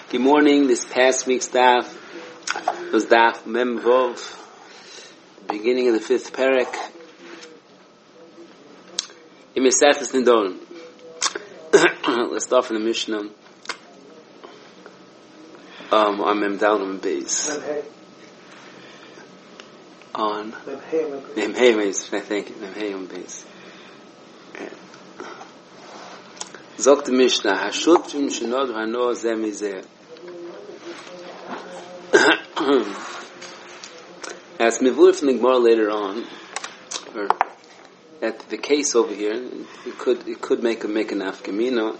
Good morning. This past week's daf was daf Mem Vov, beginning of the 5th parak. In Mesechus Nidon. Let's start from the Mishnah. On Mem Dalem Beis. On Mem Hey Beis. Thank you. Mem Hey Beis. Zogt Mishnah. Hashutrim shenod hano zeh mizeh. As Mivur from the Gemara later on, or at the case over here, it could make an afkamino.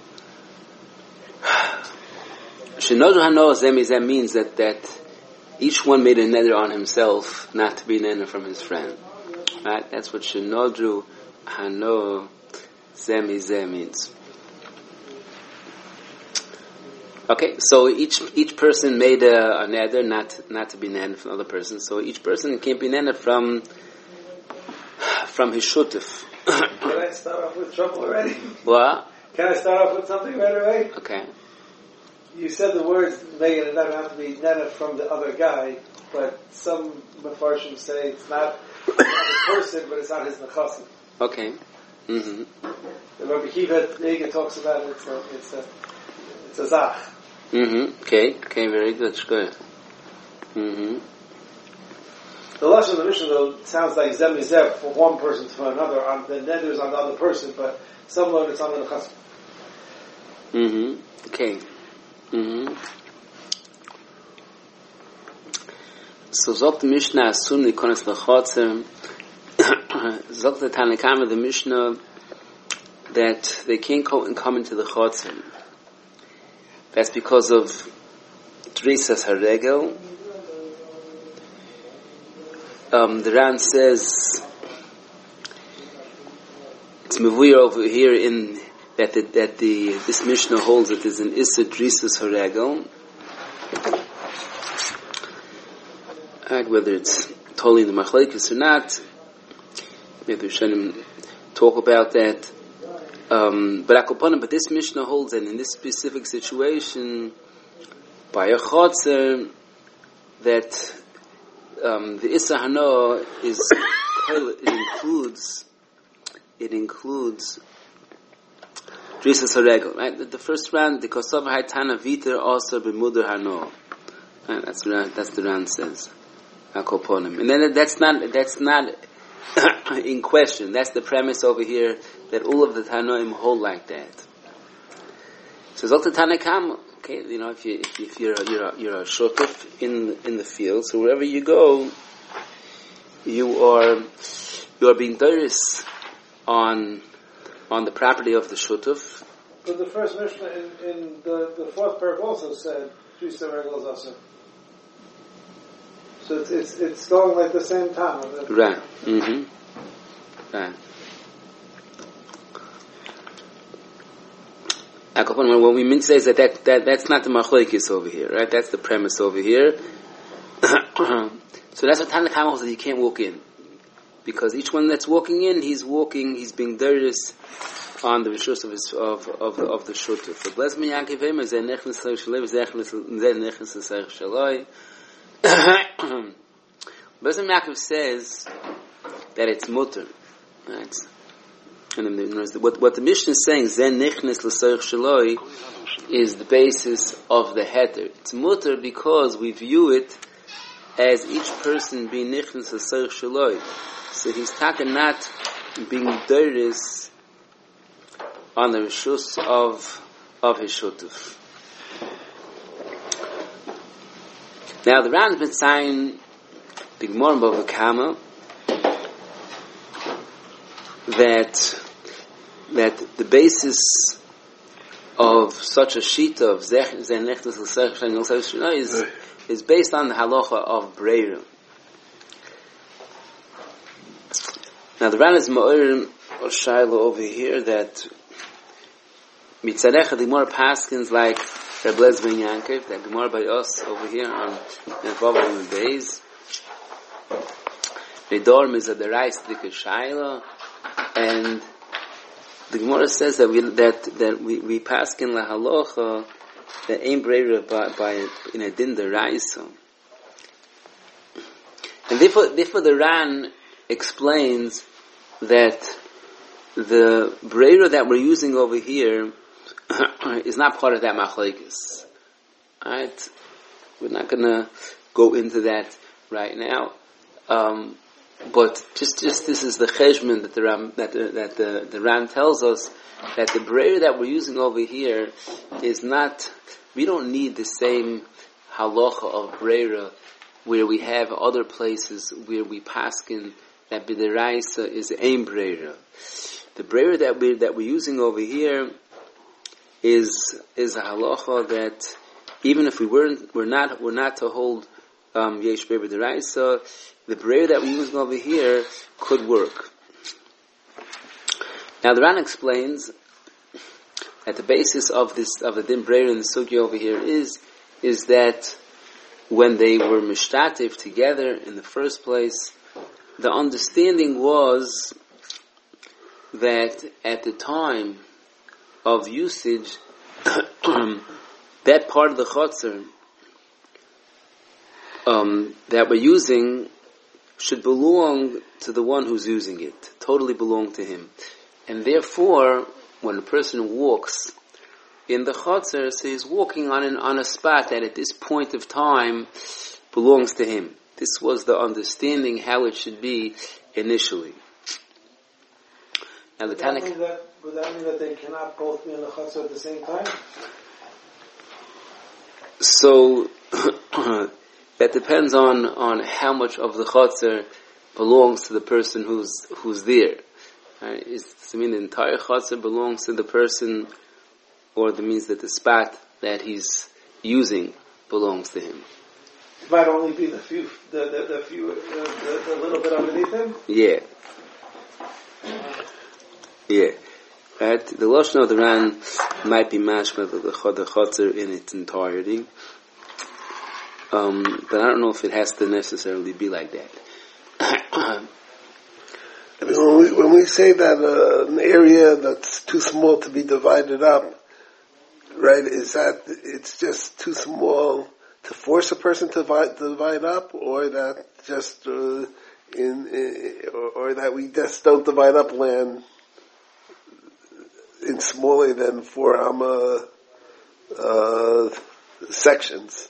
Shenodu hano zeh means that each one made a nether on himself not to be nether from his friend. Right? That's what Shenodu hano zeh means. Okay, so each person made a neder not to be neder from another person. So each person can't be neder from his shutuf. Can I start off with trouble already? What? Can I start off with something right away? Okay. You said the words "megan" and that have to be neder from the other guy, but some Mefarshim say it's not the person, but it's not his nechasim. Okay. Mm-hmm. The Rabbi Kiva talks about it. It's a zach. Mm-hmm. Okay, very good. Good. Mm-hmm. The lashon of the Mishnah though sounds like zem is zem for one person to another. The neder is on the other person, but some learn it's on the nechasim. Mm-hmm. Okay. Mm-hmm. So zok the Mishnah asum nikonas lechotzer. Zok the Tanakama the Mishnah that they can't come into the chotzer. That's because of Trisas Haregel. The Ran says it's Mevuyer over here in that this Mishnah holds that there's an Issa Trisas Haregel. Whether it's totally in the Machlekes or not, maybe we shouldn't talk about that. But this Mishnah holds that in this specific situation, by a chotzer, that the Issa Hano it includes Drisas Haregel, right? The first round, the Kosovo Haitana Viter also b'muder Hano. Right? That's the round says. And then that's not in question. That's the premise over here that all of the Tanoim hold like that. So Zok the Tanakam, okay, if you're a shotuf in the field, so wherever you go, you are being doris on the property of the shotuf. But the first Mishnah in the fourth parak also said Trisas Haregel also. So it's going like the same time. Right. Mm-hmm. Right. What we mean to say is that's not the machlekes over here, right? That's the premise over here. So that's what Tanakh holds that you can't walk in, because each one that's walking in, he's being derius on the rishus of the shutuf. But bless me, Yankee Vema, zeh nechnes shaloi. Bezim Yaakov says that it's mutter, right? And what the Mishnah is saying, Zen nichnes l'soich shaloi, is the basis of the heter. It's mutter because we view it as each person being nichnes l'soich shaloi. So he's talking not being deiris on the rishus of his shutuf. Now the Ran has been saying the Gemara in Bava Kama that the basis of such a shita of is based on the halacha of Breira. Now the Ran is Ma'or or Shaila over here that Mitzarecha the Gemara paskins like Reb Lez ben Yankov, that Gemara by us over here on the days. The dorm is at the rice the Shaila, and the Gemara says that we paskin la halacha that Ein Breira by in a Din D'Oraisa. And therefore the Ran explains that the Breira that we're using over here is not part of that machlekes. Alright? We're not gonna go into that right now. But just this is the cheshbon that the Ran tells us, that the Breira that we're using over here is not, we don't need the same halacha of Breira where we have other places where we paskin that b'deraisa is ein Breira. The Breira that we're using over here is a halacha that even if we're not to hold yesh Breira b'deraisa, the Breira that we're using over here could work. Now the Ran explains that the basis of the Din Breira in the Sugya over here is that when they were mishtatev together in the first place, the understanding was that at the time of usage, that part of the chotzer that we're using should belong to the one who's using it, totally belong to him. And therefore, when a person walks in the chotzer, so he's walking on a spot that at this point of time belongs to him. This was the understanding how it should be initially. Now the Tanakh. Would that mean that they cannot both be in the chotzer at the same time? So that depends on how much of the chotzer belongs to the person who's there. Right? Does it mean the entire chotzer belongs to the person, or it means that the spot that he's using belongs to him? It might only be the little bit underneath him. Yeah. Yeah. Right? The Lashon of the Ran might be mashma the chotzer in its entirety. But I don't know if it has to necessarily be like that. I mean, when we say that an area that's too small to be divided up, right, is that it's just too small to force a person to divide up, or that just or that we just don't divide up land in smaller than 4 amma sections?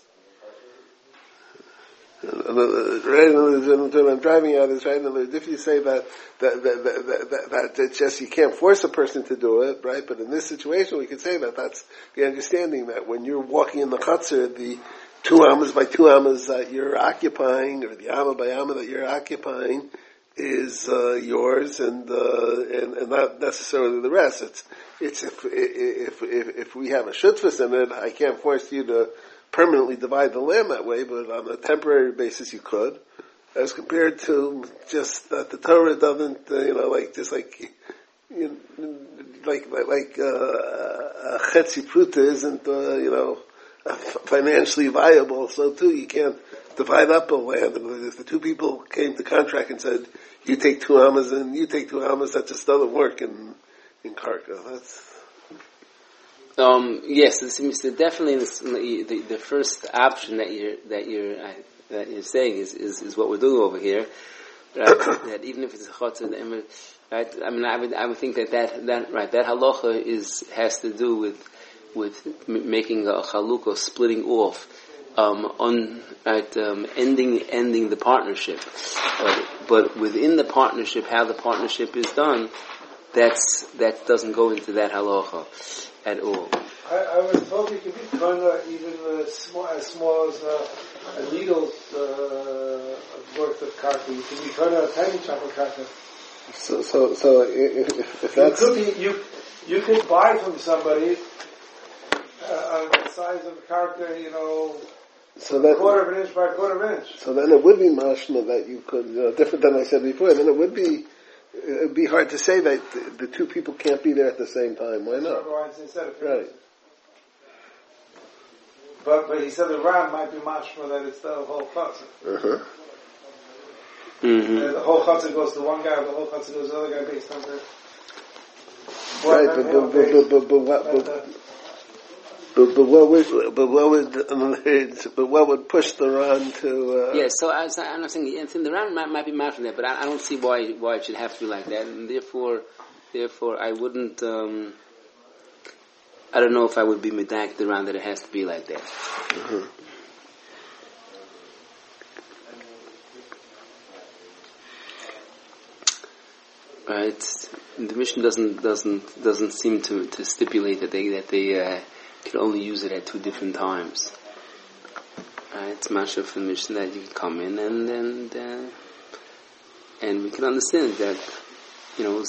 Right, what I'm driving at is right. If you say that it's just you can't force a person to do it, right? But in this situation, we could say that's the understanding that when you're walking in the chutzner, the 2 ammas by 2 ammas that you're occupying, or the amma by amma that you're occupying, is yours, and not necessarily the rest. It's if we have a shutfus in it, I can't force you to permanently divide the land that way, but on a temporary basis you could, as compared to just that the Torah doesn't, chetzi pruta isn't, financially viable, so too you can't divide up a land. If the two people came to contract and said, you take 2 ammas and you take 2 ammas, that just doesn't work in Karka. That's... Yes, it seems that definitely the first option that you're saying is what we're doing over here, right? That even if it's a chotzer, right? I mean, I would think that halacha has to do with making a chalukah, splitting off, ending the partnership, but within the partnership, how the partnership is done, that doesn't go into that halacha at all. I was told you could be koina even as small as a needle's worth of karka. You can be koina a tiny chunk of karka. So if that's... You could buy from somebody the size of a karka, so that, quarter of an inch by a quarter of an inch. So then it would be mashma that you could, different than I said before, then it would be hard to say that the two people can't be there at the same time. Why not? Right. But he said the Ram might be mashma that it's the whole chutzner. Uh-huh. Mm-hmm. The whole chutzner goes to one guy, the whole chutzner goes to the other guy based on the... Right, But what would push the Ran to? Yeah, so I'm saying the Ran might be mad from that, but I don't see why it should have to be like that, and therefore I wouldn't. I don't know if I would be medak the Ran that it has to be like that. Mm-hmm. Right, the mission doesn't seem to stipulate that they can only use it at two different times. Right, it's masha for the mission that you can come in and we can understand that I'm not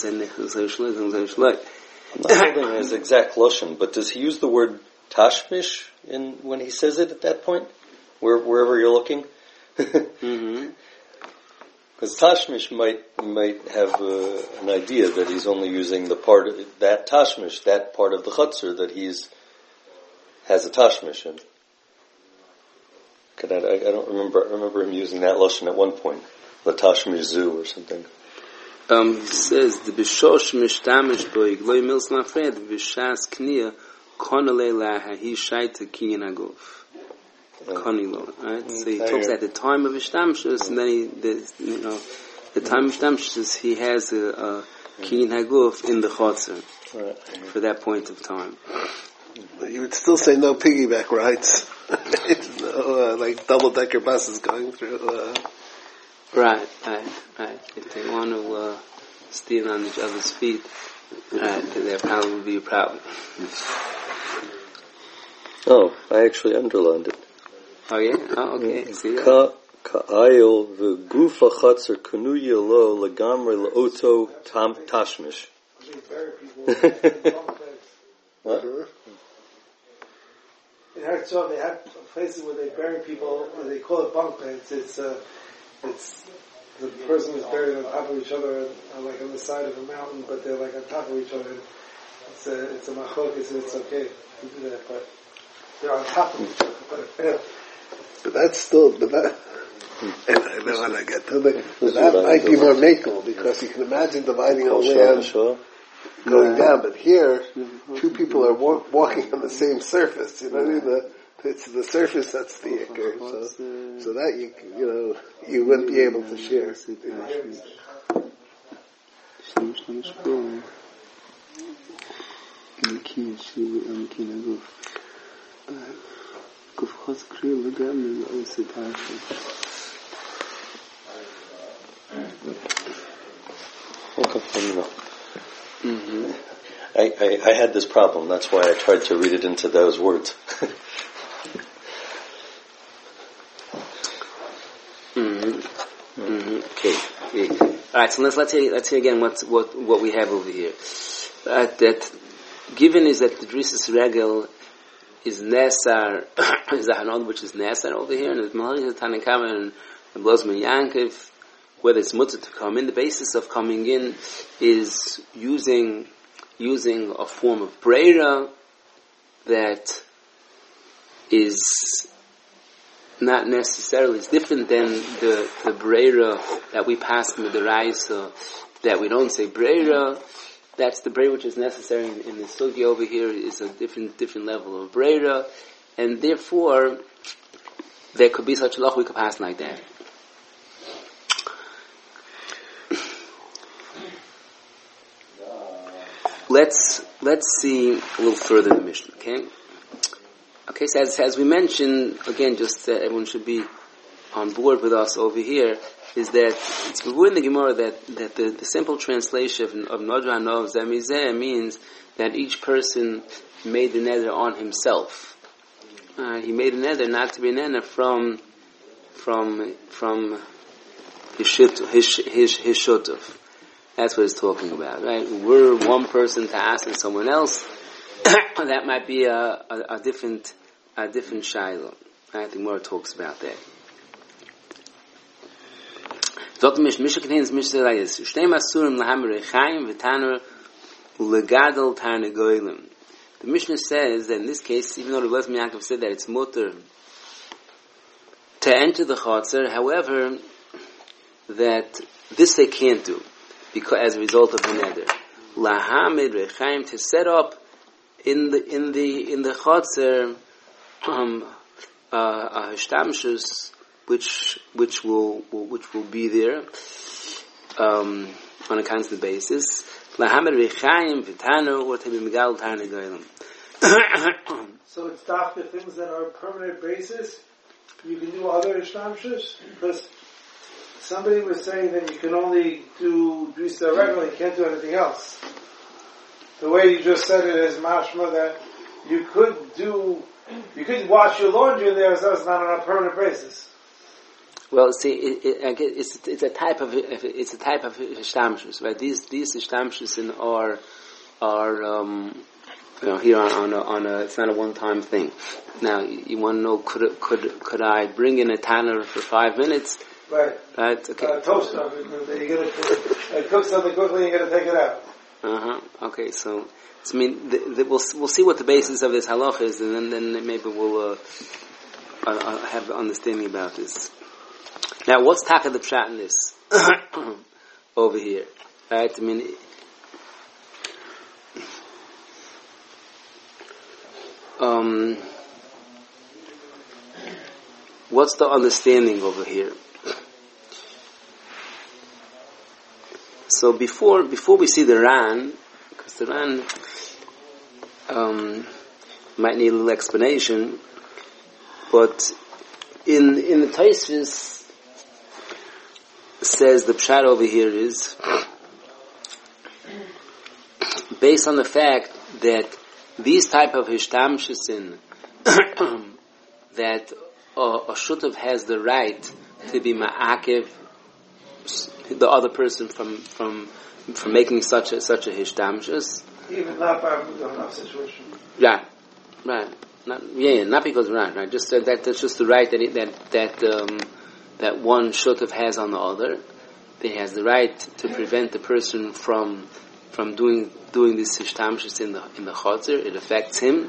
holding his exact lashon, but does he use the word tashmish when he says it at that point, wherever you're looking? Mm-hmm. Because Tashmish might have an idea that he's only using the part of that Tashmish, that part of the chutzner that has a Tashmish in. I don't remember. I remember him using that lashon at one point, the Tashmish zoo or something. He says the bishosh mishtamish boig loy mils nafred v'shas kniya konale lahahi shaita kinyan aguf. Konilo, right? So he talks at the time of Ishtamshus, and then the time of Ishtamshus, he has a Kinyan Haguf in the Chotzer for that point of time. You would still say no piggyback rides. No, like double-decker buses going through. Right. If they want to steal on each other's feet, right, that probably would be a problem. Oh, I actually underlined it. Oh yeah? Oh, okay. See that? Ka'ayil v'gufa chatzer kunuya lo legamre le'oto tashmish. What? In Herzog, they have places where they bury people, where they call it bunk beds. It's the person is buried on top of each other, like on the side of a mountain, but they're like on top of each other. It's a machlokas, it's okay to do that, but they're on top of each other. But that's still, and I don't want to get to that might be more makel, because you can imagine dividing a land going down, but here, two people are walking on the same surface, you know, it's the surface that's the ikr, so that you wouldn't be able to share. Mm-hmm. I had this problem. That's why I tried to read it into those words. Okay. All right. So let's say again what we have over here. That given is that the Drisas Regel is Nesar, is a Hanon which is Nesar over here, and the Malach is Tanakama and the Blozman Yankov, whether it's mutter to come in, the basis of coming in is using a form of breira that is not necessarily, it's different than the breira that we pass in the Raisa, that we don't say breira. That's the breira which is necessary in the sugi over here is a different level of breira, and therefore there could be such a loch we could pass like that. Let's see a little further in the Mishnah, okay? Okay, so as we mentioned, again, just everyone should be on board with us over here, is that it's in the Gemara that the simple translation of Nodra Nov Zemizeh means that each person made the neder on himself. He made a neder not to be a neder from his shutuf. That's what it's talking about, right? We're one person to ask and someone else. That might be a different shiloh. I think Gemara talks about that. The Mishnah says that in this case, even though the Blessed Yaakov said that it's mutter to enter the Chotzer, however, that this they can't do, because as a result of the neder. Lahamid Rechaim, to set up in the chotzer, hishtamshus, which will be there, on a constant basis. Lahamed Rechaim Vitano or to be Megal Tarni Goyim. So it's after things that are permanent basis. You can do other ishtamshus, because somebody was saying that you can only do drisa regularly, you can't do anything else. The way you just said it is mashma that you could wash your laundry there, so it's not on a permanent basis. Well, see, it's a type of ishtamshus, right? These ishtamshus are here on a it's not a one-time thing. Now you want to know could I bring in a tanner for 5 minutes? Right. Right. Okay. Toaster. You're gonna cook something quickly. You're gonna take it out. Okay. So I mean, we'll see what the basis of this halach is, and then maybe we'll have understanding about this. Now, what's taka the pshat in this over here? Right? I mean, what's the understanding over here? So before we see the Ran, because the Ran might need a little explanation, but in the Tosfos says the pshat over here is based on the fact that these type of hishtamshusin that a shutav has the right to be ma'akev the other person from making such a hishtamshus. Even not by a situation. Right. Not because right. Just that's just the right that one shutav has on the other. He has the right to prevent the person from doing this hishtamshus in the chotzer. It affects him.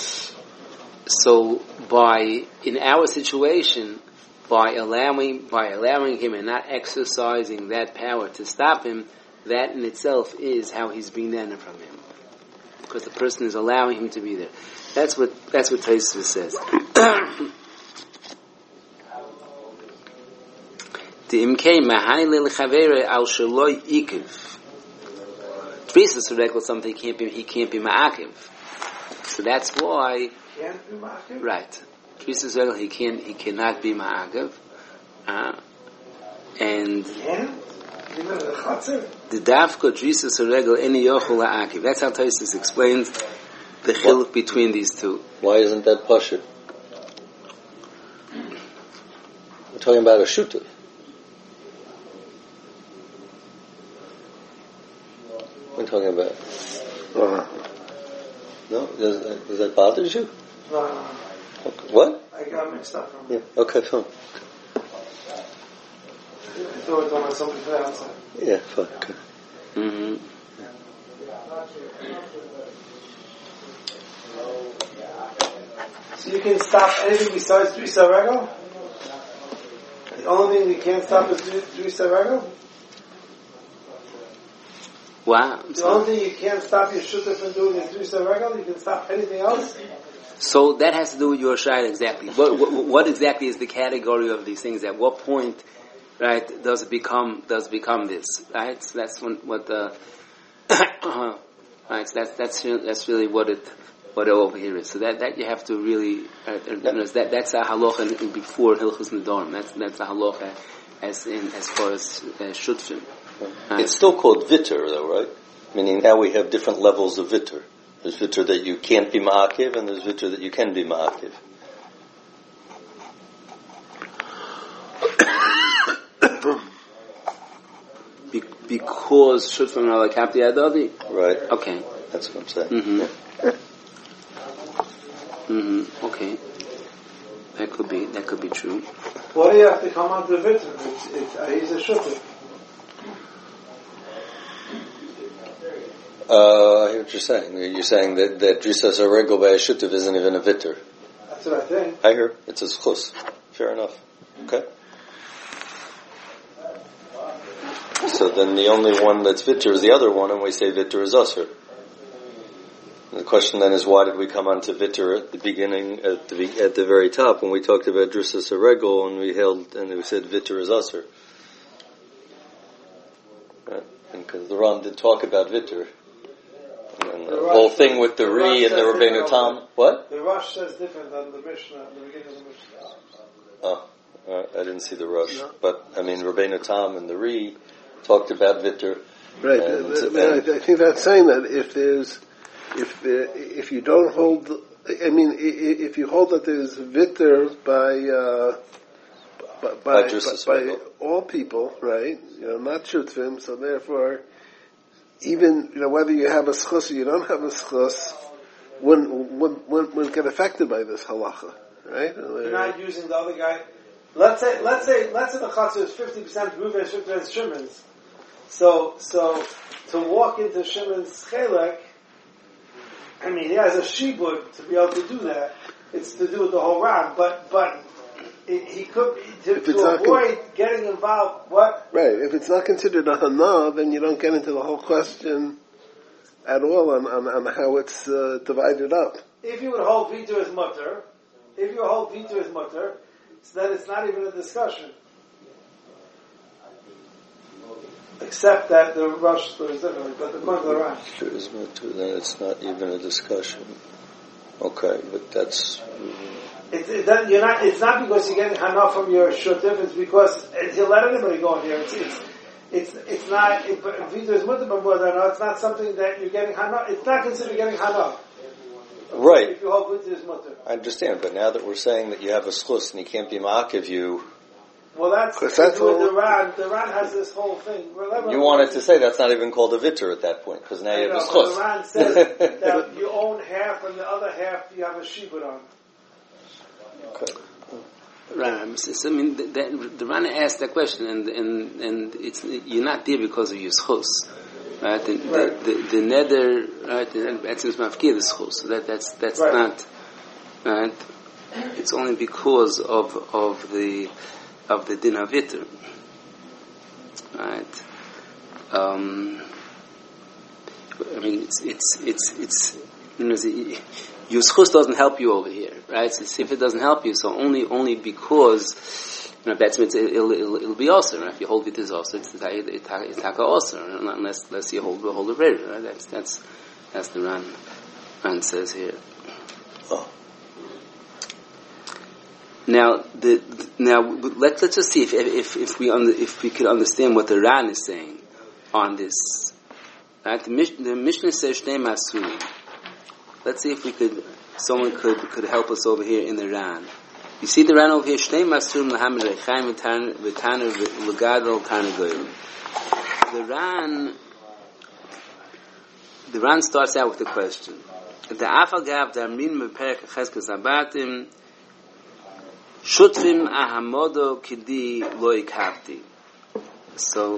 So in our situation, by allowing him and not exercising that power to stop him, that in itself is how he's being nana from him, because the person is allowing him to be there. That's what Tosfos says. The imkei mahani lil chavere al shaloi ikiv. Trisas rekel something he can't be ma'akiv. So that's why. Can't be ma'akiv? Right. Trisas rekel he cannot be ma'akiv. And the dafka trisas regel any yochel la'akiv. That's how Tosfos explains the chiluk between these two. Why isn't that pashut? We're talking about a shutav. We're talking about. No, does that bother you? No. Okay. What? I got mixed up from it. Yeah. Okay, fine. I thought it was something for outside. Yeah, fine. Okay. Mm-hmm. So you can stop anything besides drisa regel? The only thing you can't stop is drisa regel? Wow. The only thing you can't stop your shutta from doing is drisa regel? You can stop anything else? So that has to do with your shayla exactly. What exactly is the category of these things? At what point, right, does it become this? Right. So that's what the right. So that's really what it over here is. So that you have to really that's a halacha before Hilchos Nedarim. That's a halacha as far as shutfim. It's still called vitter, though, right? Meaning now we have different levels of vitter. There's vitter that you can't be ma'akiv, and there's vitter that you can be ma'akiv. Because shutfim are like kapti adadi. Right. Okay. That's what I'm saying. Mm-hmm. Yeah. Mm-hmm. Okay. That could be true. Why do you have to come on to vitter? He's a shutta. I hear what you're saying. You're saying that drisas regel by a shutav isn't even a vitter. That's what I think. I hear. It's a schus. Fair enough. Okay. So then the only one that's vitter is the other one, and we say vitter is usher. The question then is, why did we come on to Vitter at the beginning, at the very top, when we talked about Drusas Regel, and we said Vitter is Usher? Right? Because the Ram did talk about Vitter. And the whole thing with the Ri and the Rabbeinu Tam. What? The Rosh says different than the Mishnah, the beginning of the Mishnah. Oh, I didn't see the Rosh. No. But, Rabbeinu Tam and the Ri talked about Vitter. Right. I think that's saying that if you don't hold, if you hold that there's Vitter by all people, right? Not Shutfim, so therefore, even whether you have a schus or you don't have a schus, wouldn't get affected by this halacha, right? You're not using the other guy. Let's say the chatzor is 50% Reuven, 50% Shimon's. So to walk into Shimon's chelek, he has a shibud to be able to do that. It's to do with the whole round, but he could to avoid getting involved. What? Right. If it's not considered a hana, then you don't get into the whole question at all on how it's divided up. If you would hold Vitor as mutter, so then it's not even a discussion. Except that the Rosh is different, but according to the Rosh, then it's not even a discussion. Okay, but that's. It's not because you're getting hana from your shutif. It's because he'll let anybody go in here. It's not. Vitor is mutter b'mudar. It's not something that you're getting hana. It's not considered getting hana. Right. If you hold Vitor is mutter. I understand, but now that we're saying that you have a schus and he can't be ma'akev you. Well, that's all. The Ran has this whole thing. You wanted to say that's not even called a vitter at that point, because now you have a schus. The Ran says that you own half, and the other half you have a shibud on. Okay. Right. So, the Ran asked that question, and it's you're not there because of your schus, right? The neder, right? That's mafkir the schus. So that's right. Not right. It's only because of the din havitr, right? It's your schus doesn't help you over here, right? So if it doesn't help you, so only because it'll be also, right? If you hold it is also, it's taka also, unless you hold the river, right? That's the Ran says here. Oh. Now let's just see if we could understand what the Ran is saying on this. Right? The Mishnah says Shnei Masurim. Let's see if someone could help us over here in the Ran. You see the Ran over here, Shnei Masurim Lahamid Rechaim V'Taner L'Gadol Taner Goyim. The Ran starts out with the question: the Afal Gav Darmin Meperek Cheskas Abatim Shutfim Ahamodo Kidi Lo Ikapti. So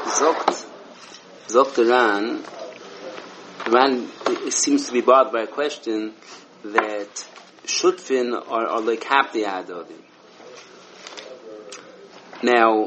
Zokt the Ran seems to be bothered by a question that Shutfin are Lo Ikapti Adodi. Now,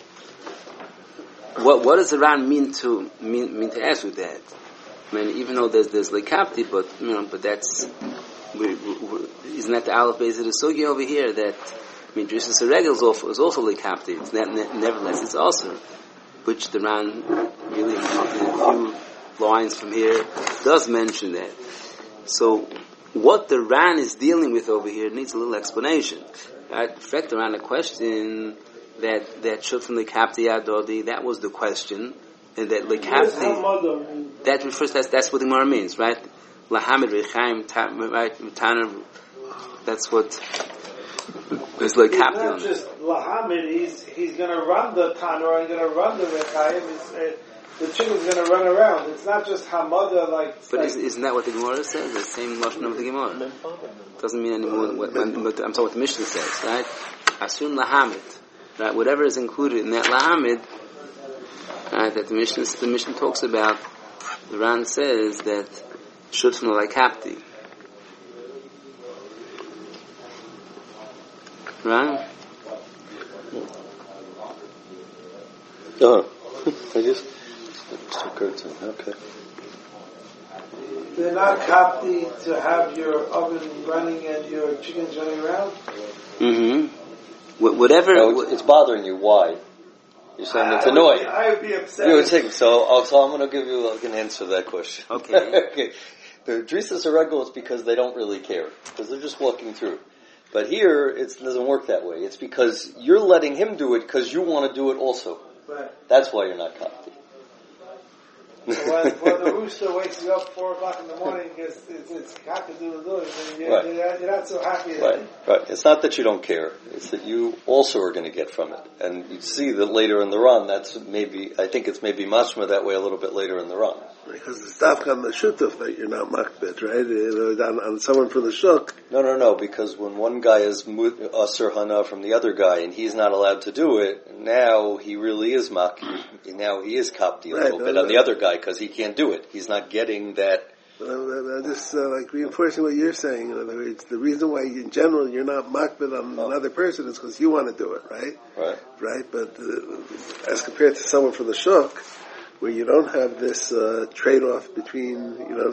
what does the Ran mean to ask with that? Even though there's Lo Ikapti, but that's. Isn't that the Aleph Beis of the Sugi over here that Drusas Regel is also like captive? It's nevertheless it's also, which the Ran really in a few lines from here does mention that. So what the Ran is dealing with over here needs a little explanation. Right? In fact, the Ran a question that should from the captive Adodi, that was the question, and that the captive that refers that's what the Gemara means, right? Lahamid Rechaim Taner. That's what is like happening. Not just Lahamid. He's going to run the Taner and going to run the Rechaim. The chicken's going to run around. It's not just Hamada like. But isn't that what the Gemara says? The same lashon of the Gemara. Doesn't mean any more. I'm talking what the Mishnah says, right? Assume Lahamid, right? Whatever is included in that Lahamid, right? That the Mishnah talks about. The Ran says that. Shutfin like Hapti. Right? Oh, I just occurred to me. Okay. they're not kapti to have your oven running and your chickens running around? Mm-hmm. Whatever. No, it's bothering you. Why? You're saying it's annoying. I would be upset. You would think so. So I'm going to give you like an answer to that question. Okay. Okay. The Drisas Regel is because they don't really care, because they're just walking through. But here, it doesn't work that way. It's because you're letting him do it because you want to do it also. Right. That's why you're not kapti. When the rooster wakes you up 4 o'clock in the morning, it's cock-a-doodle-doo, and you're not so happy. Right. It's not that you don't care. It's that you also are going to get from it. And you see that later in the run, I think it's maybe mashma that way a little bit later in the run. Because it's dafka on the shutuf that you're not makbet, right? On someone from the shuk. No, because when one guy is asur hana from the other guy and he's not allowed to do it, now he really is maki. Now he is kapti a little bit on the other guy because he can't do it. He's not getting that. I'm just like reinforcing what you're saying. In other words, the reason why in general you're not makbet on another person is because you want to do it, right? Right. But as compared to someone from the shuk, where you don't have this trade-off between,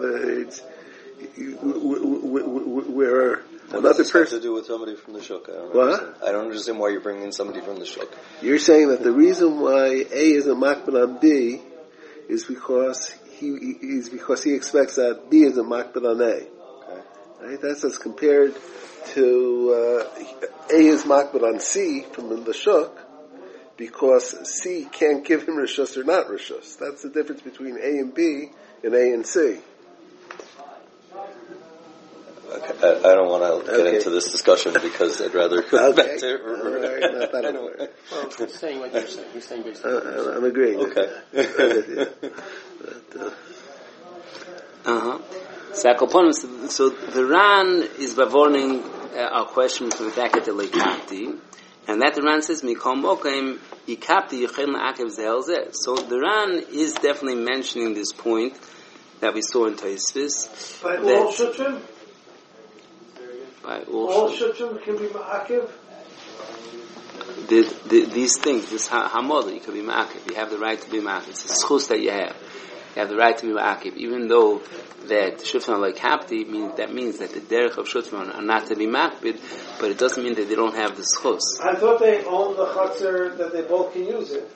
where another person to do with somebody from the shuk. I don't understand why you're bringing in somebody from the shuk. You're saying that the reason why A isn't makbet on B is because he expects that B isn't makbet on A. Okay. Right? That's as compared to A is makbet on C from the shuk, because C can't give him rishus or not rishus. That's the difference between A and B and A and C. Okay. I don't want to get into this discussion because I'd rather go back to Well, he's saying what you're saying. He's saying basically. I'm agreeing. Okay. So the Ran is bavorning our question from the back at the Lekapti. And that the Ran says, "Mikol mokem ikapti yichel la'akev zelzeh." So the Ran is definitely mentioning this point that we saw in Tosfos. By all shutrim? By all shutrim can be ma'akev? These things, this hamod, you can be ma'akev. You have the right to be ma'akev. It's a schus that you have. You have the right to be ma'akev, even though that shutfan like hapti means that the derech of shutfan are not to be ma'akbid, but it doesn't mean that they don't have the schus. I thought they own the chutzner that they both can use it.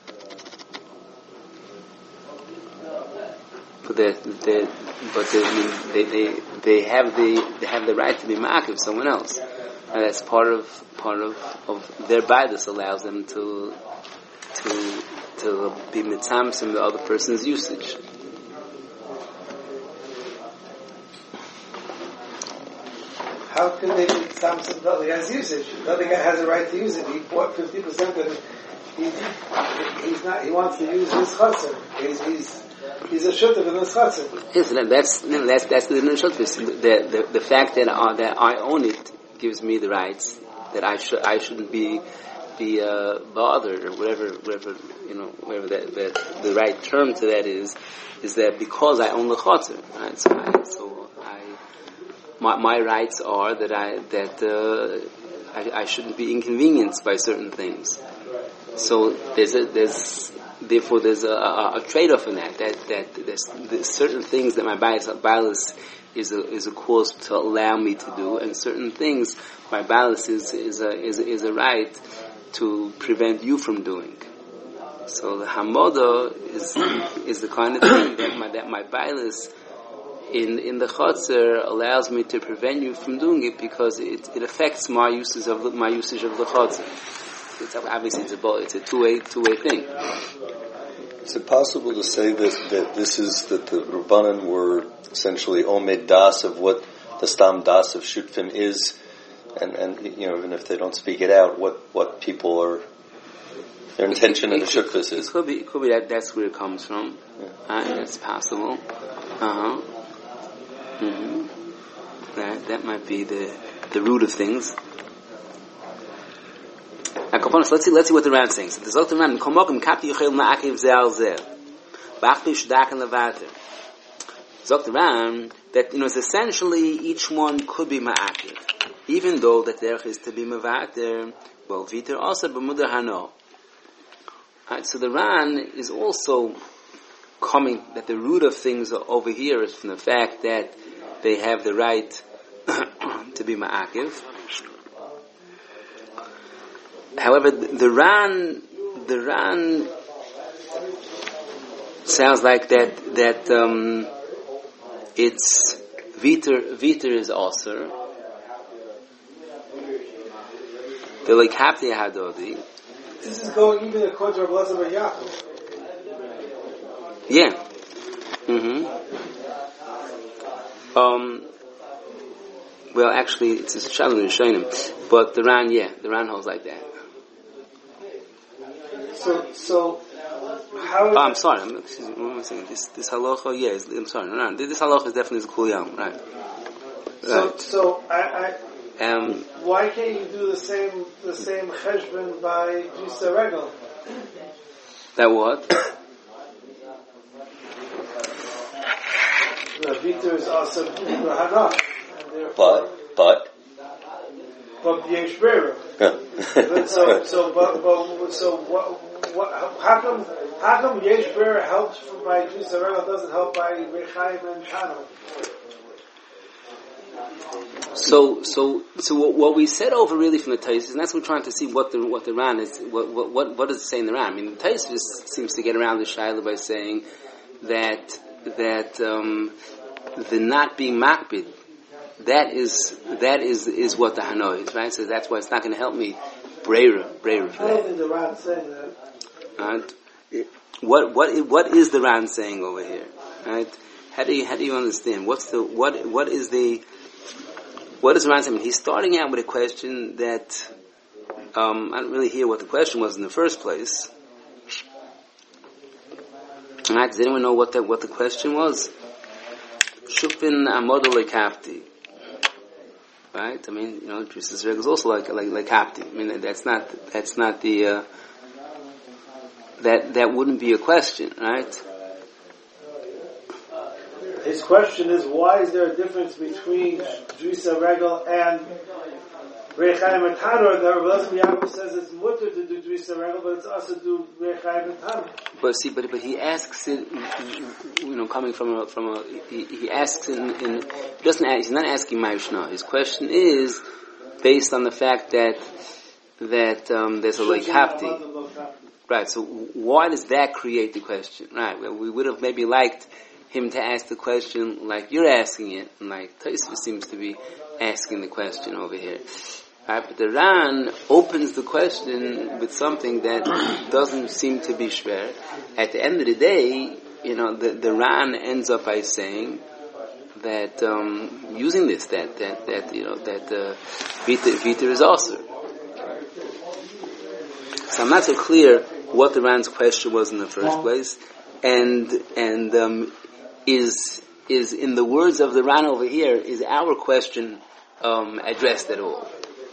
But they have the right to be ma'akev someone else, and that's part of their bias allows them to be mitzams in the other person's usage. How can they be Samson? The other guy's usage. The other guy has a right to use it. He bought 50% of it. He's not. He wants to use his chutzner. He's a shutuf in his chutzner. Yes, that's the shutuf. The fact that I own it gives me the rights that I shouldn't be bothered or whatever the right term to that is that because I own the chutzner, right? My rights are that I shouldn't be inconvenienced by certain things. So there's a trade-off in that there's certain things that my bias is a cause to allow me to do, and certain things my bias is a right to prevent you from doing. So the hamoda is the kind of thing that my bias in the chutzner allows me to prevent you from doing it because it affects my usage of the chutzner. Obviously it's a two-way thing. Is it possible to say that the Rabbanan were essentially omed das of what the stam das of shutfim is, and even if they don't speak it out, what people are their intention in the shutfis is? It could be that's where it comes from. Yeah. That's possible. Mm-hmm. That might be the root of things. Let's see what the Ran saying. So the Zot Ran komokim kapti yichel ma'akev ze'al zeh b'achpi shdak and levater. Zot Ran that it's essentially each one could be ma'akev, even though that derech is to be mevater. Well, viter also b'mudar hano. Right, so the Ran is also that the root of things over here is from the fact that they have the right to be ma'akiv. However, the Ran sounds like that it's Viter is also the like Hapti Hadodi. This is going even according to Rabbi Elazar Yaakov. Yeah. Mm-hmm. Well, actually, it's a Shalom Rishonim, but the Ran holds like that. So how? I'm sorry. Excuse me. What am I saying? This halacha, I'm sorry. No, this halacha is definitely Kul right? So I why can't you do the same cheshbon by Jusa Regel? That what? The Viter is also Hana, but Yesh Beira. So how come Yesh Beira helps by Jusa Regel doesn't help by Rechaim and Chano? So what we said over really from the Taisus, and that's what we're trying to see what the Ran is, what does it say in the Ran? I mean, the Taisus seems to get around the Shaila by saying that the not being makbid, that is what the Hanoi is, right? So that's why it's not going to help me Breira for that. I don't think the Ran is saying that. What is the Ran saying over here? Right? How do you understand? What is the Ran saying? He's starting out with a question that I don't really hear what the question was in the first place. Right? Does anyone know what the question was? Shufin amodol lekafti. Right? I mean, Jusa Regel is also like hafti. I mean, that's not the that wouldn't be a question, right? His question is, why is there a difference between Jusa Regel and Rechaim and Tanur? The Rabbi Elazar Yaakov says it's mutter to do Jusa Regel, but it's also to do Rechaim and Tanur. But he asks it, coming from he asks it he's not asking Ma'ishna. His question is based on the fact that there's a like hafti. Right, so why does that create the question? Right, well, we would have maybe liked him to ask the question like you're asking it, and like Tosfos seems to be asking the question over here. Right, but the Ran opens the question with something that doesn't seem to be shver. At the end of the day, the Ran ends up by saying that using this that Viter is also. So I'm not so clear what the Ran's question was in the first place, and is in the words of the Ran over here, is our question addressed at all?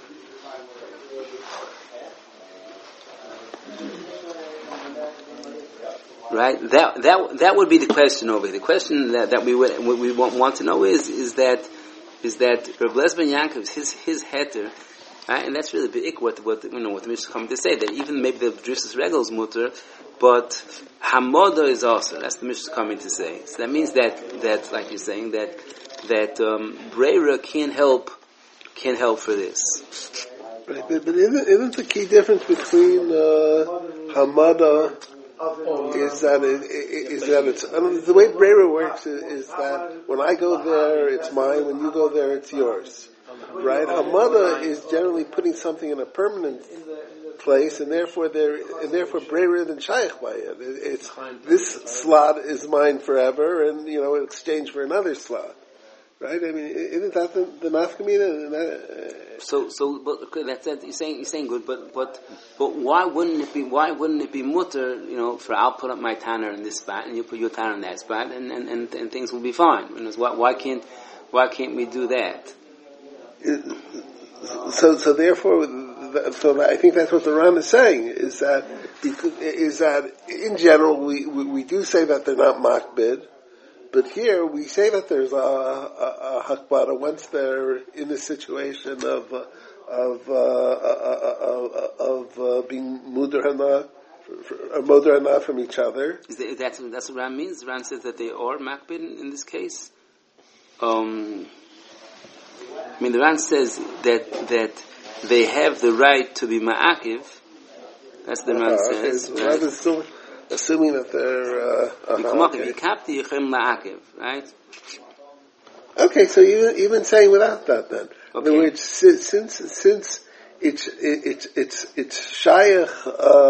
Right? That would be the question over here. The question that we want to know is that Rav Elazar ben Yaakov, his heter. Right? And that's really big what the Mishnah is coming to say, that even maybe the Jusa Regel is mutter, but Hamoda is also. That's the Mishnah coming to say. So that means that like you're saying, that Breira can't help for this. Right, but isn't the key difference between Hamada is that it's the way Breira works is that when I go there it's mine, when you go there it's yours. Right? Hamada is generally putting something in a permanent place, and therefore Breira than Shaykh by it. It's this slot is mine forever, and in exchange for another slot. Right? I mean, isn't that the nafkamina? So, but okay, that's it. You're saying good, but why wouldn't it be mutter? For I'll put up my tanner in this spot, and you put your tanner in that spot, and things will be fine. Why can't we do that? So therefore, I think that's what the Ran is saying, is that in general we do say that they're not makbid, but here we say that there's a hakbara once they're in a situation of being muder hana, modar not from each other. That's what Ram means. Ram says that they are makbid in this case. The Ram says that they have the right to be ma'akiv. That's the Ram says. Okay, so Rav is still assuming that they're right? Okay, so even saying without that, then. Okay. In other words, since it's shayach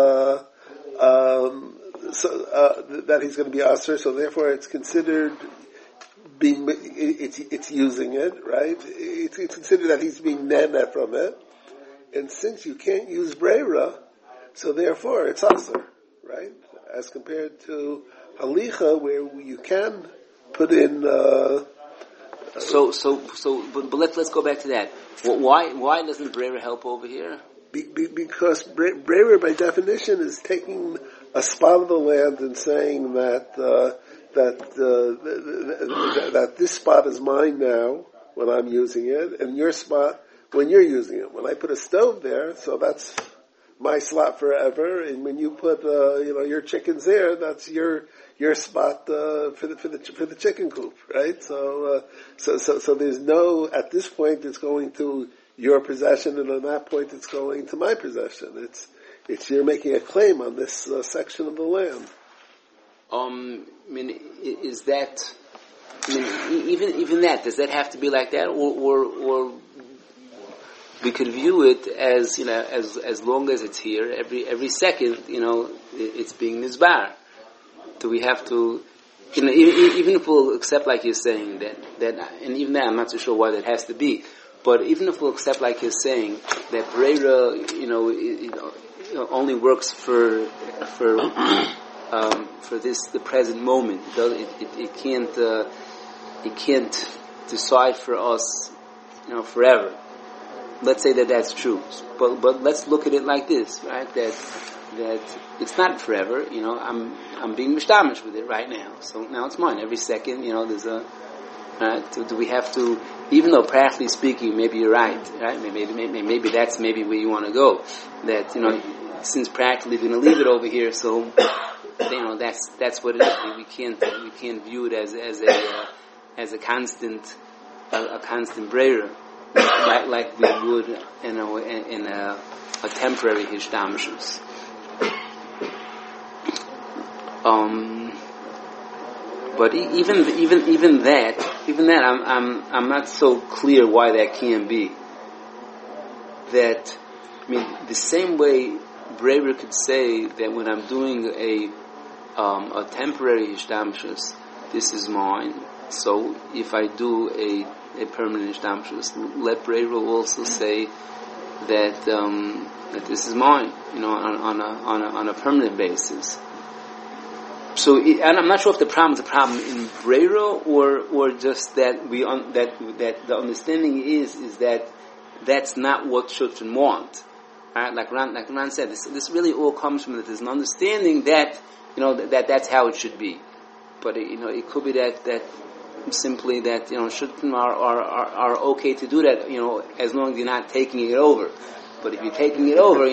that he's going to be aser, so therefore it's considered being it's using it, right? It's considered that he's being nana from it, and since you can't use breira, so therefore it's aser, right? As compared to halicha, where you can put in. But let's go back to that. Why doesn't breira help over here? Because breira, by definition, is taking a spot of the land and saying that this spot is mine now when I'm using it, and your spot when you're using it. When I put a stove there, so that's my slot forever, and when you put your chickens there, that's your spot for the chicken coop, right? So there's no, at this point it's going to your possession, and on that point it's going to my possession. It's you're making a claim on this section of the land. Is that? Even that, does that have to be like that, or we could view it as as long as it's here, every second, it's being nizbar. Do we have to, even if we'll accept, like you're saying, that, and even that, I'm not so sure why that has to be, but even if we'll accept, like you're saying, that breira, only works for the present moment. It can't decide for us, forever. Let's say that that's true, but let's look at it like this, right? That it's not forever. I'm being mishtamish with it right now. So now it's mine. Every second, there's a. Do we have to? Even though practically speaking, maybe you're right. Maybe that's where you want to go. That since practically we're going to leave it over here, so that's what it is. We can't view it as a constant breira. Like we would in a temporary hishdamishus. But even that, I'm not so clear why that can be. That, the same way Brewer could say that when I'm doing a temporary hishdamishus, this is mine. So if I do a permanent hishdamishus, let Brewer also say that this is mine, on a permanent basis. So, and I'm not sure if the problem is a problem in Breira or just that that the understanding is that that's not what children want. Right? Like Ran said, this really all comes from that there's an understanding that that's how it should be. But it could be that simply that children are okay to do that, as long as you're not taking it over. But if you're taking it over,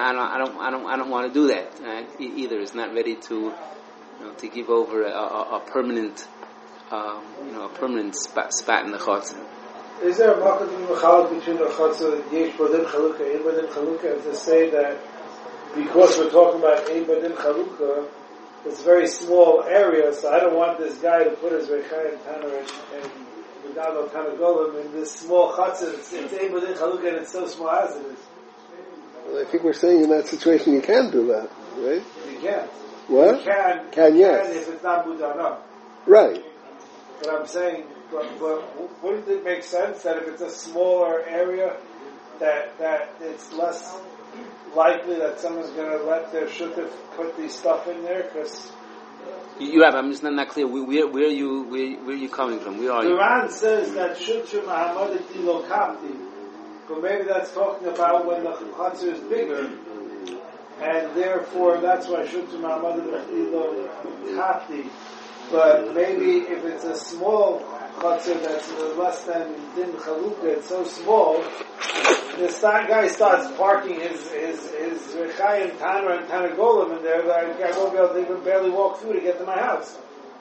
I don't want to do that. Right? Either it's not ready to give over a permanent, a permanent spot in the chutzah. Is there a market between the chutzah yesh badin chalukah, ein badin chalukah, and to say that because we're talking about ein badin chalukah, it's a very small area, so I don't want this guy to put his rechaim tanner and Vidal Tanagolim in this small chutzah. It's ein badin chalukah and it's so small as it is. Well, I think we're saying in that situation you can do that, right? You can't. What? You can yes. if it's not budana. Right. But I'm saying, but wouldn't it make sense that if it's a smaller area, that it's less likely that someone's going to let their shuttif put these stuff in there? Because you're right. I'm just not clear. Where are you coming from? Where are you? Quran says that shutfu Muhammad ilo kapti, but maybe that's talking about when the chutzah is bigger. And therefore, that's why Shuttu Ma'amad Ilo Kapti. But maybe if it's a small chutzner that's less than din chalukah, it's so small, the guy starts parking his Rechayim, Tanra, and Tanagolim in there, that I won't be able to even barely walk through to get to my house.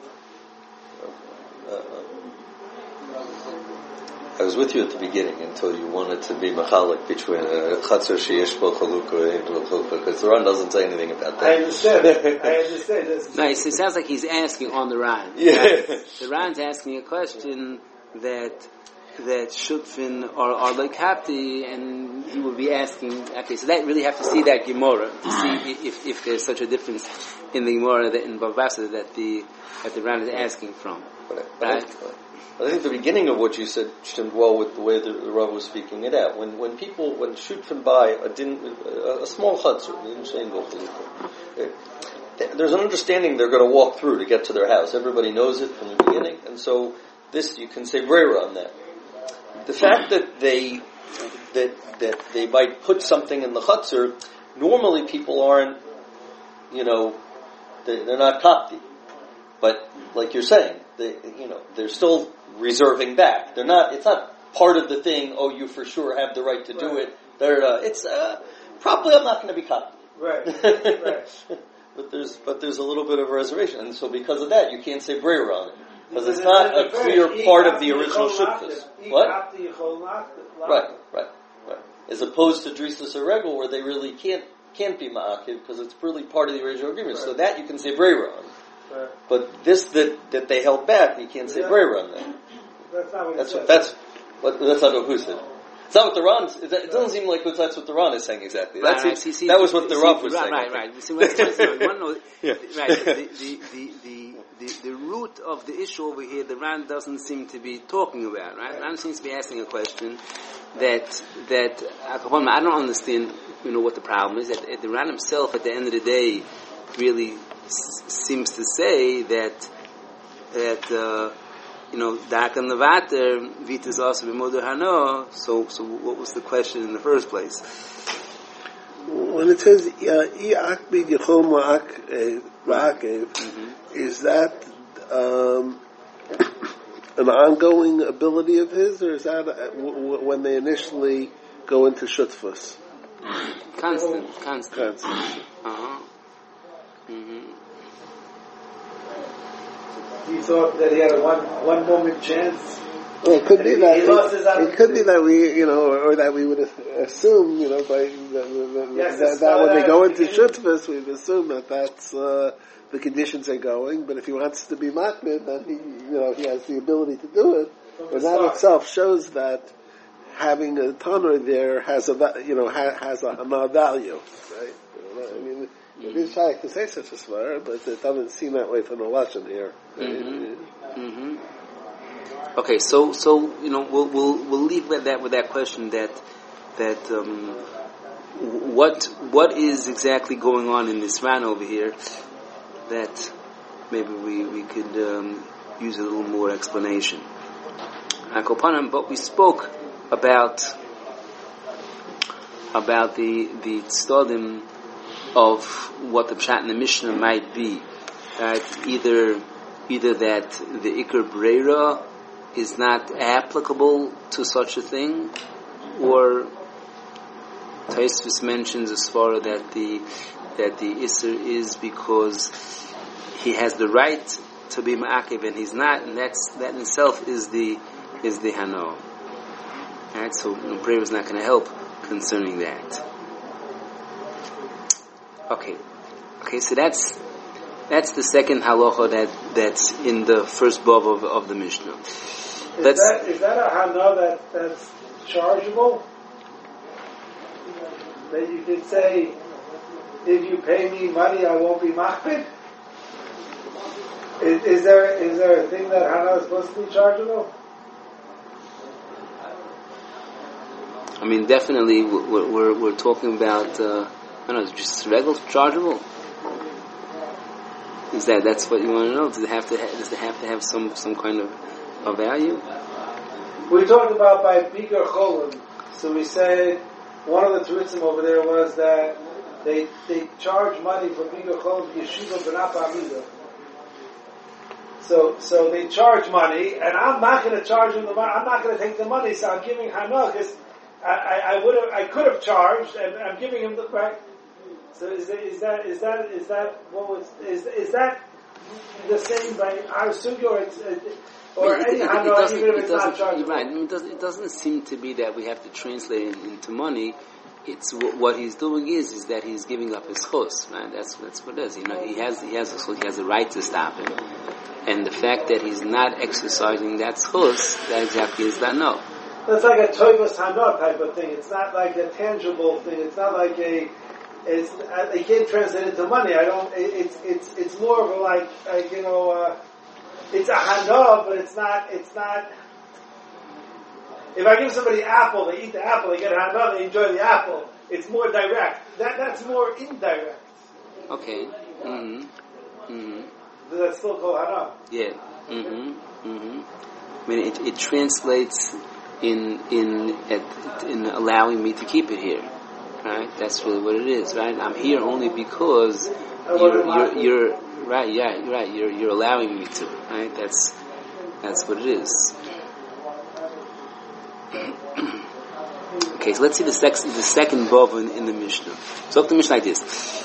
I was with you at the beginning until you wanted to be machalik between chatzor sheyesh bo chalukah and chalukah, because the Ran doesn't say anything about that. I understand. Nice. It sounds like he's asking on the Ran. Yeah. Right? The Ran's asking a question that Shutfin are like Hapti, and he will be asking. Okay, so that really have to see that Gemara to see if there's such a difference in the Gemara in Bavasa that the Ran is asking from. Right. I think the beginning of what you said stemmed well with the way the Rav was speaking it out. When Shutfin buy a small chutzner, there's an understanding they're going to walk through to get to their house. Everybody knows it from the beginning, and so this you can say brera on that. The fact that they might put something in the chutzner, normally people aren't, they're not kapti. But like you're saying, they're still reserving back. It's not part of the thing. Oh, you for sure have the right to do it. It's probably I'm not going to be kapti. Right. But there's a little bit of a reservation, and so because of that, you can't say brera on it. Because it's not a clear part of the original shutfus. What? Right. As opposed to drisas or regel, where they really can't be ma'akiv, because it's really part of the original agreement. Right. So that you can say brera on. Right. But this that they held back, you can't say brera on that. That's not what that's not what who said. It's not what the Ran. It doesn't seem like that's what the Ran is saying exactly. That was what the Rav was saying. Right. See, right. The root of the issue over here, the Ran doesn't seem to be talking about. Right? The Ran seems to be asking a question that I don't understand. What the problem is. That the Ran himself, at the end of the day, really seems to say that. Dakan Levater, Vitas also b'moder hano. So what was the question in the first place? When it says I'akbid Yechol Ma'akev, is that an ongoing ability of his, or is that when they initially go into Shutfus? Constant. He thought that he had a one moment chance. Well, it could be that. It could be that we, or that we would assume, by that when they go into Shutfus, we'd assume that that's the conditions are going. But if he wants to be makmid, then he has the ability to do it. And that itself shows that having a tanner there has a hana value, right? It is shy to say such a swear, but it doesn't seem that way from the lesson here. Okay, so we'll leave with that question that what is exactly going on in this Ran over here that maybe we could use a little more explanation. But we spoke about the tzedadim of what the pshat in the Mishnah might be, right? Either that the ikar breira is not applicable to such a thing, or Taisvis mentions as far that the isser is because he has the right to be ma'akiv and he's not, and that in itself is the hano. Right? So breira is not going to help concerning that. Okay, so that's the second halacha that's in the first bab of the Mishnah. Is that a hana that's chargeable? That you could say, if you pay me money, I won't be machbid? Is there a thing that hana is supposed to be chargeable? I mean, definitely we're talking about. Just regular chargeable. Is that's what you want to know? Does it have to have some kind of value? We talked about by bigger cholim. So we said one of the terutzim over there was that they charge money for bigger cholim yeshiva b'napa amida. So they charge money, and I'm not going to charge them the money. I'm not going to take the money. So I'm giving Hana because I could have charged, and I'm giving him the right. So is that the same by our sugyo or any Hana even if it's not charged? Right. It doesn't seem to be that we have to translate it into money. It's what he's doing is that he's giving up his chus, right? That's what it is. He has a right to stop him, and the fact that he's not exercising that chus, that exactly is that no. It's like a toivos hana type of thing. It's not like a tangible thing. It's not like I can't translate it into money. It's more of a like it's a hana, but it's not. If I give somebody apple, they eat the apple, they get hana, they enjoy the apple. It's more direct. That's more indirect. Okay. That's still called hana. Yeah. I mean, it translates in allowing me to keep it here, right? That's really what it is, right? I'm here only because you're right. Yeah, you're right. You're allowing me to, right? That's what it is. Okay, so let's see the second bov in the Mishnah. Zok the Mishnah like this: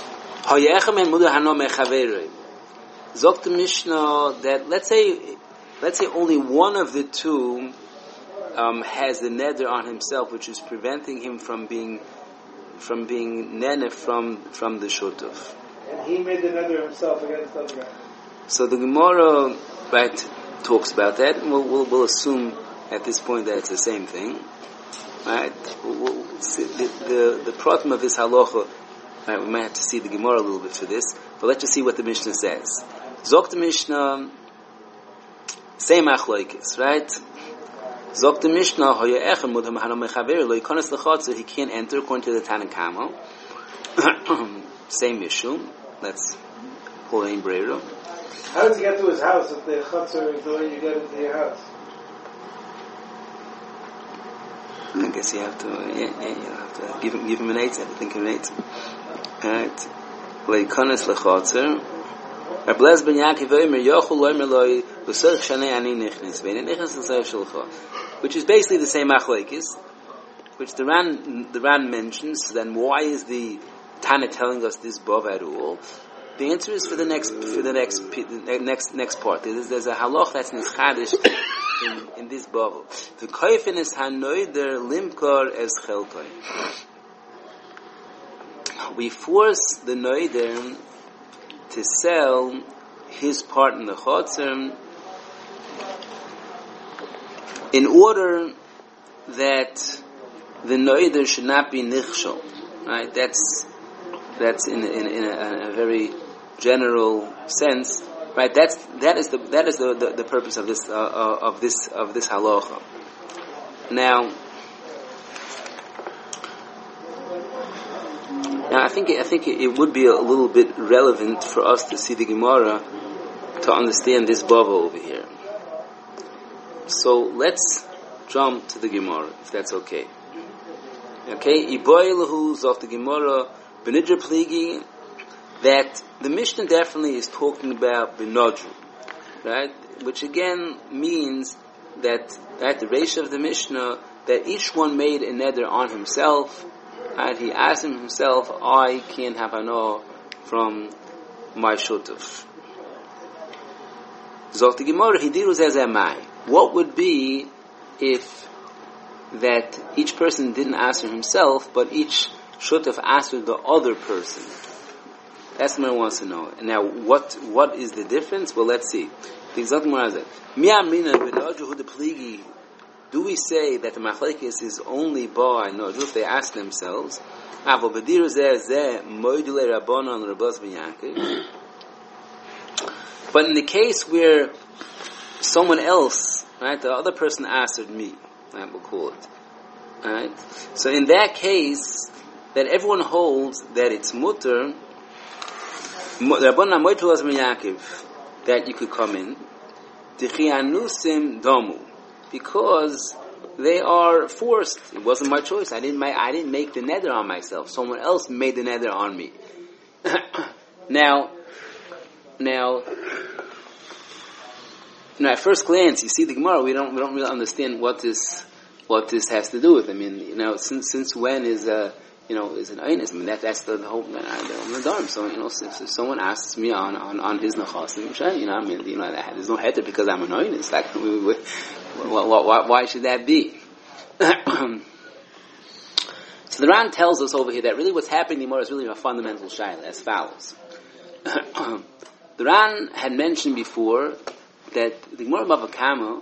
Zok the Mishnah that let's say only one of the two has the neder on himself, which is preventing him from being nene from the shutuf. And he made the neder himself against the other guy. So the Gemara talks about that, and we'll assume at this point that it's the same thing. Right? The problem of this halacha, right, we might have to see the Gemara a little bit for this, but let's just see what the Mishnah says. Zok the Mishnah, same achloikis, right? Zok the Mishnah, he can't enter according to the Tanakhama. Same issue. Let's pull in Breira. How does he get to his house if the chutzner is the way you get into your house? I guess you have to give him an 8. I have to think of an 8. Alright. Leikonis lechatzer. Rablez ben Yaakov Omer Yochul Omer Loi L'Sorch Shanei Ani Nichnis Vein Nichnis L'Sorch Shalcha, which is basically the same machlokes, which the Ran mentions. Then why is the Tana telling us this bov at all? The answer is for the next part. There's a halach that's nischadish in this bubble. The koifin is hanoider limkor es chelkoi. We force the noider to sell his part in the chotzer in order that the noider should not be nichshol. Right? That's in a very general sense, right? That is the purpose of this halacha. Now I think it would be a little bit relevant for us to see the Gemara to understand this bubble over here. So let's jump to the Gemara, if that's okay. Okay, Iboilahu zok the Gemara benidra pligi, that the Mishnah definitely is talking about benodru, right? Which again means that at the ratio of the Mishnah, that each one made a neder on himself, and he asked himself, I can't have hana from my shutuf. Zok the Gemara hidiru zezemai. What would be if that each person didn't answer himself, but each shutuf answered the other person? That's what I want to know. And now, what is the difference? Well, let's see. The exact Gemara says, do we say that the machlekes is only by nodru if they ask themselves? But in the case where someone else, right, the other person answered me, right, we'll call it, right? So in that case, that everyone holds that it's mutter, that you could come in, because they are forced. It wasn't my choice. I didn't make the neder on myself. Someone else made the neder on me. at first glance, you see the Gemara, we don't really understand what this has to do with. I mean, since when is is an Einis? I mean, that's the whole the Dharm. So, if someone asks me on his Nechasim, there's no heter because I'm an Einis. Like, why should that be? So the Ran tells us over here that really what's happening in the Gemara is really a fundamental shaila as follows. The Ran had mentioned before that the Gemara Bava Kama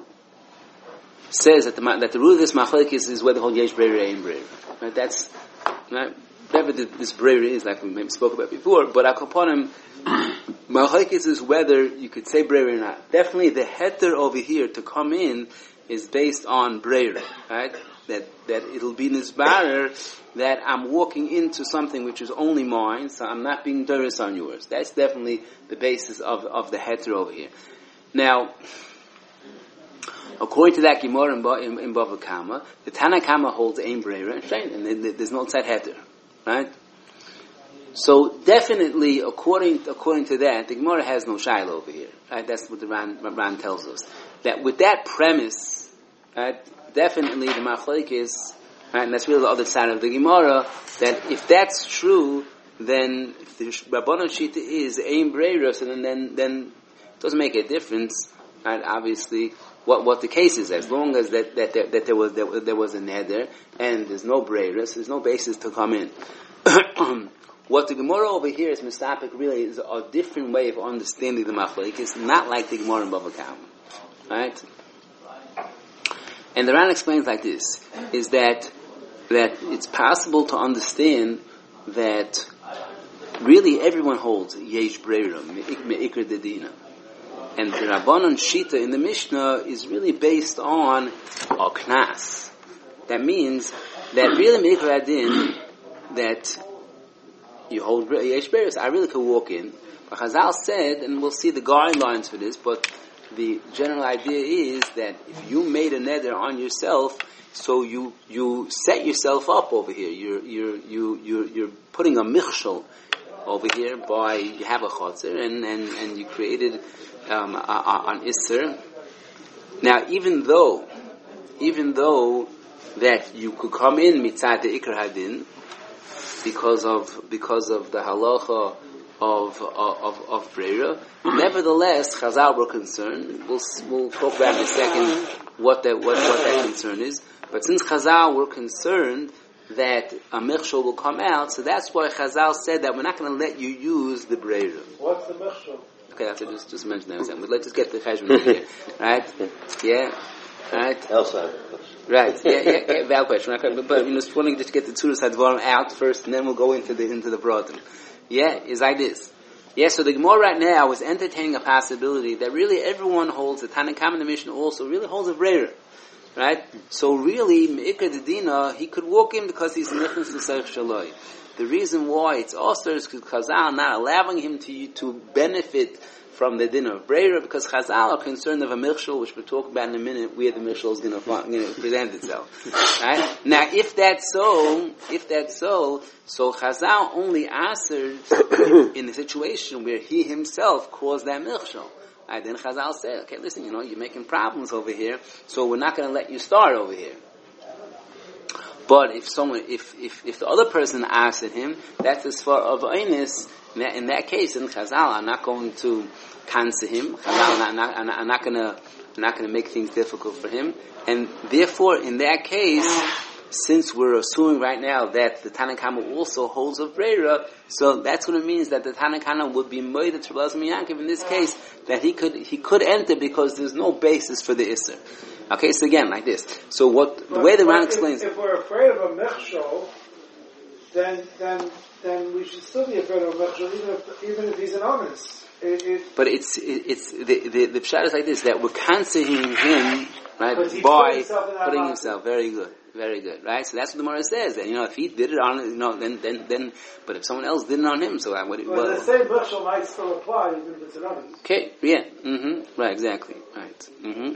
says that the rule of this machlekes is whether hold yesh breira or ein breira. Right? That's whatever this breira is, like we maybe spoke about before. But Akaponim machlekes is whether you could say breira or not. Definitely, the heter over here to come in is based on breira, right? That it'll be nisbarer that I'm walking into something which is only mine, so I'm not being doris on yours. That's definitely the basis of the heter over here. Now, according to that Gemara in Bava Kama, the Tana Kama holds ein breira and there's no tzad heter, right? So definitely, according to that, the Gemara has no shaila over here, right? That's what the Ran tells us. That with that premise, right? Definitely the machlekes, right, and that's really the other side of the Gemara, that if that's true, then if the Rabbanon Shita is ein breira, so then it doesn't make a difference, right, obviously, what the case is, as long as that there was a neder, and there's no breira, so there's no basis to come in. What the Gemara over here is mistapik really is a different way of understanding the machlekes, not like the Gemara in Bava Kama, right? And the Ran explains like this, is that it's possible to understand that really everyone holds yesh breira, me'ikr dedina. And the Rabbanon Shita in the Mishnah is really based on a knas. That means that really me'ikr adin, that you hold yesh breira, I really could walk in. But Chazal said, and we'll see the guidelines for this, but the general idea is that if you made a neder on yourself, so you set yourself up over here. You're putting a michshel over here by you have a chotzer and you created an isser. Now, even though that you could come in mitzad the ikar hadin because of the halacha of breira. Nevertheless, Chazal were concerned. We'll talk about in a second what that concern is. But since Chazal were concerned that a michshol will come out, so that's why Chazal said that we're not going to let you use the breira. What's the michshol? Okay, I have to just mention that. But let's just get the cheshbon here, right? Yeah, right. Right. Yeah. Valid question. But just wanting to get the tzuras hadvarim out first, and then we'll go into the broaden. Yeah, it's like this. Yeah, so the Gemara right now is entertaining a possibility that really everyone holds, the Tana Kama in the Mishnah also really holds a breira. Right? So really, Me'ikar Dedina, he could walk in because he's nichnas to Seich Shaloi. The reason why it's also is because Chazal not allowing him to benefit from the din of breira, because Chazal are concerned of a michshol, which we'll talk about in a minute, where the michshol is going to present itself. Right? Now, if that's so, so Chazal only answered in a situation where he himself caused that michshol. Right? Then Chazal said, okay, listen, you're making problems over here, so we're not going to let you start over here. But if the other person asked him, that's as far of Einis. In that case, in Chazal, I'm not going to cancel him. I'm not going to make things difficult for him. And therefore, in that case, since we're assuming right now that the Tana Kama also holds of breira, so that's what it means that the Tana Kama would be moed to Rabbi Yaakov in this case, that he could enter because there's no basis for the Isser. Okay, so again, like this. So the way the Ran explains... If we're afraid of a mechshol, then we should still be afraid of a mechshol, even if he's an honest. But it's the pshat is like this, that we're canceling him, right, by putting himself. Very good, right? So that's what the Gemara says, that, if he did it on, then, but if someone else did it on him, so I would... Well, the same mechshol might still apply, even if it's an honest. Okay, yeah, right, exactly, right,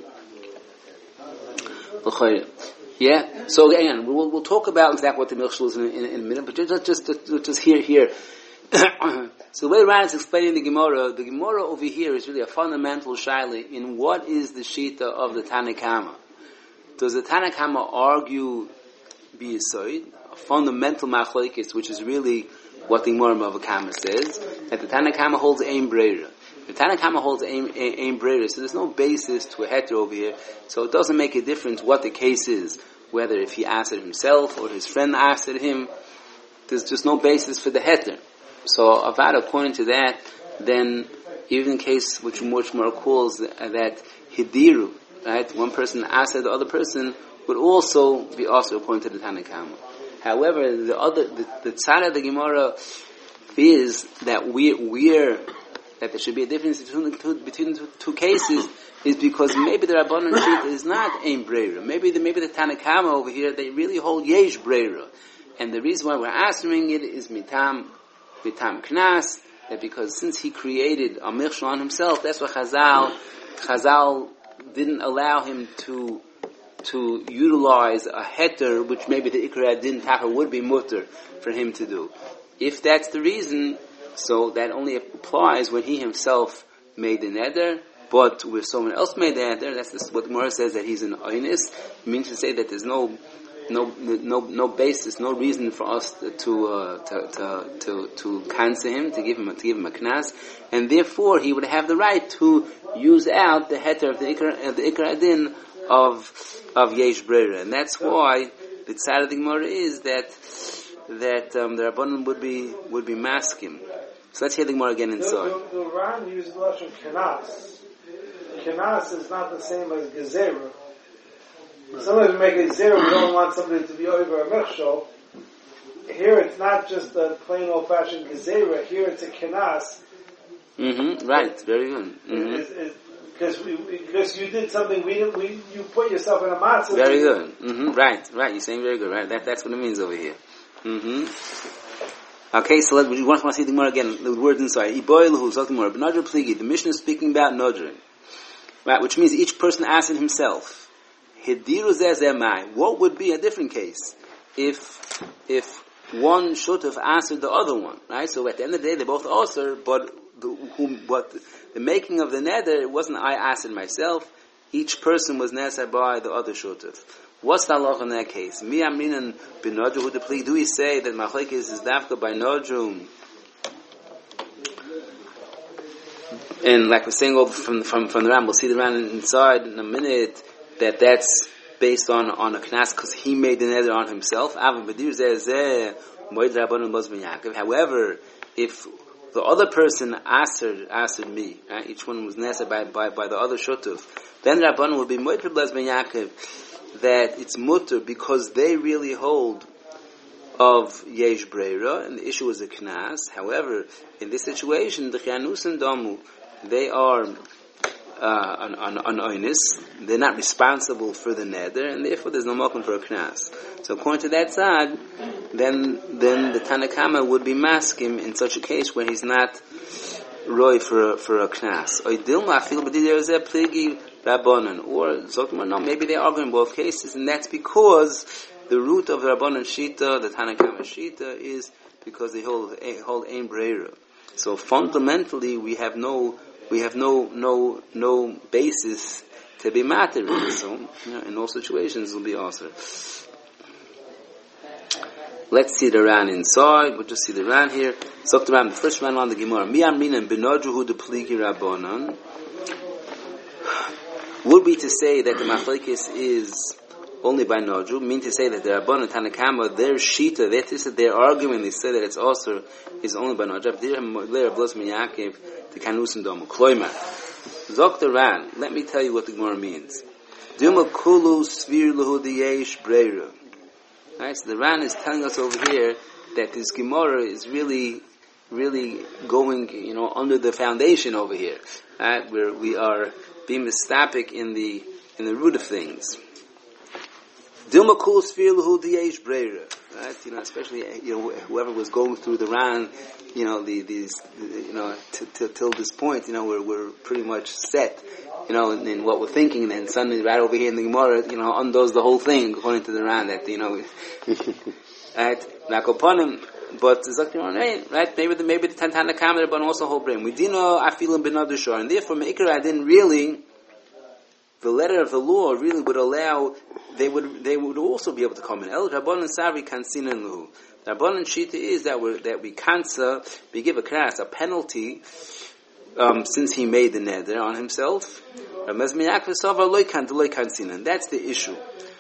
Yeah. So again, we'll talk about exactly what the milchshul is in a minute. But just here, So the way Ran is explaining the Gemara over here is really a fundamental shaila in what is the shita of the Tanakama. Does the Tanakama argue b'yisoid, a fundamental machlokes, which is really what the Gemara Bava Kama says, that the Tanakama holds aim breira. The Tanakama holds aim breira, so there's no basis to a heter over here, so it doesn't make a difference what the case is, whether if he asked it himself or his friend asked it him, there's just no basis for the heter. So, Avad, according to that, then, even in case which more calls that Hidiru, right, one person asked the other person, would also be also according to the Tanakama. However, the side of the Gemara is that that there should be a difference between the two cases, is because maybe the Rabbanan Shita is not Ein Breira. Maybe the Tanakama over here, they really hold Yesh Breira. And the reason why we're answering it is Mitam Knas, that because since he created a Michshel on himself, that's why Chazal didn't allow him to utilize a heter, which maybe the Ikra Adin Taka would be mutter for him to do. If that's the reason, so that only applies when he himself made the neder, but where someone else made the neder, that's what the Gemara says, that he's an oynis. It means to say that there's no basis, no reason for us to cancel him, to give him a knas, and therefore he would have the right to use out the heter of the Ikra Adin of Yesh Breira, and that's why the side of the Gemara is that the Rabbanan would be maskim. So let's hear the Gemara again inside. The Ran uses the lashon kenas. Kenas is not the same as gezerah. Sometimes we make a gezerah, we don't want somebody to be over a mechshol. Here it's not just a plain old-fashioned gezerah. Here it's a kenas. Right. Very good. Because you did something you put yourself in a matzah. Very good. Right. You're saying very good. Right. That's what it means over here. Okay, so we want to see the Gemara again. The words inside. The Mishnah is speaking about nodrin, right? Which means each person asked it himself. What would be a different case if one should have answered the other one, right? So at the end of the day, they both answer, but the making of the neder, it wasn't I asked it myself. Each person was neder by the other shutuf. What's the halacha in that case? Mi amrinan b'nodru hu depli. Do we say that machlekes is dafka by nodru? And like we're saying over from the Ram, we'll see the Ram inside in a minute, that's based on a knas because he made the neder on himself. However, if the other person answered me, right? Each one was neder by the other shutuf, then Rabbanan would be moed blaz ben Yaakov that it's mutter because they really hold of Yesh Breira, and the issue is a knas. However, in this situation, the Chanus and Damu, they are an oynis. They're not responsible for the neder, and therefore there's no mokum for a knas. So according to that side, then the Tanakama would be maskim in such a case where he's not roy for a knas. Or no, maybe they argue in both cases, and that's because the root of the Rabbanan Shita, the Tanakama Shita, is because they hold Ein Breira. So fundamentally, we have no basis to be matter. So in all situations, it'll be also. Let's see the Ran inside. We'll just see the Ran here. So the Ran, the first Ran on the Gemara. Mi amrinan b'nodru hu depligi Rabbanan. Would be to say that the machlekes is only by nodru, mean to say that the Rabbanan Tanakama, their shita, that is that they're arguing, they say that it's also is only by nodru. The kanus and domu kloima. Dr. Ran, let me tell you what the Gemara means. Duma kulu svir lahu diyesh breira. Right, so the Ran is telling us over here that this Gemara is really going, under the foundation over here, right, where we are being mistapic in the root of things. Dilma kul sfir lahu diyesh breira. Right, especially whoever was going through the Ran, till this point, we're pretty much set, in what we're thinking, and then suddenly right over here in the Gemara, undoes the whole thing according to the Ran that right? Nakoponim, but right? Maybe the Tantana Kameh but also whole brain. We didn't know I feel in Benadishar, and therefore Meikar I didn't really. The letter of the law really would allow. They would also be able to come in. El Rabbanan Savi Kansinan Luhu. The Rabbanan Shita is that we cancer, we give a kras, a penalty, since he made the neder on himself. That's the issue.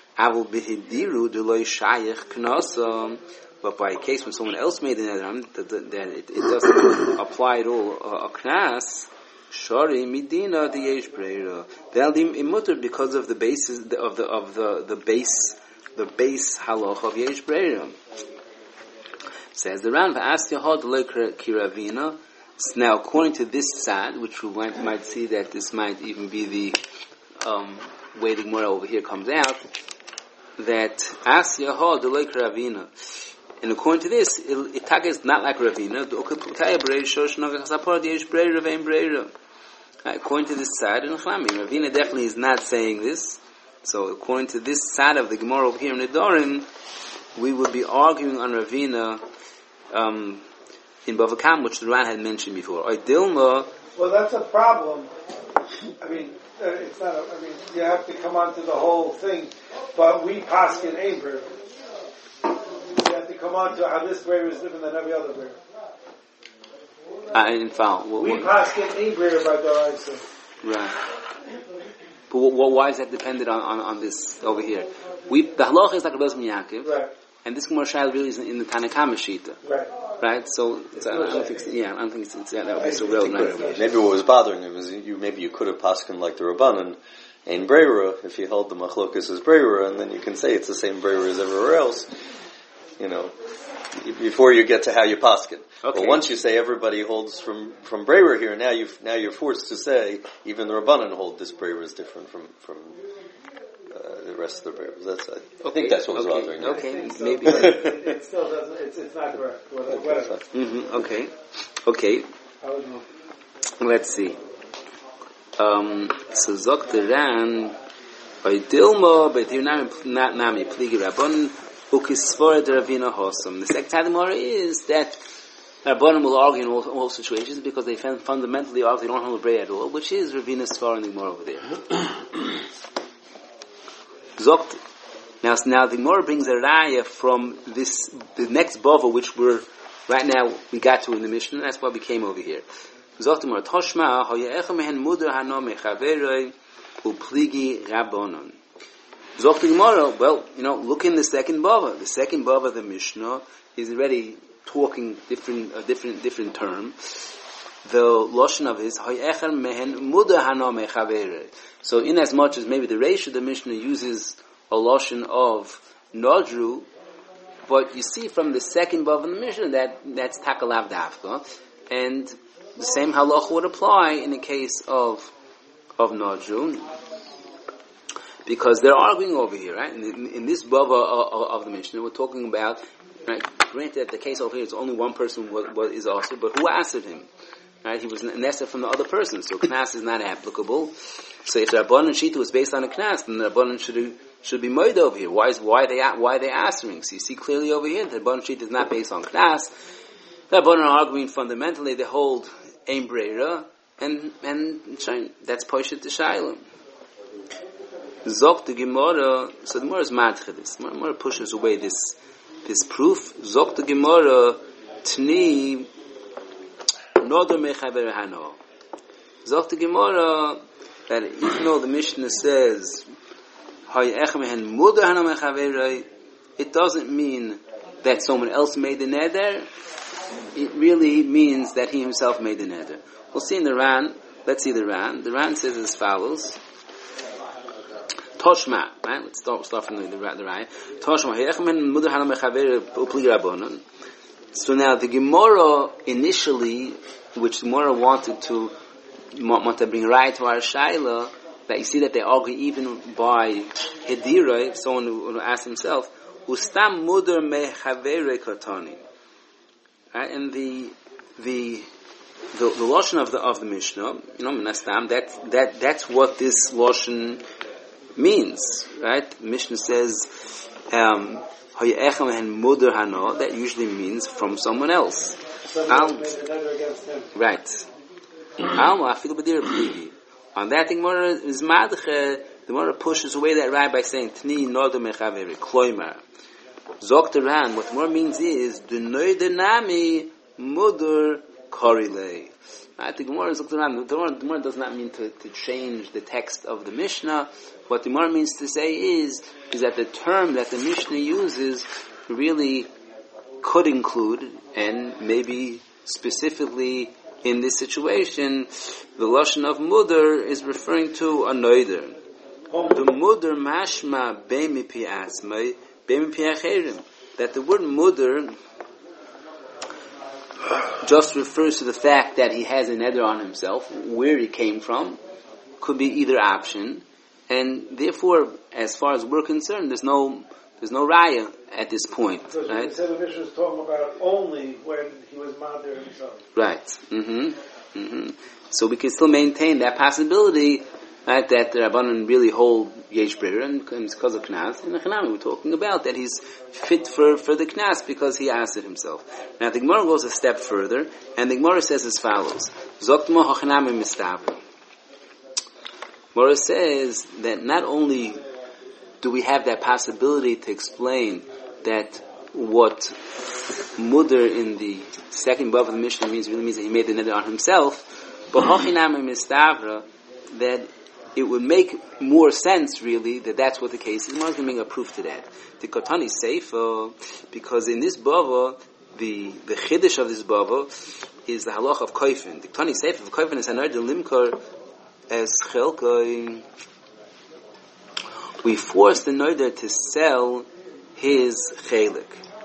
But by a case when someone else made the neder, that it doesn't apply at all a kras. Shari midina the yesh breira. They'll be imutter because of the basis of the base halach of yesh breira. Says the Ran v'as yahod lo kiravina. Now, according to this side, which we might see that this might even be the way the Gemara over here comes out, that as yahod lo kiravina. And according to this, it is not like Ravina. According to this side, in Ravina definitely is not saying this. So according to this side of the Gemara over here in the Dorim, we would be arguing on Ravina in Bava Kama, which the Ran had mentioned before. Well, that's a problem. I mean, it's not. You have to come on to the whole thing. But we paskin Abram. To come on to how this brayer is different than every other brayer. In fact, we pass get a brayer by the right. But why is that dependent on this over here? The halach is like a Bezmi Yaakov, right? And this Gemara Shail really is in the Tanakama Shita, right? So I don't think it's that would be so relevant. Maybe what was bothering him is maybe you could have paskin like the Rabbanan in Breira if you held the machlokas as Breira, and then you can say it's the same Breira as everywhere else. Before you get to how you paskin. Okay. But once you say everybody holds from Breira here, now you're forced to say even the Rabbanan hold this Breira is different from the rest of the Breiras. I think that's what was bothering me. Okay, maybe it still doesn't. It's not correct. Whatever. Okay. Let's see. So Zok the Ran by Dilma, but you're not nami pligi Rabbanan. The second Gemara is that Rabbanim will argue in all situations because they fundamentally argue they don't have a bray at all, which is Ravina's Svar in the Gemara over there. Now the Gemara brings a raya from the next bava, which we got to in the Mishnah. That's why we came over here. Zokt Gemara Toshma hayecha mehen mudar hano mechaveroi upligi Rabbanon. Zok the Gemara, look in the second bava. The second bava of the Mishnah is already talking different term. The lashon of his hayecher mehen muda hana mechavere. So, in as much as maybe the reish of the Mishnah uses a lashon of nadru, but you see from the second bava of the Mishnah that's takalav dafka, and the same halach would apply in the case of nadru. Because they're arguing over here, right? In this bava of the Mishnah, we're talking about, right? Granted, the case over here is only one person is also, but who answered him? Right? He was nested from the other person, so knas is not applicable. So if the Rabbanan Shita was based on a knas, then the Rabbanan should be made over here. Why are they answering? So you see clearly over here, the Rabbanan Shita is not based on knas. The Rabbanan are arguing fundamentally they hold ein breira, and that's poshet to Shaila. Zok the Gemara, so the Gemara is mad for this. The Gemara pushes away this proof. Zok the Gemara, Tni, Nodo Mechaber Hano. Zok the Gemara, that even though the Mishnah says, Hay Echmehen Muda Hano Mechaber, it doesn't mean that someone else made the neder. It really means that he himself made the neder. We'll see in the Ran. Let's see the Ran. The Ran says as follows. Toshma, right? Let's start from the Raya. Toshma, Heyechman Muda Hana Mechaver Upli Rabbanon. So now the Gemara initially, which the Gemara wanted to bring right to our Shaila, that you see that they argue even by Hedira, if someone who asks himself, Ustam Muda Mechaver Kartani. Right? And the lashon of the Mishnah, Minastam, that's what this lashon means, right? Mishnah says, That usually means from someone else. Somebody made a neder against him. Right. On that thing, the Gemara pushes away that right by saying Tni Noder Mechaveri Kloimer. Zok the Ran, what the Gemara means is the Noder Nami Mudur Korile. Right, the Gemara is the Gemara does not mean to change the text of the Mishnah. What the Gemara means to say is that the term that the Mishnah uses really could include, and maybe specifically in this situation, the lashon of mudar is referring to a noider. The mudar mashma beimipi asmai beimipi acherim. That the word mudar just refers to the fact that he has a neder on himself. Where he came from could be either option, and therefore, as far as we're concerned, there's no raya at this point. Because right? we said the Mishnah was talking about only when he was madir himself. Right. So we can still maintain that possibility, right, that the Rabbanan really hold Yesh Brer, and it's because of Knas. In the Chanami we're talking about that he's fit for the Knas because he asked it himself. Now the Gemara goes a step further, and the Gemara says as follows: Zoktmo hachanami mistav. Gemara says that not only do we have that possibility to explain that what mudar in the second above of the Mishnah means really means that he made the neder on himself, but hachanami mistavra, that it would make more sense, really, that that's what the case is. I'm going to make a proof to that. The Kotani Seifa, because in this bava, the chiddush of this bava is the halach of koifin. The Kotani Seifa of koifin is hanar de limkar as chelkai. We force the noider to sell his chelik.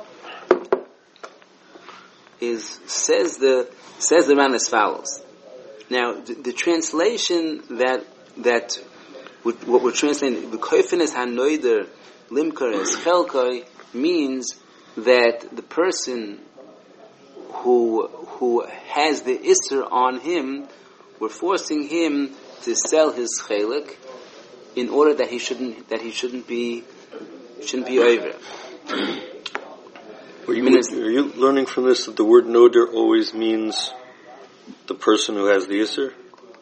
Says the Ran as follows. Now, the translation that what we're translating, the koifin is hanoider limkar as chelkai, means that the person who has the isser on him, we're forcing him to sell his chelik in order that he shouldn't be over. Are you learning from this that the word noder always means the person who has the isser?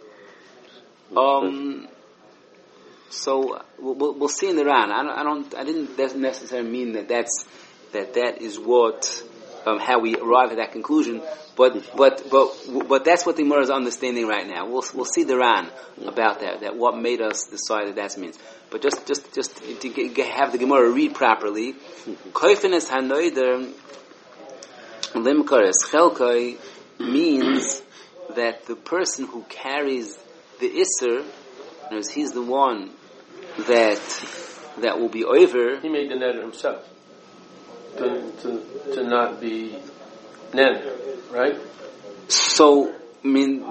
So we'll see in the Ran. I didn't necessarily mean that that is what how we arrive at that conclusion. But that's what the Gemara is understanding right now. We'll see the Ran about that what made us decide that means. But just to have the Gemara read properly, koifin es hanoider limkar es chelkai means that the person who carries the isser, he's the one that will be over. He made the neder himself to not be neder, right? So I mean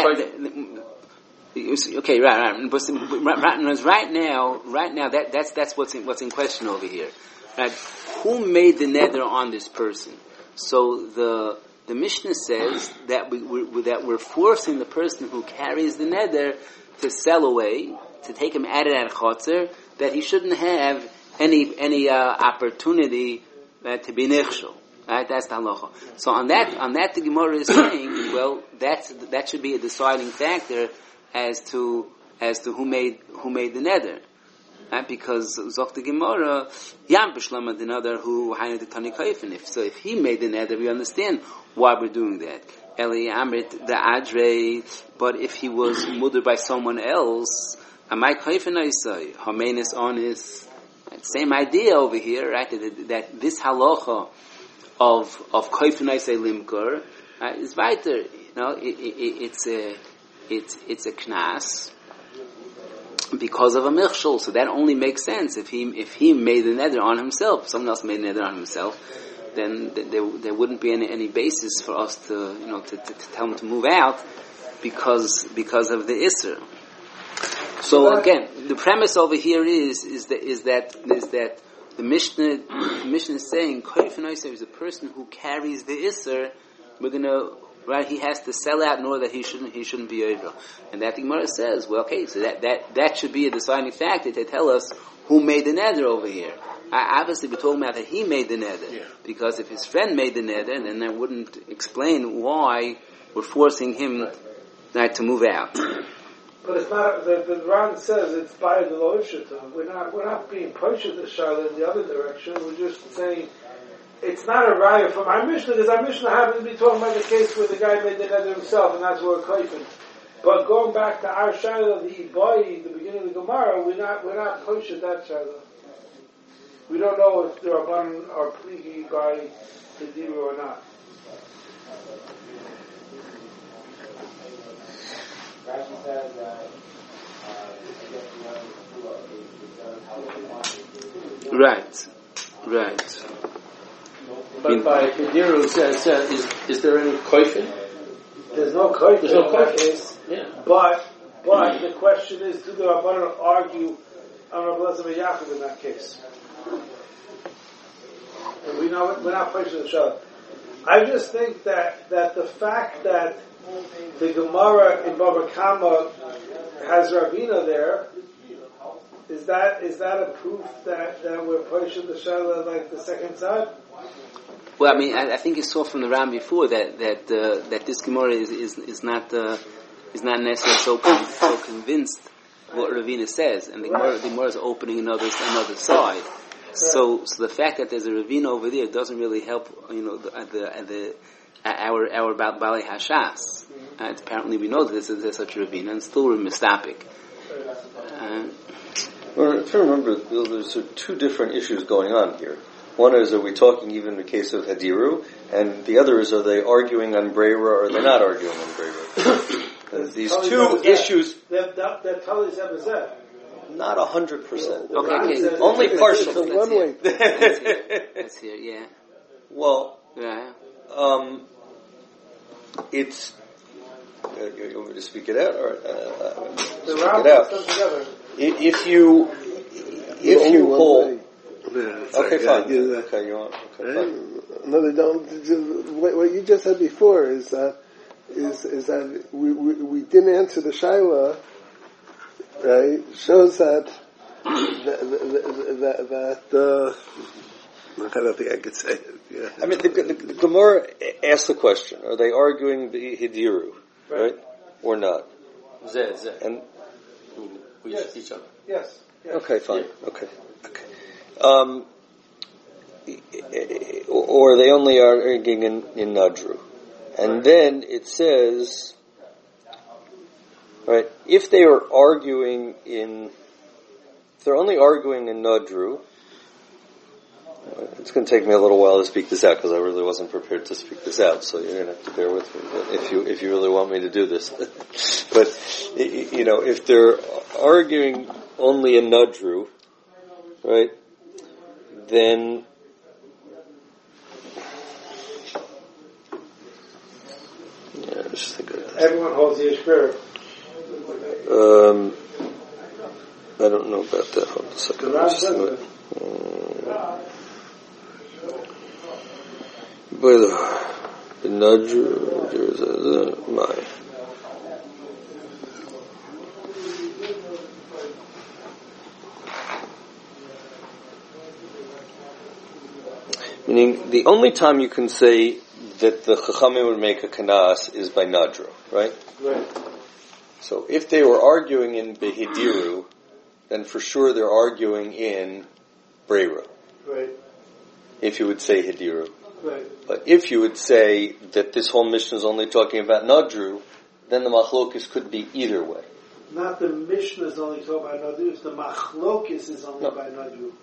okay, right. But right now that's what's in question over here. Right? Who made the neder on this person? So the Mishnah says that we're forcing the person who carries the neder to sell away, to take him at chotzer, that he shouldn't have any opportunity to be nichshel. Right, that's the halacha. So on that the Gemara is saying, well, that should be a deciding factor as to who made the neder. Right? Because Zok the Gemara, Yam B'Shlama the neder who hainu the Tani Kaifin. If he made the neder, we understand why we're doing that. Eli Amrit the Adre, but if he was mudar by someone else, Amai Kaifin Aisai, Hamenis on his same idea over here, right? That this halacha of Kaifin Aisai Limkar is weiter. It's a knas because of a milchshul. So that only makes sense if he made the neder on himself. If someone else made the neder on himself, then there wouldn't be any basis for us to tell him to move out because of the isser. So again, the premise over here is that the Mishnah is saying Koif Noisei is a person who carries the isser. We're gonna right? He has to sell out in order that he shouldn't be over. And that the Gemara says, well, okay, so that should be a deciding factor to tell us who made the neder over here. Obviously, we're talking about that he made the neder, because if his friend made the neder, then that wouldn't explain why we're forcing him to move out. But it's not. The Ran says it's by the loishita. We're not being pushed the Shaila in the other direction. We're just saying it's not a raya from our Mishnah, because our Mishnah happens to be talking about the case where the guy made the neder himself, and that's what we're claiming. But going back to our Shaila, the Ibai, the beginning of the Gemara, we're not pushed that Shaila. We don't know if the Rabban are pligi by the Diru or not. Rashi says that Right. But by Kediru says, is there any koifin? There's no koifin in that case. Yeah. But the question is, do the Rabbanan argue on Rabbi Elazar ben Yaakov in that case? And we're not pushing the Shaila. I just think that the fact that the Gemara in Bava Kama has Ravina there, is that a proof that we're pushing the Shaila like the second side? Well, I mean, I think you saw from the Ram before that this Gemara is not necessarily so convinced what Ravina says, and the Gemara is opening another side. So the fact that there's a Ravina over there doesn't really help, our Bali Hashas. Apparently, we know that there's such a Ravina, and still we're mistapik. Well, if you remember, there's two different issues going on here. One is, are we talking even in the case of Hadiru? And the other is, are they arguing on Breira or are they not arguing on Breira? These two issues... That Tali Zebazeh. Not 100%. Okay. Only partial. One way. Let's hear, yeah. Well, Yeah. it's... you want me to speak it out? Or, The speak Ram it out. puts them together. If you hold... Okay, fine. Yeah. Okay, you want... Okay, fine. No, they don't. What you just said before is that we didn't answer the Shaila, right? Shows that I don't think I could say it. Yeah. I mean, the Gemara asked the question: are they arguing the Hidiru, right, or not? Zeh. And We Yes. each other. Yes. okay, fine. Okay. Or they only are arguing in Nadru. And then it says, right, if they're only arguing in Nadru, it's going to take me a little while to speak this out because I really wasn't prepared to speak this out, so you're going to have to bear with me if you really want me to do this. But, if they're arguing only in Nadru, right, then just think of this. Everyone holds the Ishbir. I don't know about that. Hold on a second. The Ram says it. The Nadru, my. Meaning, the only time you can say that the Chachamim would make a kanas is by Nadru, right? Right. So if they were arguing in Behidiru, then for sure they're arguing in Breira. Right. If you would say Hidiru. Right. But if you would say that this whole mission is only talking about Nadru, then the machlokis could be either way. Not the Mishnah is only talking about Nadu, it's the Machlokis is only by Nadu.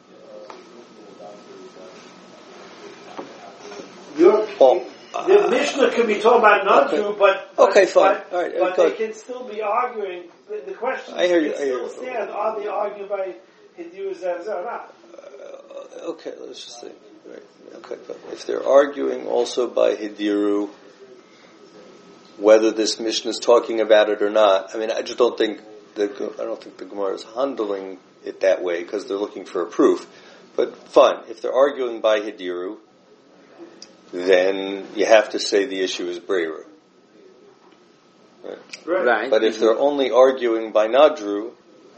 The Mishnah can be talking about Nadu, but Okay, fine. All right, but okay. they can still be arguing. The question I hear you, can I hear still you. stand. Are they arguing by Hindu Zazah or not? Okay, let's just say. Right. Okay, but if they're arguing also by Hidiru, whether this mission is talking about it or not, I mean, I just don't think the Gemara is handling it that way because they're looking for a proof. But fine, if they're arguing by Hidiru, then you have to say the issue is Breira. Right. But if they're only arguing by Nadru,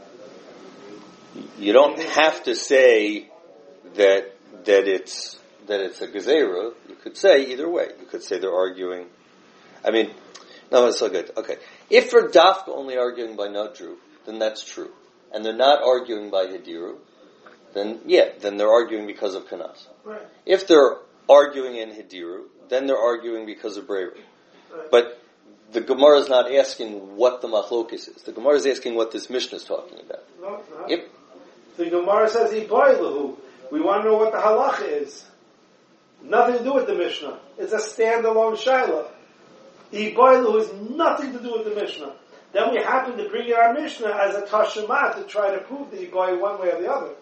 you don't have to say that it's a gezerah. You could say either way. You could say they're arguing. I mean, no, it's so good. Okay, if they're dafka only arguing by Nadru, then that's true, and they're not arguing by Hediru, then they're arguing because of Kanas. Right. If they're arguing in Hediru, then they're arguing because of Breira. Right. But the Gemara is not asking what the machlokes is. The Gemara is asking what this Mishnah is talking about. No, it's not. If, The Gemara says Iboilahu. We want to know what the halacha is. Nothing to do with the Mishnah. It's a standalone shaila. Iboilahu has nothing to do with the Mishnah. Then we happen to bring in our Mishnah as a tashema to try to prove the Iboy one way or the other.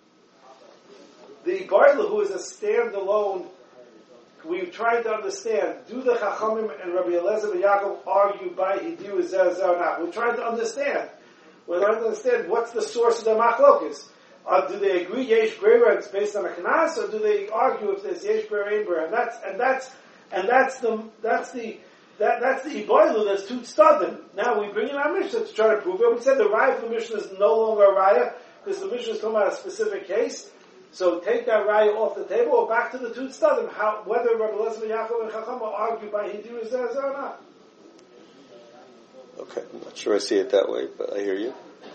The Iboilahu is a standalone. We're trying to understand, do the Chachamim and Rabbi Eliezer and Yaakov argue by Hidiyu Zeh or not? We're trying to understand. We're trying to understand what's the source of the machlokes. Do they agree Yesh Breira it's based on a Kanas, or do they argue if there's Yesh Breira Ein Breira? And that's the Iboilu that's two Tzadim. Now we bring in our Mishnah to try to prove it. We said the Raya of the Mishnah is no longer a Raya because the Mishnah is talking about a specific case. So take that Raya off the table or back to the two Tzadim. Whether Rabbi Eliezer, Yaakov, and Chacham argue by Hidiyu Zeh or not. okay, I'm not sure I see it that way, but I hear you.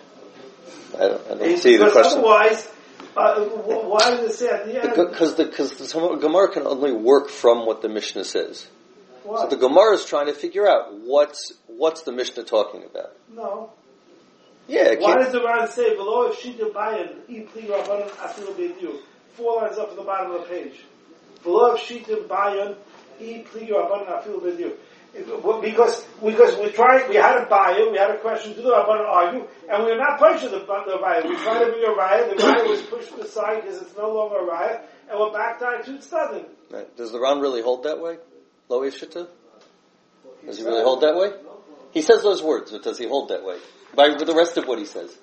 I don't see the question. Otherwise, why does it say at the end? Because the Gemara can only work from what the Mishnah says. Why? So the Gemara is trying to figure out what's the Mishnah talking about. No. Yeah. Why does the Ran say below if Shita Bayan Ipli Rabbanan Afilu Beidiu? 4 lines up at the bottom of the page. Below if Shita Bayan Ipli Rabbanan Afilu Beidiu. Because we had a buyer, we had a question, do the Rabbanan argue, and we were not pushing the Raya. We tried to bring a Raya, the Raya was pushed aside because it's no longer a Raya, and we're back to our two Tzadim. Right. Does the Ran really hold that way? Lo Yishita? Does he really hold that way? He says those words, but does he hold that way? By the rest of what he says.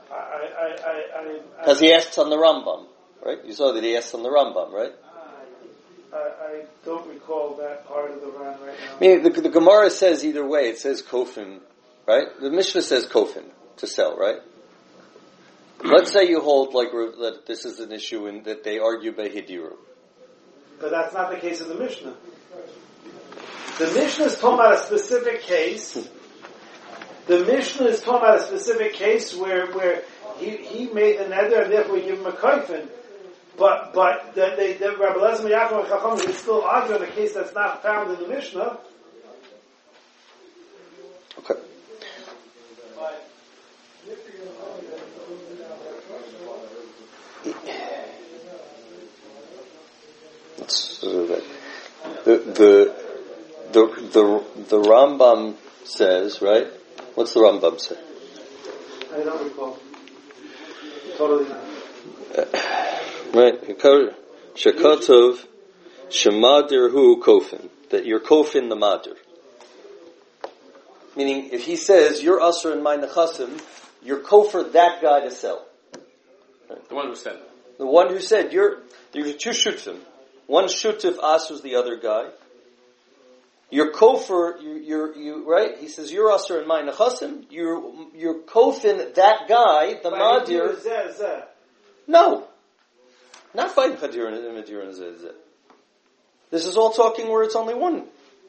Because he asks on the Rambam, right? You saw that he asks on the Rambam, right? I don't recall that part of the Ran right now. I mean, the Gemara says either way. It says kofin, right? The Mishnah says kofin, to sell, right? Let's say you hold like that this is an issue and that they argue by Hidiru. But that's not the case of the Mishnah. The Mishnah is talking about a specific case. The Mishnah is talking about a specific case where he made the neder and therefore we give him a kaifin. But the Rabbi Eliezer and Yaakov and Chacham is still arguing a case that's not found in the Mishnah. Okay. Let's do that. The Rambam says, right? What's the Rambam say? I don't recall. Totally not. Right, Shekatov Shemadir Hu Kofin, that you're Kofin the Madir. Meaning, if he says you're Usher in my Nechasim, you're Kofir that guy to sell. The one who said it. The one who said you're two Shutim. One Shutif Asher's the other guy. You're Kofir, you right? He says you're Usher in my Nechasim. You're Kofin that guy, the Madir. No. Not fighting Hadir and Medir and Zeh. This is all talking where it's only one.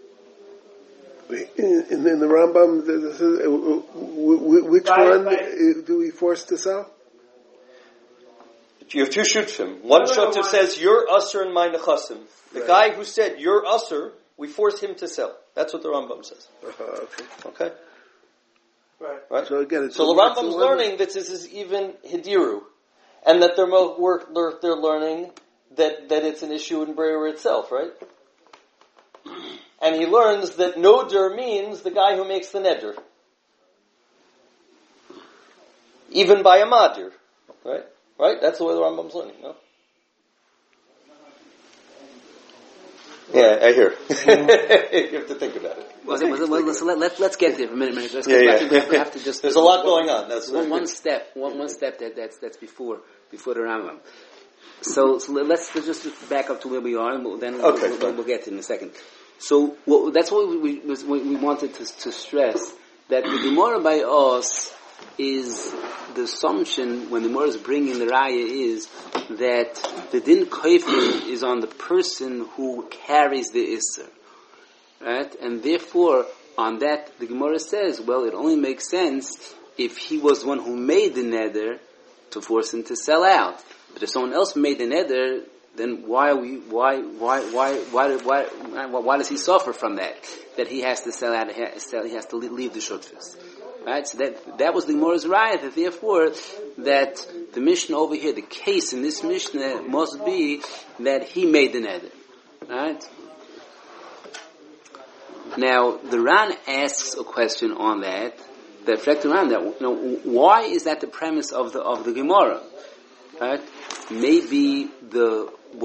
In the Rambam, which one do we force to sell? You have two shutfim. One shutif says, you're usher in my nechasim. The guy who said, you're usher, we force him to sell. That's what the Rambam says. Okay? Right? So again, the Rambam's learning that this is even Hidiru. And that they're learning that it's an issue in Breira itself, right? And he learns that Noder means the guy who makes the Neder. Even by a Madir. Right? Right? That's the way the Rambam's learning, no? Yeah, I hear. You have to think about it. Let's get there for a minute. We have to just. There's a lot going on. That's one step that's before the Rambam. So let's just back up to where we are, and then we'll get to it in a second. So that's what we wanted to stress, that the Gemara by us is the assumption when the Gemara is bringing the Raya is that the din koifin is on the person who carries the Isser, right? And therefore, on that, the Gemara says, well, it only makes sense if he was one who made the neder to force him to sell out. But if someone else made the neder, then why does he suffer from that? That he has to sell out, he has to leave the shutfus. Right? So that was the Gemara's raya, that therefore, that the Mishnah over here, the case in this Mishnah must be that he made the neder. Right? Now, the Ran asks a question on that reflects around that. Why is that the premise of the Gemara? Right? Maybe the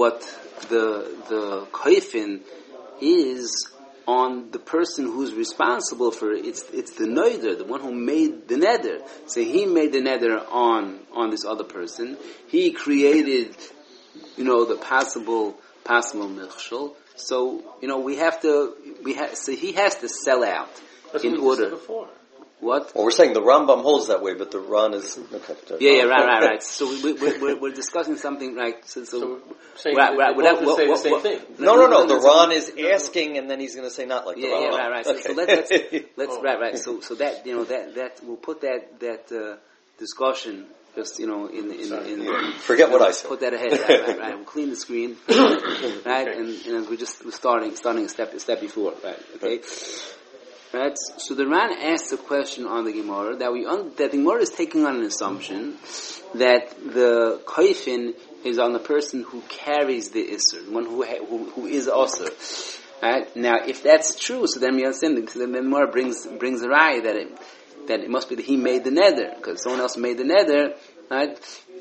koifin is on the person who's responsible for it. It's the neder, the one who made the neder. So he made the neder on this other person. He created, the possible nichshel. So, so he has to sell out in order. Before. What? Well, we're saying the Rambam holds that way, but the Ran is... Okay. Right. So we're discussing something like... So saying say the same thing. No. The Ran is asking, and then he's going to say not like the Rambam. Right. Okay. So let's right. So that that we'll put that discussion just in forget what I said. Put that ahead. Right. We'll clean the screen. Right, and we're starting a step before. Right. Okay. Right. So the Ran asks a question on the Gemara that the Gemara is taking on an assumption that the koifin is on the person who carries the Isser, the one who is Osir. Right? Now, if that's true, so then we understand. Because then the Gemara brings a raya that it must be that he made the neder, because someone else made the neder. Right?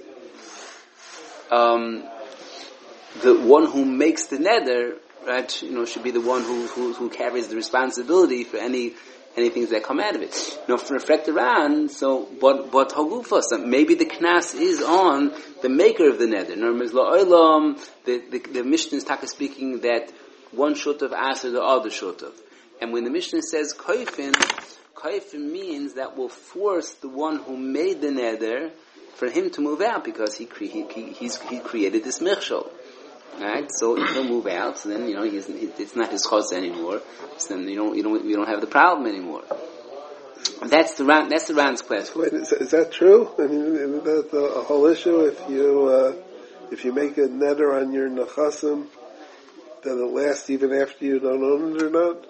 The one who makes the neder, right? Should be the one who carries the responsibility for anything that come out of it. For reflect around, but hagufa, so maybe the knas is on the maker of the neder. In other words, the Mishnah is speaking that one shutav aser the other shutav, and when the Mishnah says koifin means that will force the one who made the neder for him to move out because he created this michshol. Right, so he'll move out. So then it's not his chos anymore. So then we don't have the problem anymore. That's the Ran's question. Wait, is that true? I mean, isn't that a whole issue? If you make a neder on your nechasim, then it lasts even after you don't own it or not?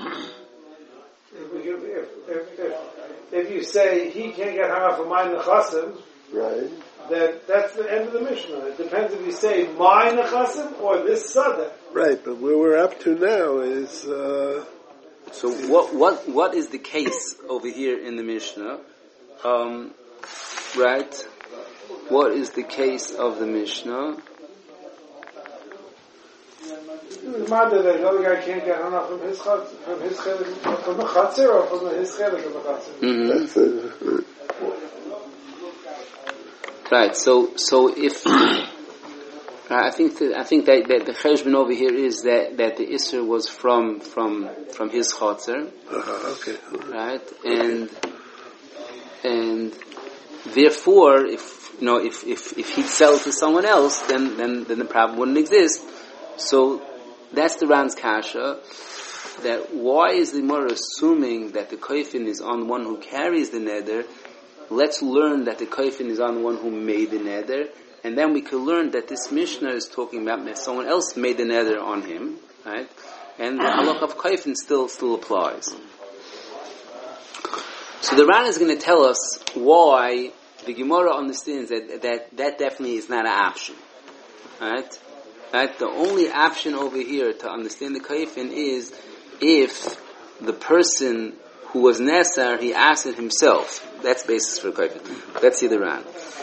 If you say he can't get hung up for my nechasim, right? That's the end of the Mishnah. It depends if you say my nechasim or this sada. Right, but where we're up to now is. So what is the case over here in the Mishnah? Right? What is the case of the Mishnah? It's matter that the other guy can't get hung up from the chatzir or from his chelik of the chatzir. Right. So if I think that the cheshbon over here is that the Isser was from his chotzer. Okay. Right, and therefore, if he'd sell to someone else, then the problem wouldn't exist. So that's the Ran's kasha. That why is the Gemara assuming that the koifin is on the one who carries the neder? Let's learn that the koifin is on the one who made the neder, and then we can learn that this Mishnah is talking about that someone else made the neder on him, right? And the halach of koifin still applies. So the Ran is going to tell us why the Gemara understands that definitely is not an option, right? Right? The only option over here to understand the koifin is if the person who was Nesar, he asked it himself. That's basis for koifin. Let's see the Ran.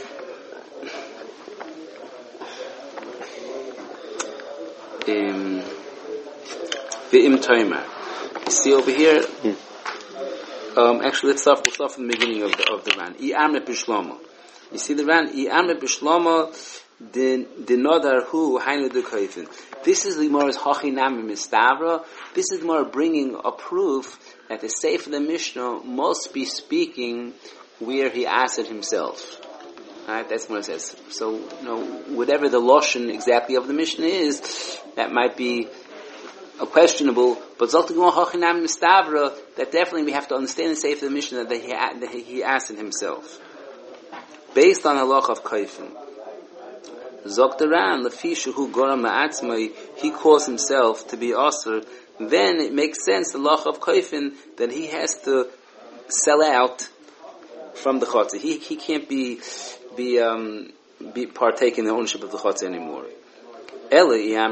The Im Toimer. You see over here. Actually, we'll start from the beginning of the Ran. I Amre Bishlomo. You see the Ran. I Amre Bishlomo. nodar hu hainu de koifin. This is the Gemara's hachinam mistavra. This is the Gemara bringing a proof that the Sefer of the Mishnah must be speaking where he asked it himself. Alright, that's what it says. So, whatever the lashon exactly of the Mishnah is, that might be questionable, but Zaltagma Hachinam Mistavra, that definitely we have to understand the Sefer of the Mishnah that he asked it himself. Based on halach of Kaifin. Zoktaran, Lafisha hu Goram Ma'atzmai, he calls himself to be Asr, then it makes sense, the halach of Kaifin, that he has to sell out from the Chotzer. He can't be partaking in the ownership of the Chotzer anymore. But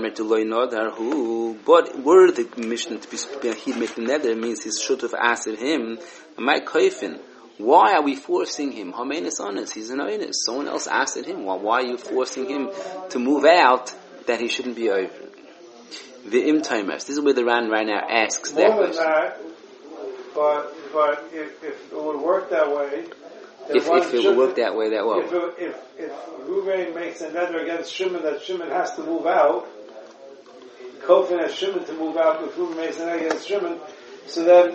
were the Mishnah to be he'd make the nether, means he should have asked him, my Kaifin, why are we forcing him? Hamenis honest, he's an oinus. Someone else asked him, why are you forcing him to move out that he shouldn't be over? The imtimers. This is where the Ran right now asks that question. That, but if it would work that way, if it would work that way, that will. If Ruvain makes a nether against Shimon that Shimon has to move out, Kofin has Shimon to move out, but Ruvain makes a nether against Shimon. So then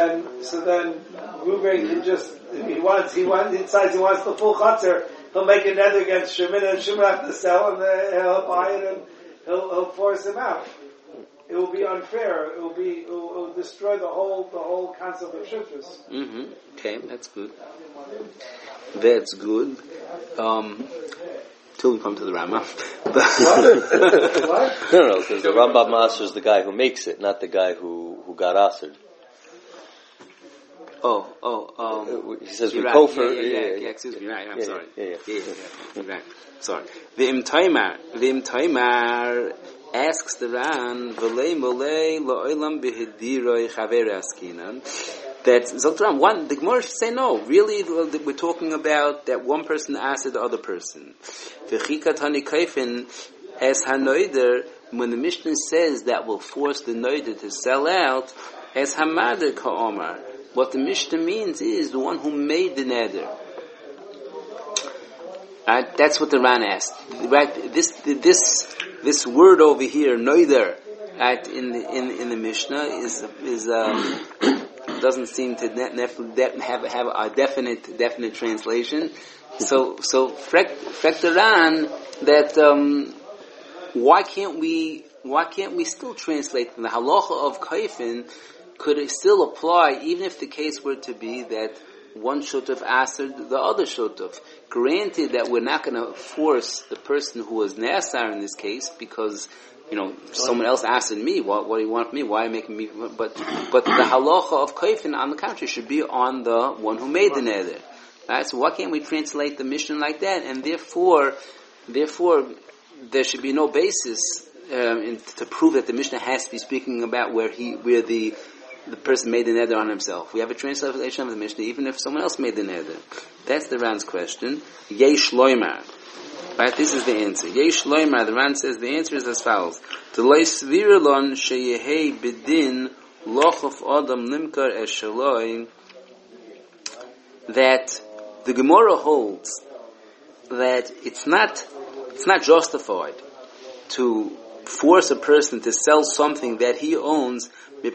Ruvain can just, if he decides he wants the full chutzner, he'll make a nether against Shimon, and Shimon will have to sell, and he'll buy it, and he'll force him out. It will be unfair. It will destroy the whole concept of shutras. Mm-hmm. Okay, that's good. That's good. Till we come to the Rambam. What? No, because the Rambam Master is the guy who makes it, not the guy who got asered. He says we kofar. Yeah, excuse me. Right, I'm sorry. Yeah. Right. Sorry. The Imtaimar asks the Ran, "V'lei molei la'olam behidiroi chaver askinan." That Zoltran, the Gemara should say no. Really, we're talking about that one person asked the other person. V'chikat hani kaifin as hanoider, when the Mishnah says that will force the noider to sell out, as hamader ka'omar. What the Mishnah means is the one who made the neder. Right? That's what the Ran asked. Right? This word over here, noider, right, in the Mishnah is doesn't seem to have a definite translation. So frek the Ran that why can't we still translate the halacha of kaifin? Could it still apply even if the case were to be that one should have answered the other should have? Granted that we're not going to force the person who was nasar in this case because someone else asked me, what do you want from me? Why are you making me? But the halacha of kaifin, on the contrary, should be on the one who made the neder. Right? So why can't we translate the Mishnah like that? And therefore, there should be no basis to prove that the Mishnah has to be speaking about where the person made the neder on himself. We have a translation of the Mishnah, even if someone else made the neder. That's the Ran's question. Yesh loymar. Right, this is the answer. Yesh loymar, the Ran says the answer is as follows. T'loi svirulon sheyehei bidin lochof adam limkar eshaloi, that the Gemara holds that it's not justified to force a person to sell something that he owns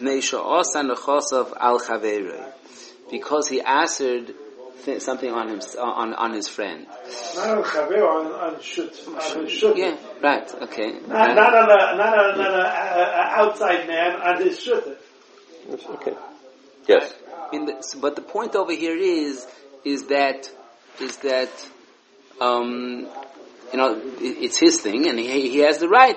because he answered something on his friend. Not on chaver, on shut. Yeah, right. Okay. Not on an outside man, on his shut. Okay. Yes. But the point over here is that it's his thing, and he has the right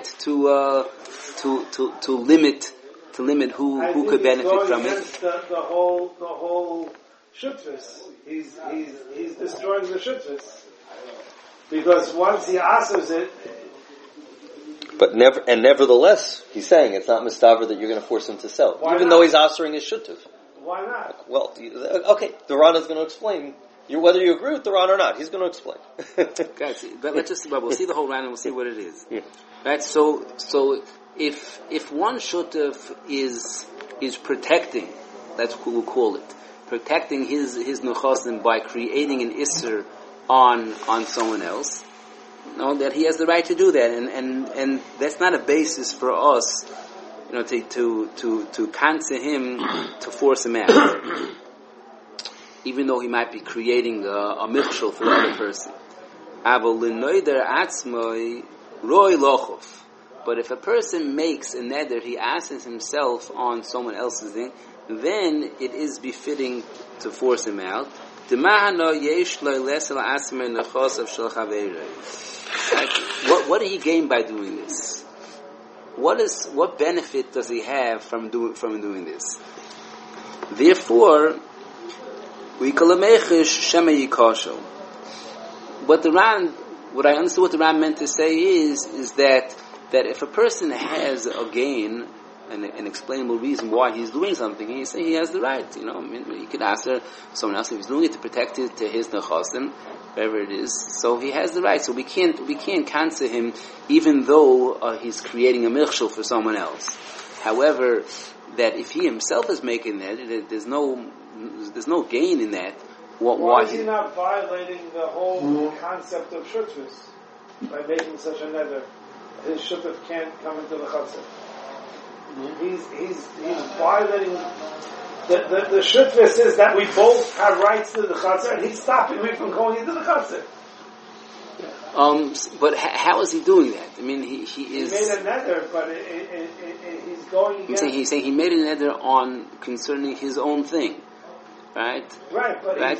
to limit who could benefit from it. The whole shutvis. He's destroying the shutvis because once he answers it. But nevertheless, he's saying it's not mistaver that you're going to force him to sell, even though he's answering his shuttiv. Why not? Well, okay, the Ran is going to explain. Whether you agree with the Ran or not, he's going to explain. Guys, but we'll see the whole Ran and we'll see what it is. Yeah. Right? So if one shutuf is protecting, that's what we'll call it, protecting his nechasim by creating an isser on someone else, that he has the right to do that, and that's not a basis for us, to cancel him, to force him out, even though he might be creating a mikshel for the other person. But if a person makes a neder, he asks himself on someone else's thing, then it is befitting to force him out. What did he gain by doing this? What benefit does he have from doing this? Therefore, we call a mechish shema yikasho. What I understood what the Ran meant to say is that if a person has a gain, an explainable reason why he's doing something, he say he has the right. He could ask someone else if he's doing it to protect it to his nechasim, whatever it is. So he has the right. So we can't cancel him, even though he's creating a milchshel for someone else. However, that if he himself is making that, there's no gain in that. Why is he not violating the whole concept of shutfus by making such a neder? His shutf can't come into the chatzah. He's violating the shutfus is that we both have rights to the chatzah, and he's stopping me from going into the chatzah. But how is he doing that? I mean, he is. He made a neder, but he's going against. He's saying he made a neder on concerning his own thing, right? Right, but right?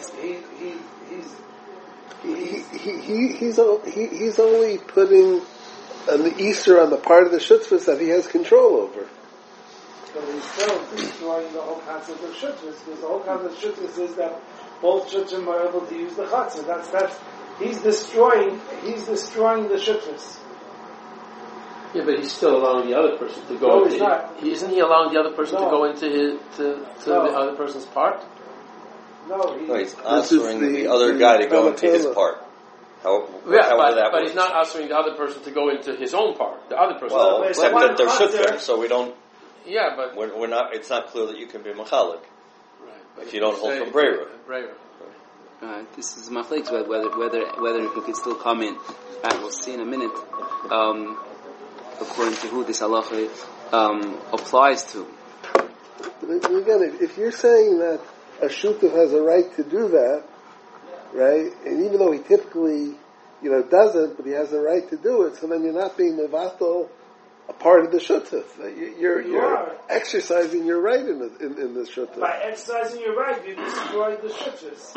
He's only putting an Easter on the part of the shutfus that he has control over. But he's still destroying the whole concept of shutfus, because the whole concept of shutfus is that both shutzim are able to use the chatzah. That's he's destroying the shutfus. Yeah, but he's still allowing the other person to go. No, he's not. Isn't he allowing the other person to go into the other person's part? No, he's answering the other guy to go into his part. But he's not answering the other person to go into his own part. The other person. Well, except that they're shutfim, so we don't. Yeah, but we're not. It's not clear that you can be machalik. Right. If you don't hold from breira. This is machlekes whether he could still come in. Right, we'll see in a minute. According to who this halacha applies to. Again, if you're saying that a shutuf has a right to do that, right, and even though he typically, doesn't, but he has a right to do it, so then you're not being mevatel a part of the shutuf. You're exercising your right in the shutuf. By exercising your right, you destroy the shutuf.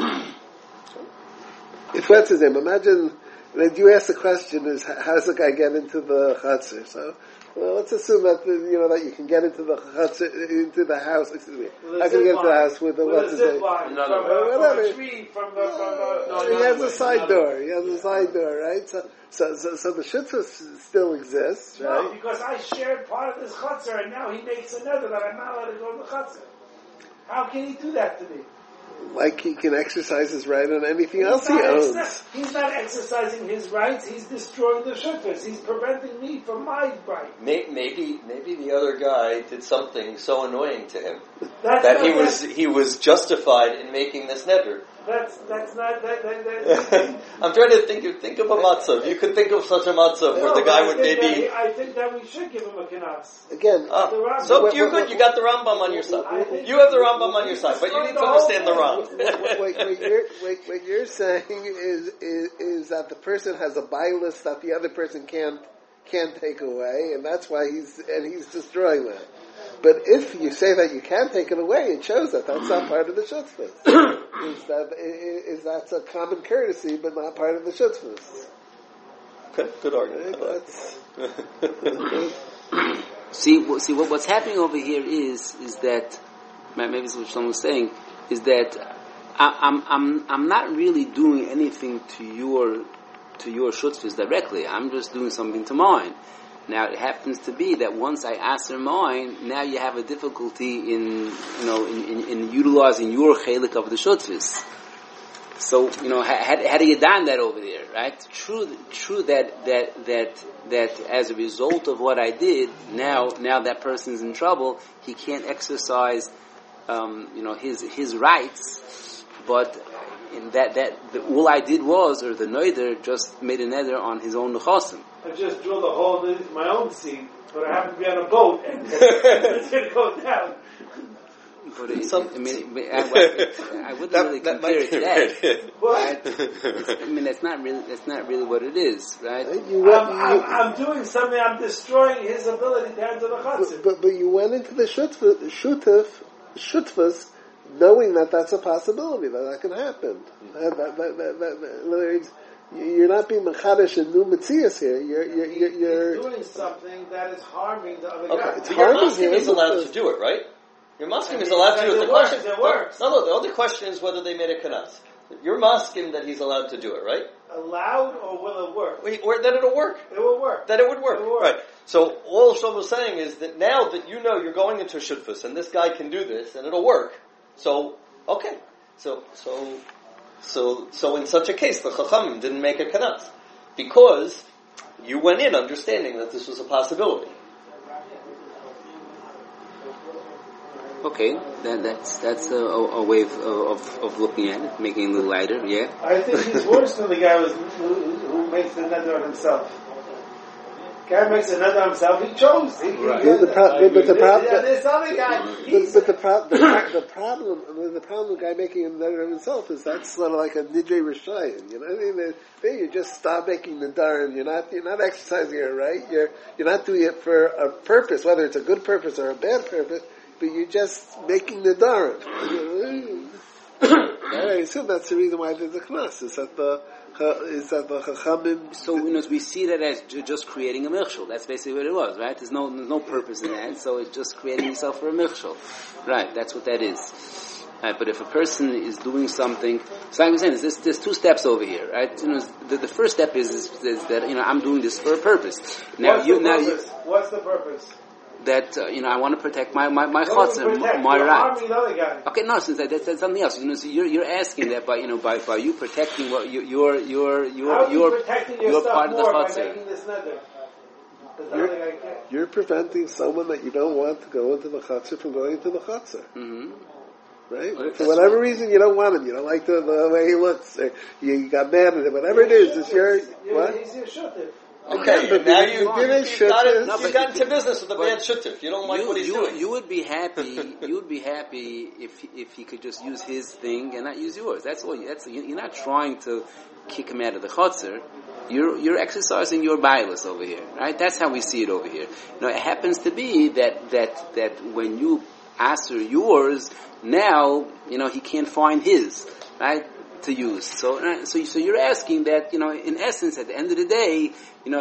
If what's his name? Imagine that you ask the question is how does the guy get into the chatzir? So let's assume that that you can get into the chatzir, into the house. Excuse me. How can you get into the house with what's his name? From a tree, from the. He has a side door. He has a side door, right? So the shutuf still exists, right? No, because I shared part of this chatzir, and now he makes another that I'm not allowed to go to the chatzir. How can he do that to me? Like he can exercise his right on anything else he owns. He's not exercising his rights. He's destroying the shutfus. He's preventing me from my right. Maybe the other guy did something so annoying to him he was justified in making this neder. That's not. I'm trying to think of a matzah. You could think of such a matzah where the guy would maybe. I think that we should give him a kinas. Again, so you're good. You got the Rambam on your side. You have the Rambam on your side, but you need to understand the Ram. What you're saying is that the person has a bias that the other person can't take away, and that's why he's destroying that. But if you say that you can take it away, it shows that that's not part of the shutzvus. That's a common courtesy, but not part of the shutzvus. Okay, good argument. See, what's happening over here is that maybe it's what Shlomo was saying is that I'm not really doing anything to your shutzvus directly. I'm just doing something to mine. Now it happens to be that once I answer mine, now you have a difficulty in utilizing your chelik of the shutzvus. So how do you done that over there, right? True that as a result of what I did, now that person's in trouble. He can't exercise his rights, but in all I did was, or the neder just made a neder on his own nechasim. I just drilled a hole in my own seat, but I happen to be on a boat, and it's going to go down. But I wouldn't really compare it to that. Right? That's not really what it is, right? I'm doing something. I'm destroying his ability to enter the chutzner. But you went into the shutvas, knowing that that's a possibility, that can happen. In other words, you're not being machadish and new metzias here. You're doing something that is harming the other guy. But your maskim is allowed to do it, right? Your maskim is allowed to do it. The question, it works. No, the only question is whether they made a kanas. Your maskim that he's allowed to do it, right? Allowed, or will it work? Or that it'll work. It will work. That it would work. It will work. Right. So all Shlomo was saying is that now that you know you're going into shutfus and this guy can do this and it'll work. So okay. So in such a case the Chachamim didn't make a kanas because you went in understanding that this was a possibility. Okay, that's a way of looking at it, making it a little lighter. Yeah. I think he's worse than the guy who makes the neder on himself. Guy makes a neder on himself. He chose. The problem with guy making a neder on himself is that's sort of like a nidre rishayim. You know what I mean? There you just stop making the darim. You're not exercising it right. You're not doing it for a purpose, whether it's a good purpose or a bad purpose. But you're just making the darim. I assume that's the reason why there's a knas. Is that the chachamim? So we see that as just creating a milchshul. That's basically what it was, right? There's no purpose in that. So it's just creating himself for a milchshul, right? That's what that is. But if a person is doing something, so like I'm saying, there's two steps over here, right? The first step is that I'm doing this for a purpose. What's the purpose? That I want to protect my chutzner, my right. Okay, no, since that's something else. So you're asking that by you protecting what you're part of the chutzner. You're preventing someone that you don't want to go into the chutzner from going into the chutzner. Mm-hmm. Right? For whatever reason, you don't want him. You don't like the way he looks. Or you got mad at him. Whatever it is, it's your what? He's your shuttif. Okay, but now you've gotten to business with a bad shuttif. You don't like what he's doing. You would be happy. You would be happy if he could just use his thing and not use yours. That's all. You're not trying to kick him out of the chutzner. You're exercising your bias over here, right? That's how we see it over here. It happens to be that when you answer yours, now he can't find his, right, to use. So you're asking that in essence, at the end of the day,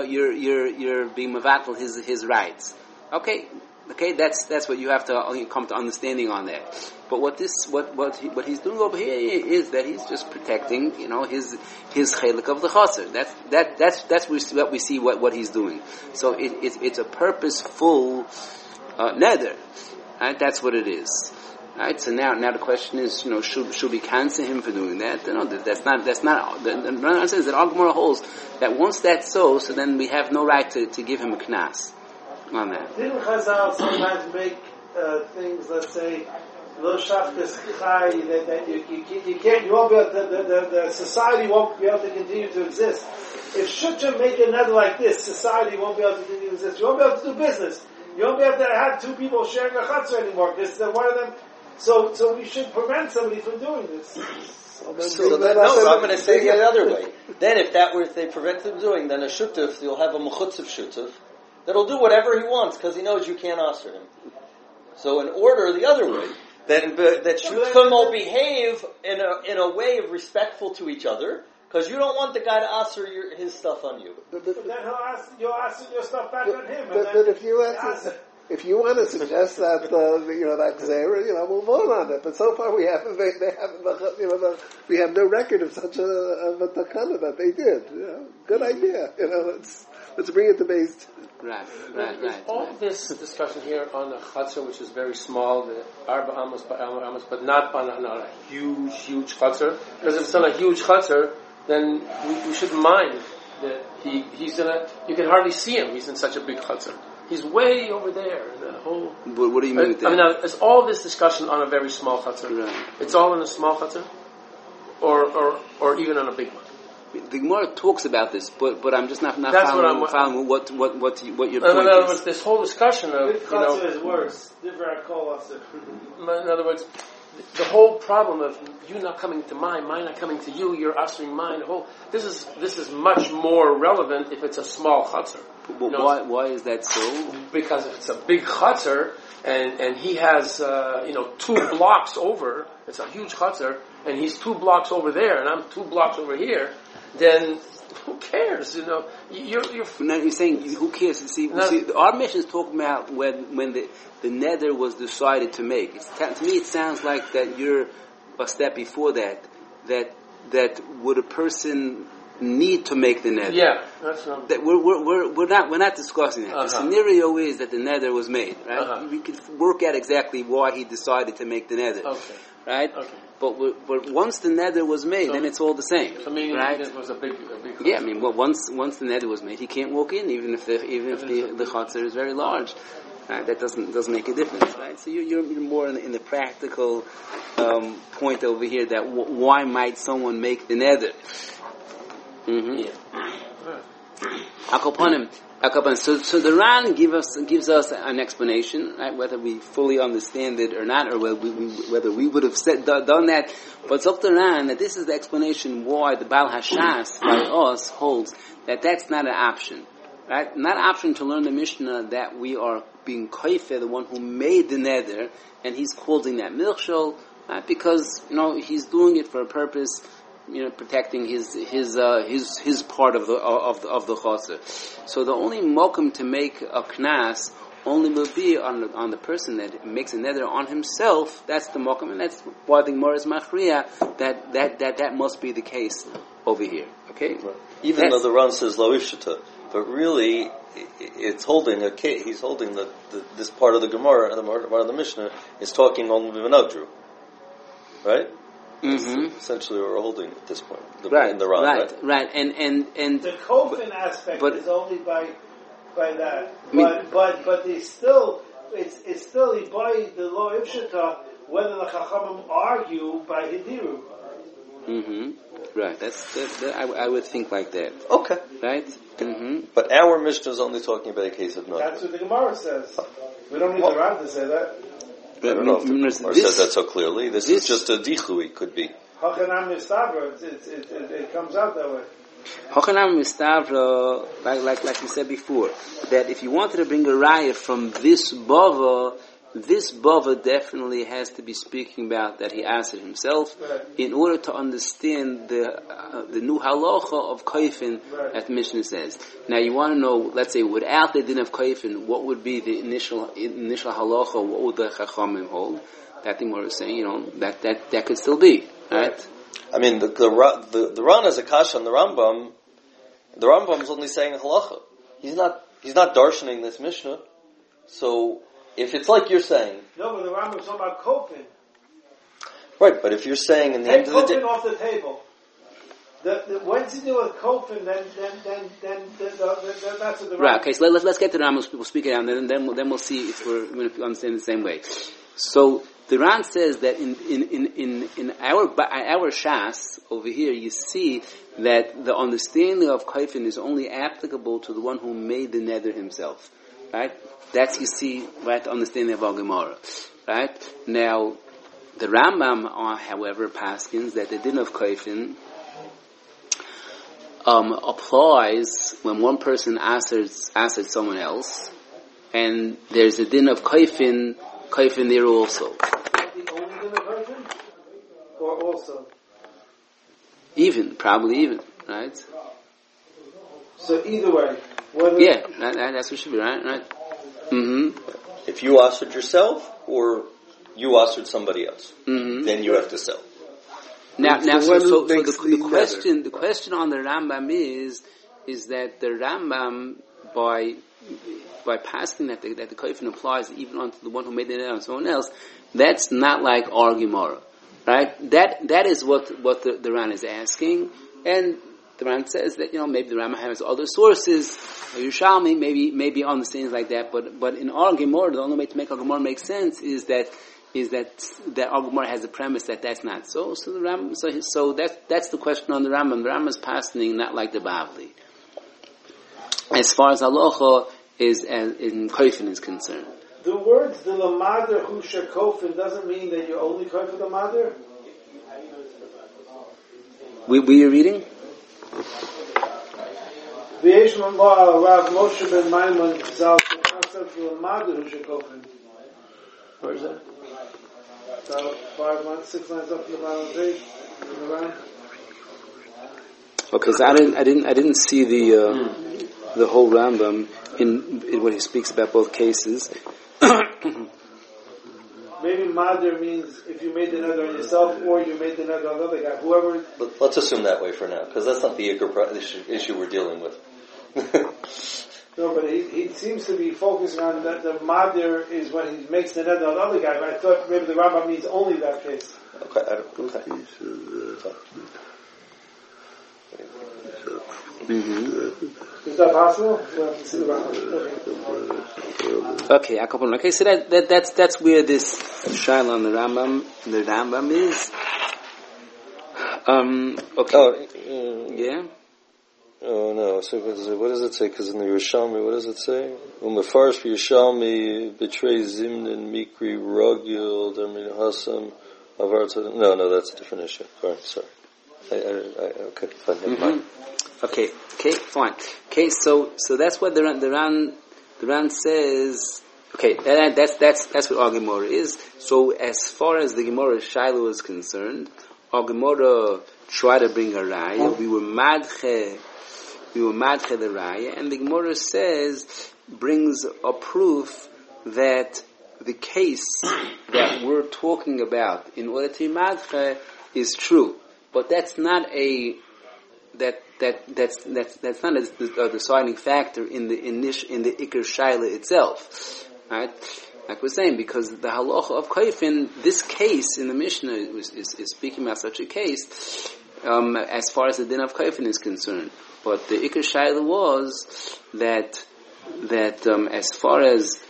you're being mevatel his rights. Okay, that's what you have to come to understanding on that. But what he's doing over here is that he's just protecting his chelik of the chaser. That's what we see what he's doing. So it's a purposeful neder, right? That's what it is. Right, so now the question is, should we cancel him for doing that? No, that's not. The answer is that Al Gemara holds that once that's so then we have no right to give him a knas on that. Didn't Chazal sometimes make things, let's say, lo shaftes chai, that you won't be able to, the society won't be able to continue to exist. If Shutcha make another like this, society won't be able to continue to exist. You won't be able to do business. You won't be able to have two people sharing a chutzner anymore because one of them. So we should prevent somebody from doing this. I'm going to say it the other way. Then if they prevent them doing, then a shutuf, you'll have a mechutzav shutuf that'll do whatever he wants because he knows you can't answer him. So in order the other way, that shutufim will behave in a way of respectful to each other because you don't want the guy to answer his stuff on you. But then you'll answer your stuff back on him. But if you want to suggest that that gzeira, we'll vote on it. But so far we haven't. We have no record of such a takana that they did. Good idea. Let's bring it to base. Right. All this discussion here on the chutzner, which is very small, the arba amos, but not on a huge chutzner. Because if it's on a huge chutzner, then we shouldn't mind that you can hardly see him. He's in such a big chutzner. He's way over there. In the whole. What do you mean with that? I mean, now, it's all this discussion on a very small chutzner. Right. It's all in a small chutzner, or even on a big one. The Gemara talks about this, but I'm just not That's following what your point in other words, is. this whole discussion of Big chutzner is worse. Different call us. In other words, the whole problem of you not coming to mine not coming to you, you're answering mine. This is much more relevant if it's a small chutzner. Why is that so? Because if it's a big chutzner and he has 2 blocks over, it's a huge chutzner, and he's 2 blocks over there, and I'm 2 blocks over here, then who cares? You're Now you're saying who cares? See, our mission is talking about when the nether was decided to make. To me, it sounds like that you're a step before that. That would a person need to make the nether? Yeah, that's not. That we're not discussing that. The scenario is that the nether was made, right? We could work out exactly why he decided to make the nether, right? Okay. But once the nether was made, then it's all the same, right? It was a big. Yeah, I mean, once the nether was made, he can't walk in, even if the chutzner is very large. Right? That doesn't make a difference, right? So you're more in the practical point over here that why might someone make the nether? Mm-hmm. So the Ran gives us an explanation, right? Whether we fully understand it or not, or whether we would have done that. But it's up to Ran that this is the explanation why the Baal Hashas by us holds that that's not an option, right? Not an option to learn the Mishnah that we are being koifer, the one who made the nether, and he's holding that milchshol, right? Because he's doing it for a purpose. Protecting his part of the chosser. So the only mokum to make a knas only will be on the person that makes a nether on himself. That's the mokum, and that's why the Gemara is machriya that must be the case over here. Okay, even though the Ran says lo ifshita, but really it's holding a case. He's holding this part of the Gemara, the part of the Mishnah is talking only v'nodru, right? Mm-hmm. Essentially, what we're holding at this point, in the Ran, right, and the Kofin aspect is only by that, but it's still by the law of Shita whether the Chachamim argue by Hidiru. Mm-hmm. Right. I would think like that. Okay. Right. Mm-hmm. But our Mishnah is only talking about a case of no. That's what the Gemara says. We don't need the Ran to say that. I don't know if the Gemara says that so clearly. This is just a dichui, could be. Hachanam Mistavra, it comes out that way. Hachanam Mistavra, like you said before, that if you wanted to bring a raya from this bava definitely has to be speaking about that he asked it himself, in order to understand the new halacha of kaifin, as the Mishnah says. Now you want to know, let's say, without the din of kaifin, what would be the initial halacha? What would the chachamim hold? That thing is saying, that could still be, right? I mean, the Ran is a kasha on the Rambam. The Rambam is only saying halacha. He's not darshaning this Mishnah. So if it's like you're saying, no, but the Rambam is talking about Kofin. Right, but if you're saying in the end of the day, Kofin off the table. Once you do with Kofin, then that's what the Rambam. Right. Okay. So let's get to the Rambam. We'll speak it out, and then we'll see if we understand the same way. So the Ran says that in our shas over here, you see that the understanding of kaifin is only applicable to the one who made the nether himself. Right? That's, you see, right, the understanding of our Gemara. Right? Now, the Rambam, however, paskins that the din of kaifin applies when one person asks someone else, and there's a din of kaifin there also. The only din of kaifin? Or also? Probably even, right? So either way. Yeah, that's what should be, right? Mm-hmm. If you answered yourself, or you answered somebody else, then you have to sell. Now, so the question on the Rambam is that the Rambam by passing that the kaifin applies even onto the one who made it on someone else, that's not like our Gemara, right? That is what the Ran is asking, and the Ran says that, maybe the Rambam has other sources, or Yerushalmi, maybe understands like that, but in our Gemara, the only way to make our Gemara make sense is that our Gemara has a premise that that's not so. So the Rambam, so that's the question on the Rambam. The Rambam is passing not like the Bavli. As far as halacha is in Kofen is concerned. The words the lamader hu shekofin doesn't mean that you only kofen the lamader. Were you reading? V'yesh mamar Rav Moshe ben Maimon zal the concept the lamader hu shekofin. Where is that? About 5 months, 6 lines up in the bottom of the page. Okay, so I didn't see the whole Rambam in what he speaks about both cases. Maybe Madir means if you made the neder on yourself or you made the neder on the other guy, whoever. Let's assume that way for now, because that's not the issue we're dealing with. No, but he seems to be focusing on that the Madir is when he makes the neder on the other guy, but I thought maybe the Rambam means only that case. Okay. Is that possible? Okay, okay, so that's where this shaila on the Rambam is. Okay. Yeah. Oh no! So what does it say? Because in the Yerushalmi, what does it say? Umefarish Yerushalmi betrays Zimnin Mikri Rogil Dermin Hasam Avarta. No, that's a different issue. All right, sorry. Okay, fine. Never mind. Okay, fine. Okay, so that's what the Ran says. Okay, that's what our Gemara is. So as far as the Gemara Shiloh is concerned, our Gemara tried to bring a raya. We were madche the raya, and the Gemara brings a proof that the case that we're talking about in order to be madche is true, but that's not that's not a deciding factor in the Iker Shaila itself, right? Like we're saying, because the halacha of Kofen, this case in the Mishnah is speaking about such a case, as far as the din of Kofen is concerned. But the Iker Shaila was that as far as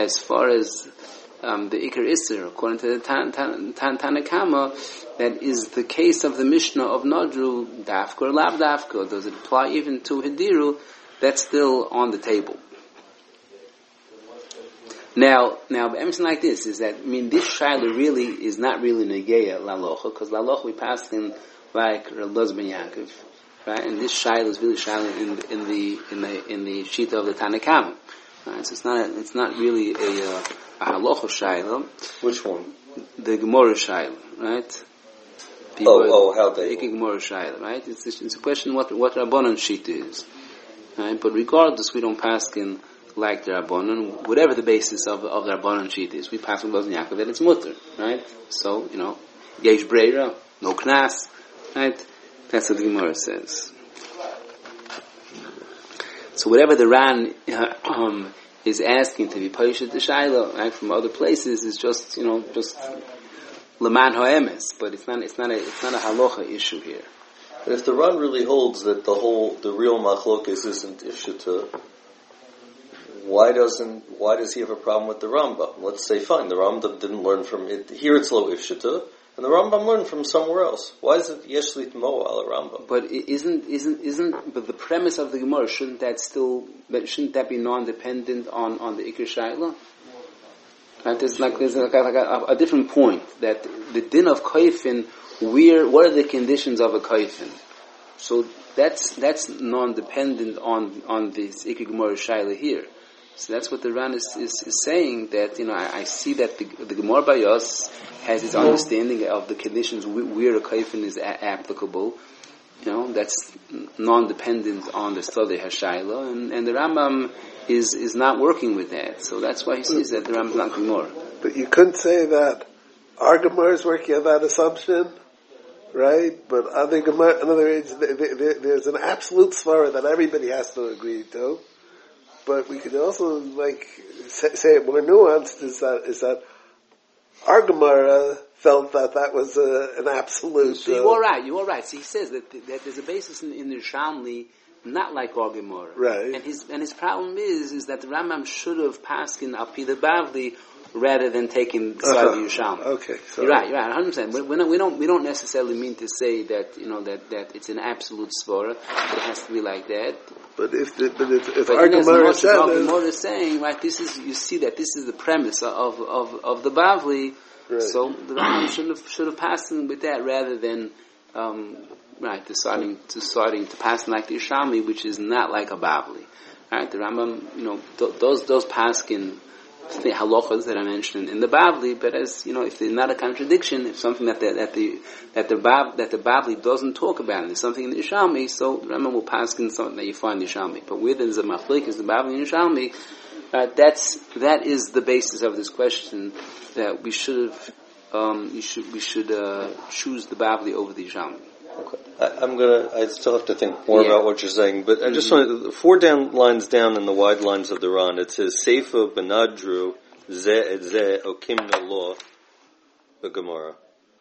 the Iker Isser, according to the Tanakama, that is the case of the Mishnah of Nadru, Dafka or Lab Dafka. Does it apply even to Hidiru? That's still on the table. Now, everything like this is that, this Shaila really is not really Negeya Lalocha, because Lalocha we passed in like Rabbi ben Yaakov, right? And this Shaila is really Shaila in the Shita of the Tanakama. Right? So it's not really a halacha shaila. Which one? The Gemara shaila, right? How they? The Gemara shaila, right? It's a question what Rabbanan shita is, right? But regardless, we don't paskin like the Rabbanan, whatever the basis of the Rabbanan shita is. We pass with Rabbi Yaakov that it's mutter, right? So yesh breira, no knas, right? That's what the Gemara says. So whatever the Ran is asking to be Paishat the Shaila, right, from other places is just Leman Ha'emes, but it's not a halacha issue here. But if the Ran really holds that the real machlokes isn't Ifshita, why does he have a problem with the Rambam? Let's say fine, the Rambam didn't learn from it. Here it's lo Ifshita, and the Rambam learned from somewhere else. Why is it Yeshlit Mo al Rambam? But but the premise of the Gemara, shouldn't that be non-dependent on the Iker Shaila? Right? There's like a different point that the din of Kofen, what are the conditions of a Kofen? So that's non-dependent on this Iker Gemara Shaila here. So that's what the Ran is saying, that, I see that the Gemara Bayos has its understanding of the conditions where a kaifin is applicable. That's non-dependent on the study Hashayla, and the Rambam is not working with that. So that's why he says that the Rambam is not Gemara. But you couldn't say that our Gemara is working on that assumption, right? But other Gemara, in other words, there's an absolute svara that everybody has to agree to. But we could also say it more nuanced is that our Gemara felt that was an absolute. So you are right. You are right. So he says that there's a basis in the Yerushalmi, not like our Gemara. Right. And his problem is that the Rambam should have passed in Alpi the Bavli rather than taking the side of the Yerushalmi. Okay. So You're right. 100%. We don't necessarily mean to say that that it's an absolute svara. It has to be like that. But if our Gemara said our Gemara is saying, right, this is, you see that this is the premise of the Bavli. Right. So the Rambam should have passed in with that rather than deciding to pass in like the Yerushalmi, which is not like a Bavli. Right, the Rambam, those paskin halachas that I mentioned in the Bavli, but as if there's not a contradiction, if something that the Bavli doesn't talk about, and there's something in the Yerushalmi, so the Rambam will paskin something that you find in the Yerushalmi. But where there's a machlik is the Bavli and Yerushalmi. That is the basis of this question, that we should choose the Bavli over the Yerushalmi. Okay. I still have to think more about what you're saying, but I just want 4 lines down in the wide lines of the Ran, it says, Seifa benadru ze et ze okimna lo b'gemara.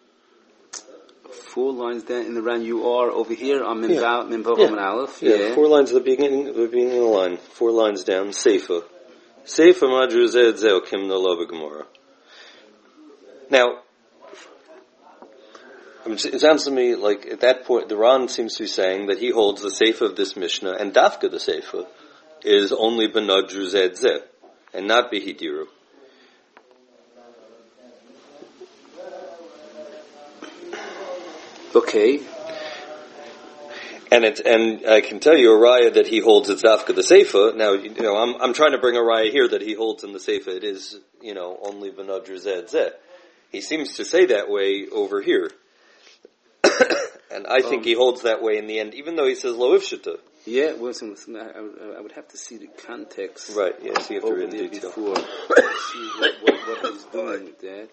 4 lines down in the Ran, you are over here on Minvav Aleph. Yeah, 4 lines at the beginning of the line, 4 lines down, Seifa. Seifa benadru ze et ze okimna lo b'gemara. Now, it sounds to me like at that point the Ran seems to be saying that he holds the Seifa of this Mishnah, and Dafka the Seifa is only Benadru Zed Zeh, and not Behidiru. Okay. And I can tell you a raya that he holds it's Dafka the Seifa. Now, I'm trying to bring a raya here that he holds in the Seifa. It is, only Benadru Zed Zeh. He seems to say that way over here. And I think he holds that way in the end, even though he says lo ifshita. Yeah, I would have to see the context. Right, yeah, so you have to read in detail. Before see what he's doing with that.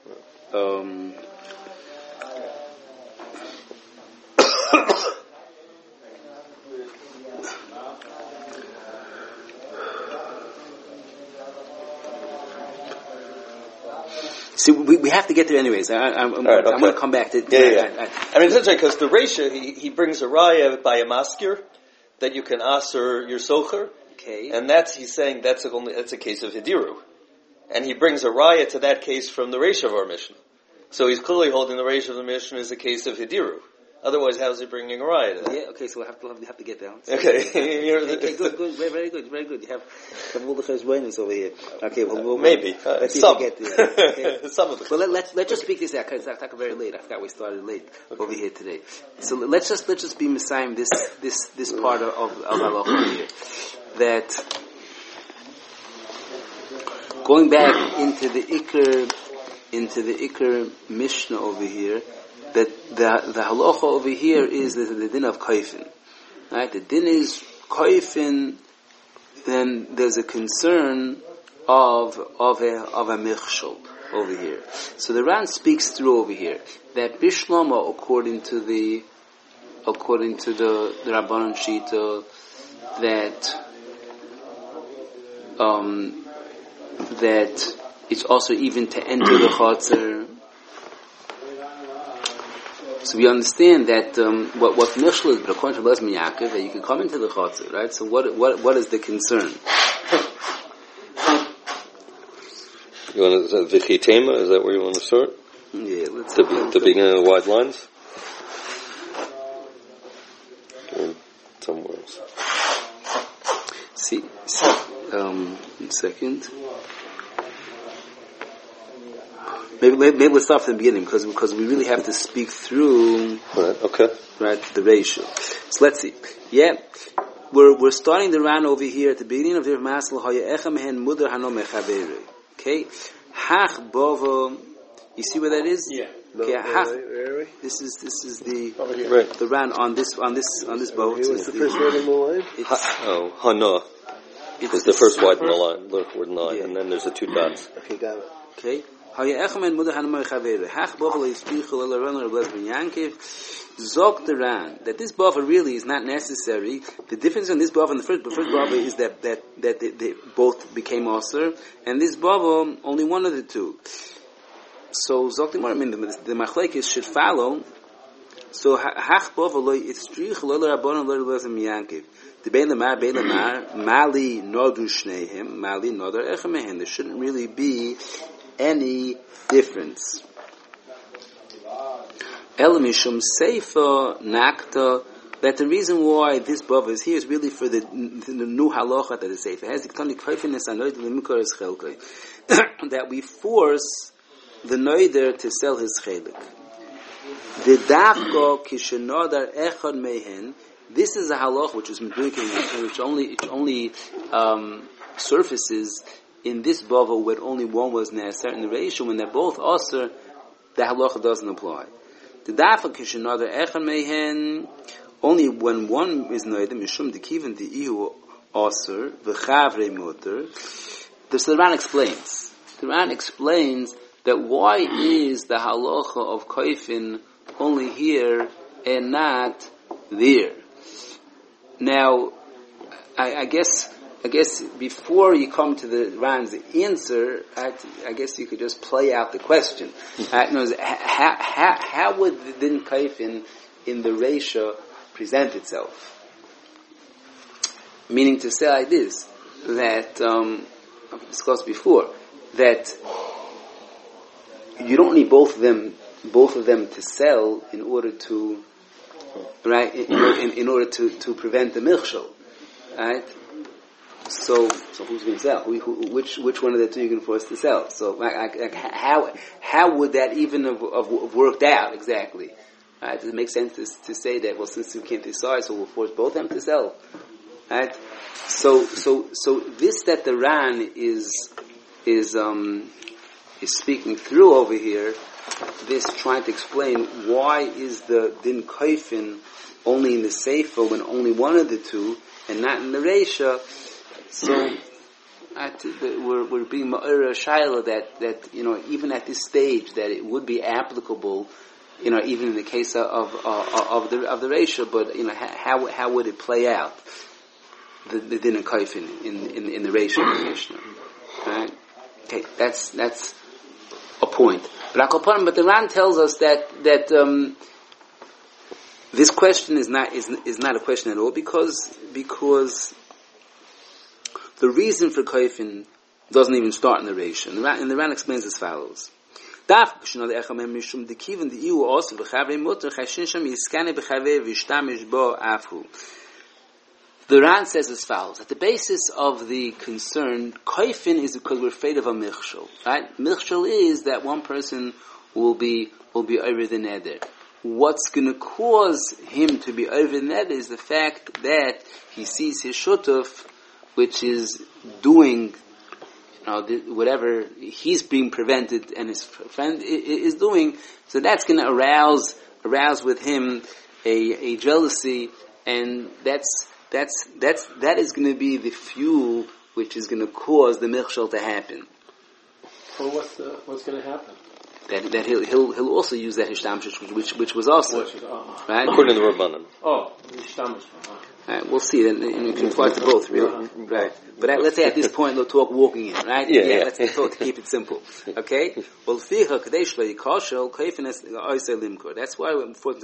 See, we have to get there anyways. I'm going to come back to... I mean, essentially, because the Reisha, he brings a raya by a maskir, that you can aser your socher, and he's saying that's a case of Hidiru. And he brings a raya to that case from the Reisha of our Mishnah. So he's clearly holding the Reisha of the Mishnah as a case of Hidiru. Otherwise, how is he bringing a raya to that? Yeah, okay, so we'll have to get down. Okay. Good, very good. You have all the cheshbonos over here. Okay, well, maybe. Let's see if we get there. Okay. Some of them. Well, let's just speak this out, because it's very late. I forgot we started late over here today. So let's just be Messiah this part of halacha here. That going back into the Iker Mishnah over here, that the halacha over here is the din of kaifin. Right? The din is kaifin, then there's a concern of a michshol over here. So the Ran speaks through over here that Bishlama, according to the Rabbanan Shita, that it's also even to enter the Chatzar. So we understand that what Michshol is, but according to Rabbi Yaakov, that you can come into the Chatzar, right? So what is the concern? You want to Vichitema? Is that where you want to start? Yeah, let's the beginning of the wide lines. Or somewhere else. See, one second. Maybe let's start from the beginning because we really have to speak through. Right. Okay. Right, the ratio. So let's see. Yeah, we're starting the Ran over here at the beginning of the Masel Haya Echem Hen Mudar Hano Mechavere. Okay, Hach Bovo. You see where that is? Yeah. Okay, Hach. This is the right. The Ran on this boat. What's the first word in the line? Hana. It's the first word in the line. Look, word in the line, and then there's the 2 dots. Okay, got it. Okay. Hach Bovo Yispichul El Ran Reb Lezer ben Yankiv. Zok the Ran, that this buffer really is not necessary. The difference in this buffer and the first buffer is that they both became Aser, and this buffer, only one of the two. So Zoktimor, I mean, the machlekes should follow. So hach bovaloi itzrich lo rabbanon lo lezem yankiv. The bein lemar mali nodu shneihem mali nodar echem. There shouldn't really be any difference. Elamishum seifa nakta. That the reason why this bava is here is really for the new halacha that is seifa. It has the kaifiness anoid lemikar is chelkai. That we force the noider to sell his chelik. The dafko kishenodar echad mehen. This is a halach which is which only surfaces in this bava where only one was necessary. In the ratio when they're both aser, the halacha doesn't apply. The dafko kishenodar echad mehen. Only when one is noider mishum dekiven the ihu aser v'chavre muter. The Ran explains. The Ran explains that why is the halacha of kaifin only here and not there. Now, I guess before you come to the Ran's answer, I guess you could just play out the question. How would the din kaifin in the Reisha present itself? Meaning to say like this, that I've discussed before, that you don't need both of them to sell in order to, right, in order to prevent the milchshel, right? So who's going to sell? Which one of the two are you going to force to sell? So how would that even have worked out exactly? Right? Does it make sense to say that, well, since we can't decide, so we'll force both of them to sell? Right? So this that the Ran is speaking through over here, this trying to explain why is the din kaifin only in the Seifa when only one of the two and not in the Reisha. So we're being ma'ira shaila that even at this stage that it would be applicable, even in the case of the Reisha, but how would it play out? The din kaifin in the Reisha of the Mishnah, right? Okay, that's a point. But the Ran tells us that this question is not a question at all because the reason for kaifin doesn't even start in the Reisha. And the Ran explains as follows. The Ran says as follows, at the basis of the concern, kaifin is because we're afraid of a milchshel. Right? Milchshel is that one person will be over the neder. What's going to cause him to be over the neder is the fact that he sees his shutuf, which is doing whatever he's being prevented and his friend is doing. So that's going to arouse with him a jealousy, and that is going to be the fuel which is going to cause the milchshel to happen. Well, what's going to happen? That he'll also use that hishtamshish, which was also right according to the Rabbanan. Oh, hishtamshish. Right, we'll see. Then you can apply to both, really. Right. But let's say at this point we'll talk walking in, right? Yeah. Let's talk to keep it simple. Okay. Well, that's why we're important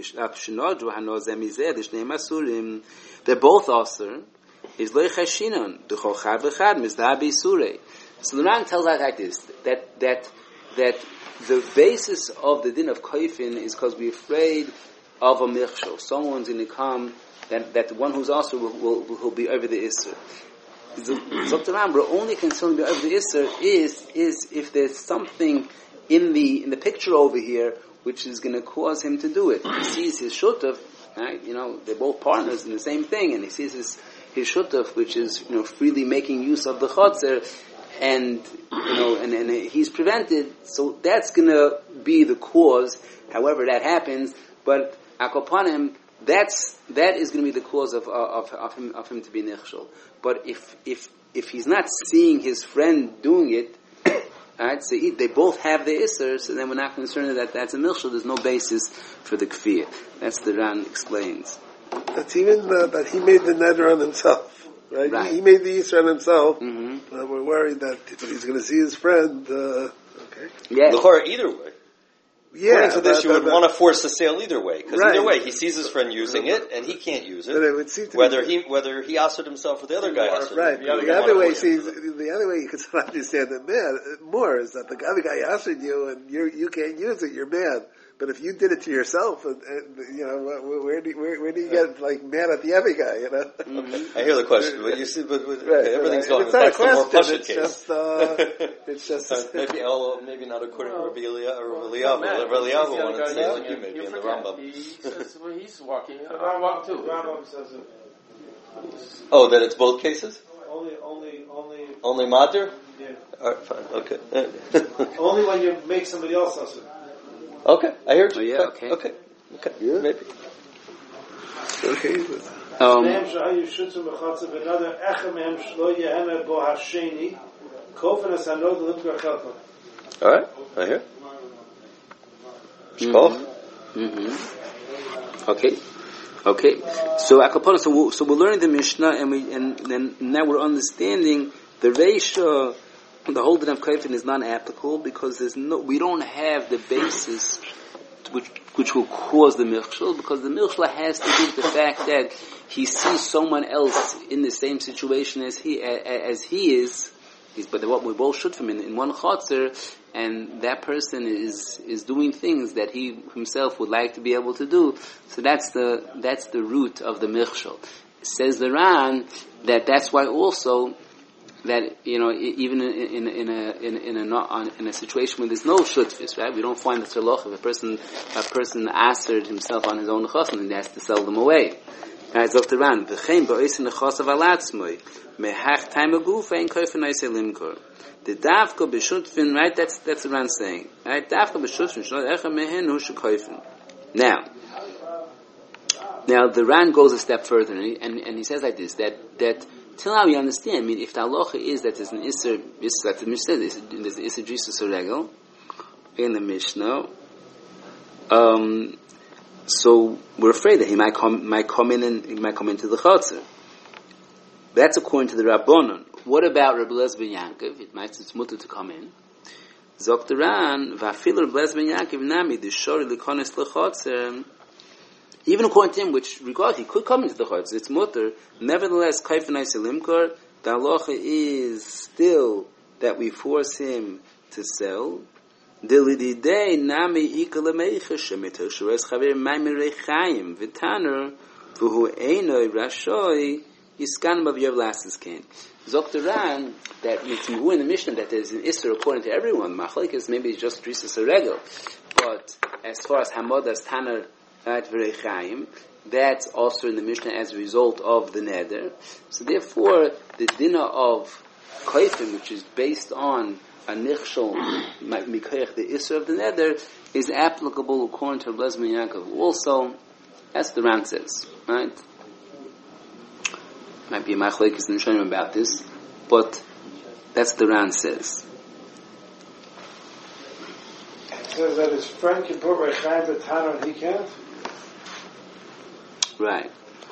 to they're both aser. Is loichashinon duchol chad v'chad mizdabi surei. So the Ran tells us like this that the basis of the din of kaifin is because we're afraid of a milchshel. Someone's going to come that the one who's also will be over the isser. Dr. Ram, we're only concerned about over the isser is if there's something in the picture over here which is going to cause him to do it. He sees his shutuf, right? They're both partners in the same thing, and he sees his shutuf, which is freely making use of the chotzer, and he's prevented. So that's going to be the cause. However that happens, but akopanim, that is going to be the cause of him to be nichshel. But if he's not seeing his friend doing it, right? So they both have the isser, so then we're not concerned that that's a milchshel. There's no basis for the kfir. That's the Ran explains. That's even that he made the neder on himself, right? He made the isser on himself. Mm-hmm. We're worried that he's going to see his friend. Okay. Yeah. L'chora, either way. Yeah, According to this, you would want to force the sale either way, because Right. either way, he sees his friend using it, and he can't use But it. it would seem to Whether be, he offered himself or the other guy offered. right. The other The other way, see, him. the other way you could understand it more is that the other guy answered you, and you can't use it. You're mad. But if you did it to yourself, and where do you get like mad at the other guy? You know. I hear the question, but you see, but Right, everything's right. going It's not a back to the more question. Pasha case. It's just Maybe not according to Rabbi Eliyahu. Rabbi Eliyahu wanted to say like you maybe in the Rambam. He says when he's walking, I walk too. Rambam says it. Oh, that it's both cases? Only. Only Mater? Yeah. Alright, fine, okay. Only when you make somebody else does it. Okay, I hear you. Oh, yeah, Fine. okay. Okay, Yeah. maybe. okay. Mehem shahayu shutzu mechatzav another echa mehem shlo yehena bo hasheni kofen as hanod limkar chelko. Alright, I hear. Shkoch? Okay. So Akapona. So we're learning the Mishnah, and then now we're understanding the Reisha. The whole din of Kaifin is not applicable because we don't have the basis which will cause the milchshul, because the milchshul has to do with the fact that he sees someone else in the same situation as he is. But what we both should from in one chotzer, and that person is doing things that he himself would like to be able to do. So that's the root of the milchshul. Says the Ran that's why also that even in a situation where there's no shutfis, right? We don't find the tzaloch if a person asered himself on his own chosn and he has to sell them away. Right? Dr. Ran, v'chein ba'osin nechosav alatzmoi mehach time aguf ein koifen oisei limkor. The davka b'shutfin, right? That's the Ran saying, right? Davka b'shutfin shnot echa mehen hu shekoifen. Now the Ran goes a step further, and he says like this, that till now we understand. I mean, if the halacha is that there's an iser, like the Mishnah says, there's an iser drisus regel in the Mishnah. So we're afraid that he might come into the chotzer. That's according to the Rabbanon. What about Rabbi Eliezer ben Yaakov? It's mutter to come in. Zokteran va'afil Rabbi Eliezer ben Yaakov nami d'shori l'konis l'chotzer. Even according to him, which regard he could come into the chotzer, it's mutter. Nevertheless, kaifin limkor. The halacha is still that we force him to sell. Delididei nami ikalameicha shemito shores chaver maimirei chayim v'taner v'hu einoi rashoi yiskan b'yav lasses kain. Zokter Ran that it's in the Mishnah that there's an isser according to everyone. Machlekes maybe it's just drisus regel, but as far as hamodas taner at v'rei chayim, that's also in the Mishnah as a result of the neder. So therefore, the dinner of kaifim, which is based on a nichshol mikoyach the isser of the neder, is applicable according to Rabbi Eliezer ben Yaakov. Also, as the Ran says, right? Might be a machlekes in Rishonim about this, but that's the Ran says. It says that his friend can put Rechaim B'Tana and he can't. Right.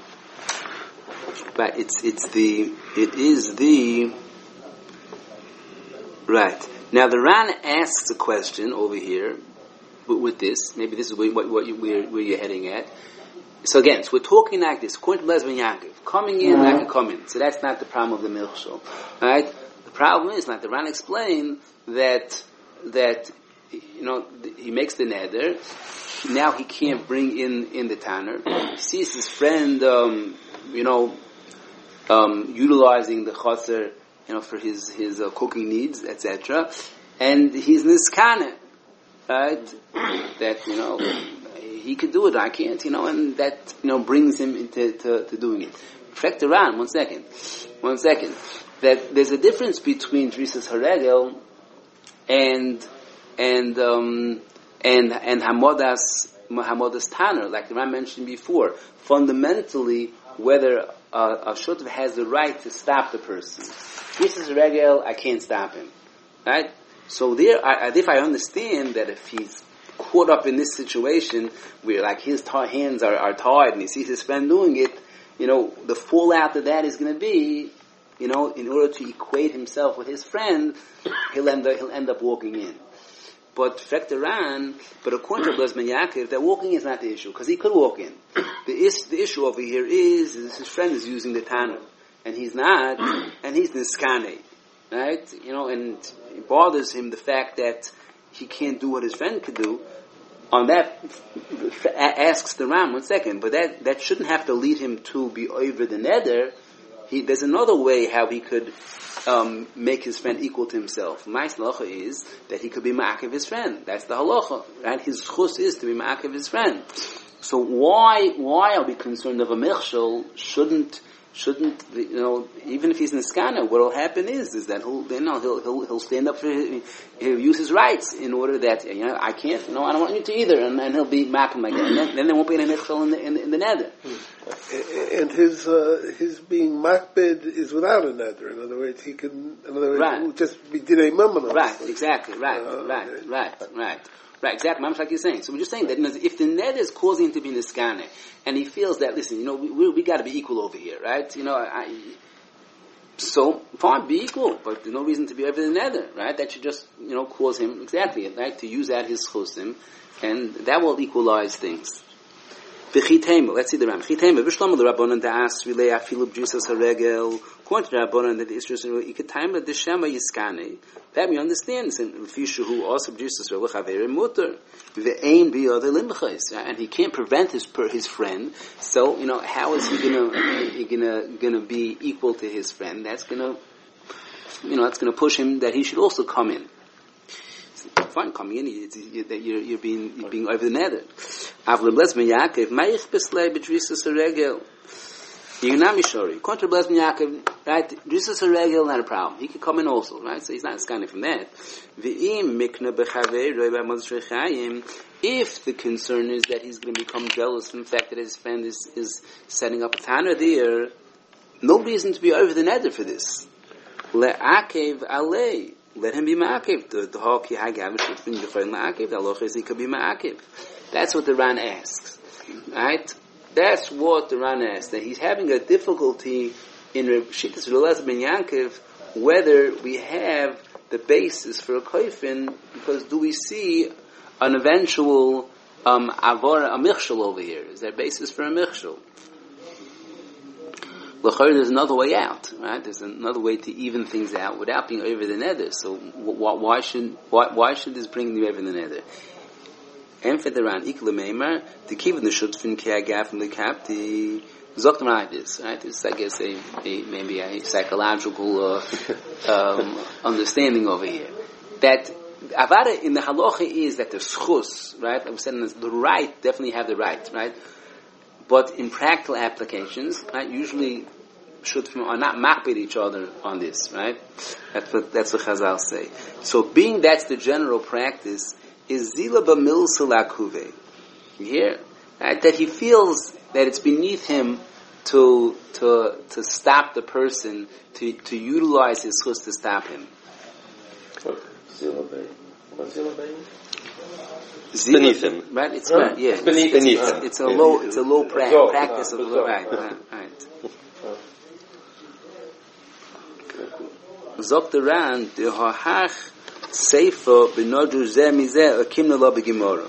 But it is the right. Now the Ran asks a question over here with this. Maybe this is where you're heading at. So again, so we're talking like this. According to Eliezer ben Yaakov, coming in, I can come in. So that's not the problem of the milchshul. Right? The problem is, like the Ran explained, that he makes the neder. Now he can't bring in the tanner. He sees his friend, utilizing the chotzer, for his cooking needs, etc. And he's niskane, right? That he could do it, I can't, and that brings him into doing it. Reflect around, one second. That there's a difference between drisus haregel and hamodas tanner, like the Ran mentioned before. Fundamentally, whether a shutv has the right to stop the person. Drisus haregel, I can't stop him, right? So if I understand that if he's caught up in this situation where like his hands are tied and he sees his friend doing it, the fallout of that is going to be, in order to equate himself with his friend, he'll end up walking in. But Fekteran, but according to Blazman Yaakov, that walking is not the issue, because he could walk in. The issue over here is his friend is using the Tana, and he's not, and he's Niskane, right? And it bothers him the fact that he can't do what his friend could do. On that, asks the Ram, 1 second, but that shouldn't have to lead him to be over the neder. There's another way how he could make his friend equal to himself. My halacha is that he could be ma'akev his friend. That's the halacha, right? His chus is to be ma'akev his friend. So why are we concerned of a michshel? Shouldn't even if he's niskana, what will happen is that he'll stand up for he'll use his rights in order that I can't, I don't want you to either, and he'll be makim like that. And then there won't be any michshel in the nether. And his being makbid is without a nether. In other words, he can. In other words, right. Just be dinei mamon. Right. Exactly. Right, exactly. Like you're saying. So we're just saying that if the net is causing him to be niskane, and he feels that, listen, we got to be equal over here, right? So fine, be equal, but there's no reason to be over the nether, right? That should just cause him exactly, right, to use out his chusim, and that will equalize things. Let's see the Ram. Chitema, Vishlam the Rabbanan das relay afilu b'jusas haregel. According to the Rabbanan that the Israel ikatayim the Shema Yiskane. That we understand. And Fishu also b'jusas haregel mutter. The aim be other limchais, and he can't prevent his friend. So how is he gonna be equal to his friend? That's gonna push him that he should also come in. Fine, coming in, you're being over the nether. According to Blazman Yaakov, right? Drisas Haregel, not a problem. He could come in also, right? So he's not scanning from that. If the concern is that he's going to become jealous from the fact that his friend is setting up a Tana there, no reason to be over the nether for this. Le'akev alei. Let him be ma'akev. The haki hagav shutfin yufay ma'akev. The halacha is he could be ma'akev. That's what the Ran asks, right? That's what the Ran asks. That he's having a difficulty in Shittas Relaz ben Yankov whether we have the basis for a koifin, because do we see an eventual avora, a michshel over here? Is there a basis for a michshel? There's another way out, right? There's another way to even things out without being over the nether. So why should this bring you over the nether? And for the Ran ikle meimer to keep in the shutfin keagaf from the kapti zoktam like this, right? It's I guess maybe a psychological understanding over here that avada in the halacha is that the schus, right? I'm saying the right definitely have the right, right? But in practical applications, right, usually shutfim are not makbid each other on this, right? That's what Chazal say. So being that's the general practice, is zila b'mil salakuve. You hear? Right? That he feels that it's beneath him to stop the person, to utilize his chus to stop him. Zila bay. What's zila bay? Beneath him, right? It's right. Yeah, it's beneath him. It's a low practice of right. Zok the Ran the hahach seifa b'nodru zeh mizeh akimna lo b'gemara.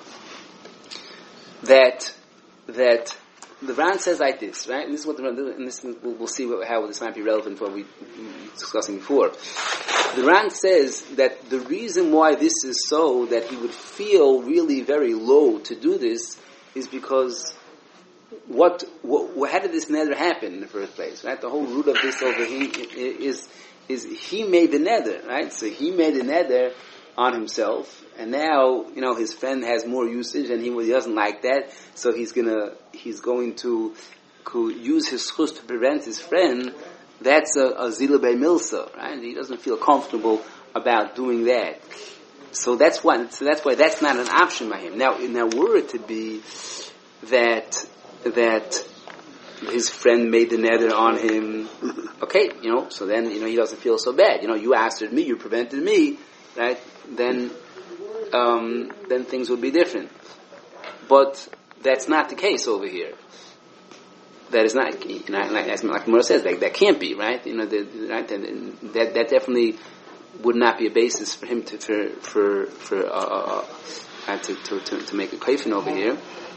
That the Ran says like this, right? And this is what the Ran, and this we'll see how this might be relevant for what we were discussing before. The Ran says that the reason why this is so, that he would feel really very low to do this, is because how did this nether happen in the first place, right? The whole root of this over here is he made the nether, right? So he made the nether on himself, and now, his friend has more usage and he doesn't like that, so he's going to use his chus to prevent his friend. That's a zila bei milsa, right? He doesn't feel comfortable about doing that. So that's why that's not an option by him. Now were it to be that his friend made the nether on him, okay, so then, he doesn't feel so bad. You answered me, you prevented me, right? Then things would be different. But that's not the case over here. That is not, like Mura says, that can't be, right? That definitely would not be a basis for him to make a kaifin over here.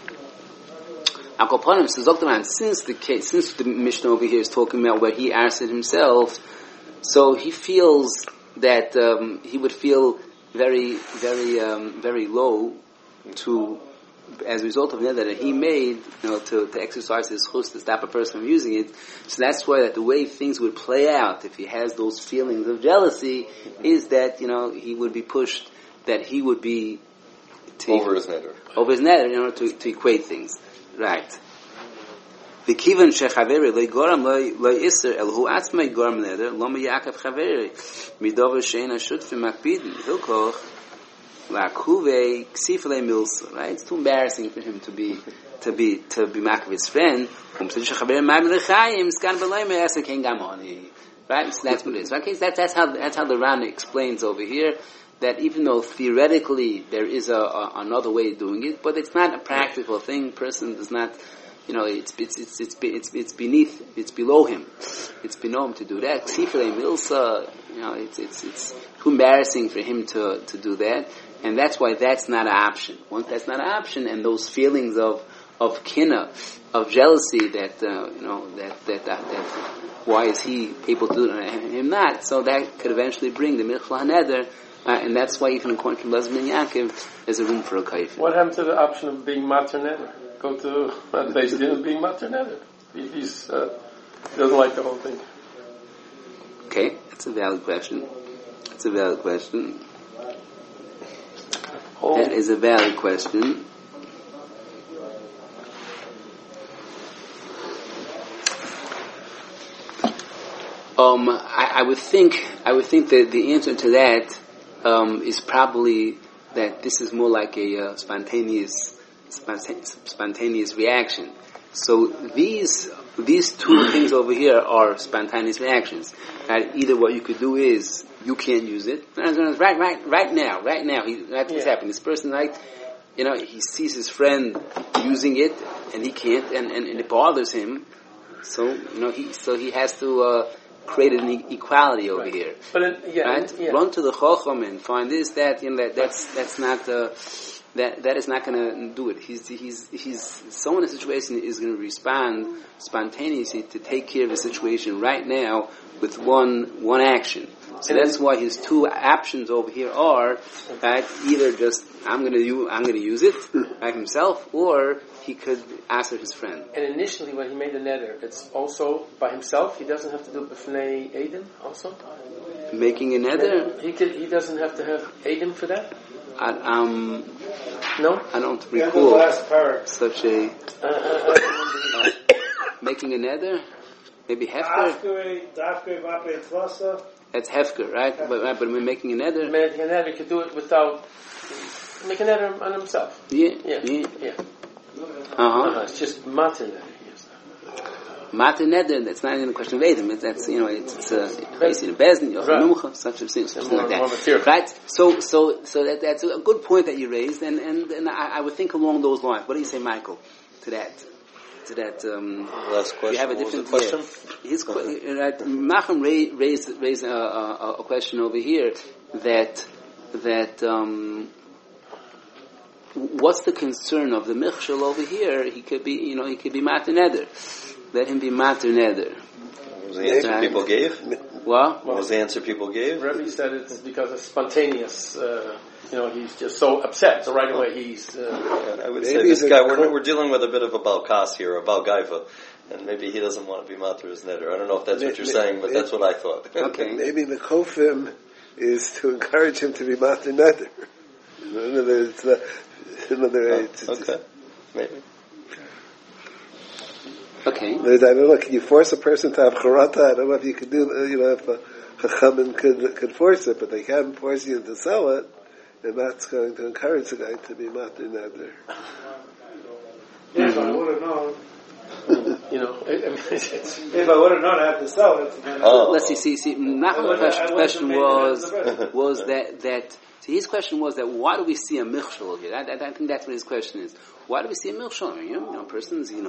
Since the Mishnah over here is talking about where he answered himself, so he feels that he would feel very, very, very low as a result of that he made, to exercise his chus to stop a person from using it. So that's why that the way things would play out if he has those feelings of jealousy is that he would be pushed, that he would be over his neder in order to equate things. Right. The kivan shechaveri legoram lo iser elhu atzmei goram neder loma Yaakov chaveri midover shein hashutfim makpidin hilkoch lakuve ksifle milsa. Right. It's too embarrassing for him to be Yaakov's friend. Right. So that's what it is. Okay. So that's how the Rana explains over here. That even though theoretically there is another way of doing it, but it's not a practical thing. Person does not, it's below him. It's below him to do that. It's too embarrassing for him to do that, and that's why that's not an option. Once that's not an option, and those feelings of kina, of jealousy, that why is he able to do it and him not? So that could eventually bring the milchla haneder. And that's why even according to Lazman Yaakov, there's a room for a kaif. What happened to the option of being mater neder? Go to a Beis Din of being mater neder. He doesn't like the whole thing. Okay, that's a valid question. That is a valid question. I would think that the answer to that is probably that this is more like a spontaneous reaction. So these two things over here are spontaneous reactions. Right? Either what you could do is you can't use it. Right now. That's what's happening. This person, he sees his friend using it and he can't, and it bothers him. So he has to create an equality over here. But run to the Chacham and find this, that, that's not that is not going to do it. He's someone in a situation is going to respond spontaneously to take care of the situation right now with one action. So that's why his two options over here are either just I'm going to use it by himself, or he could answer his friend. And initially, when he made the neder, it's also by himself. He doesn't have to do b'fnei Eidim also. Making a neder, he doesn't have to have Eidim for that. No, I don't recall such a making a neder. Maybe hefker. That's hefker, right? But we're making a neder. Making a neder, he could do it without making a neder on himself. Yeah. It's just mater neder. Mater neder. That's not even a question of Eidim. It's basically Bezdin, Yochanucha, such a thing like that. Right? So that's a good point that you raised, and I would think along those lines. What do you say, Michael, to that? Last question. You have a different question. Nachum raised a question over here that what's the concern of the Michshel over here? He could be mater neder. Let him be mater neder. What was the answer people gave? What was the answer people gave? Rebbe said it's because it's spontaneous. He's just so upset. So right away he's... I would say this guy, we're dealing with a bit of a Balkas here, a Balgaiva, and maybe he doesn't want to be mater his neder. I don't know if that's what you're saying, but that's what I thought. Okay. Maybe the kofim is to encourage him to be mater neder. Okay. Maybe. Okay. I don't know. Can you force a person to have charata? I don't know if you could do. If a chachamim could force it, but they can't force you to sell it, and that's going to encourage the guy to be mater neder. If I would have known. If I would have known I have to sell it. Let's see. Nachum's question was that See, his question was that why do we see a milchshel over here? I think that's what his question is. Why do we see a milchshel? A person's, he's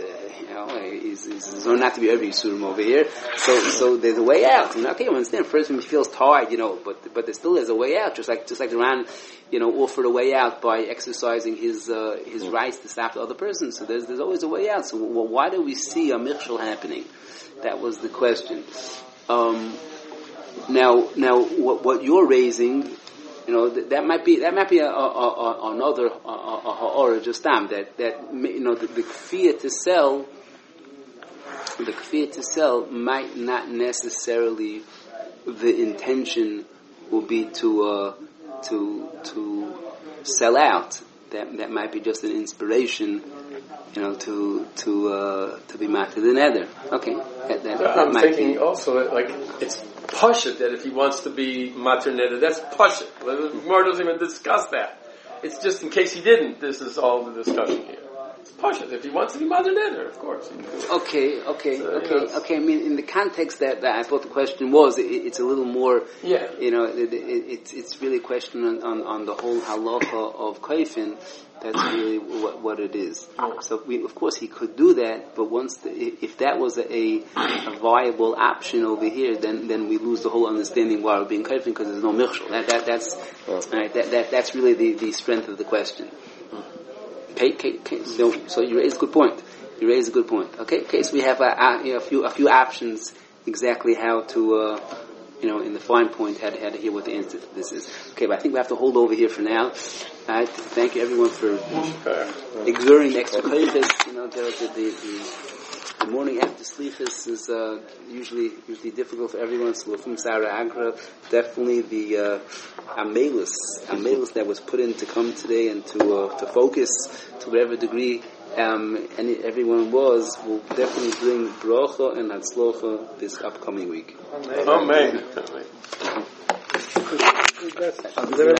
not to be every yisurim over here. So there's a way out. Okay, I understand. First, when he feels tired, but there still is a way out. Just like the Ran, offered a way out by exercising his rights to stop the other person. So there's always a way out. So why do we see a milchshel happening? That was the question. Now, what you're raising, that might be another ha'ara just that the kfiyah to sell might not necessarily the intention will be to sell out. That might be just an inspiration, to be matter the nether. Okay, I'm thinking also that it's pashut that if he wants to be matter nether, that's pashut. More doesn't even discuss that. It's just in case he didn't. This is all the discussion here. It's pashut. If he wants to be matter nether, of course. Okay. I mean, in the context that I thought the question was, it's a little more. Yeah. It's really a question on the whole halacha of kaifin. That's really what it is. So of course he could do that, but if that was a viable option over here, then we lose the whole understanding why we're being kaifin, because there's no milchshel. That's really the strength of the question. Okay, so you raise a good point. Okay, so we have a few options exactly how to. In the fine point, how to hear what the answer to this is. Okay, but I think we have to hold over here for now. Thank you everyone for exerting the extra kaiches. The morning after slichus is usually difficult for everyone. So from Sarah Agra, definitely the amelus that was put in to come today and to focus to whatever degree everyone will definitely bring bracha and hatzlocha this upcoming week. Amen.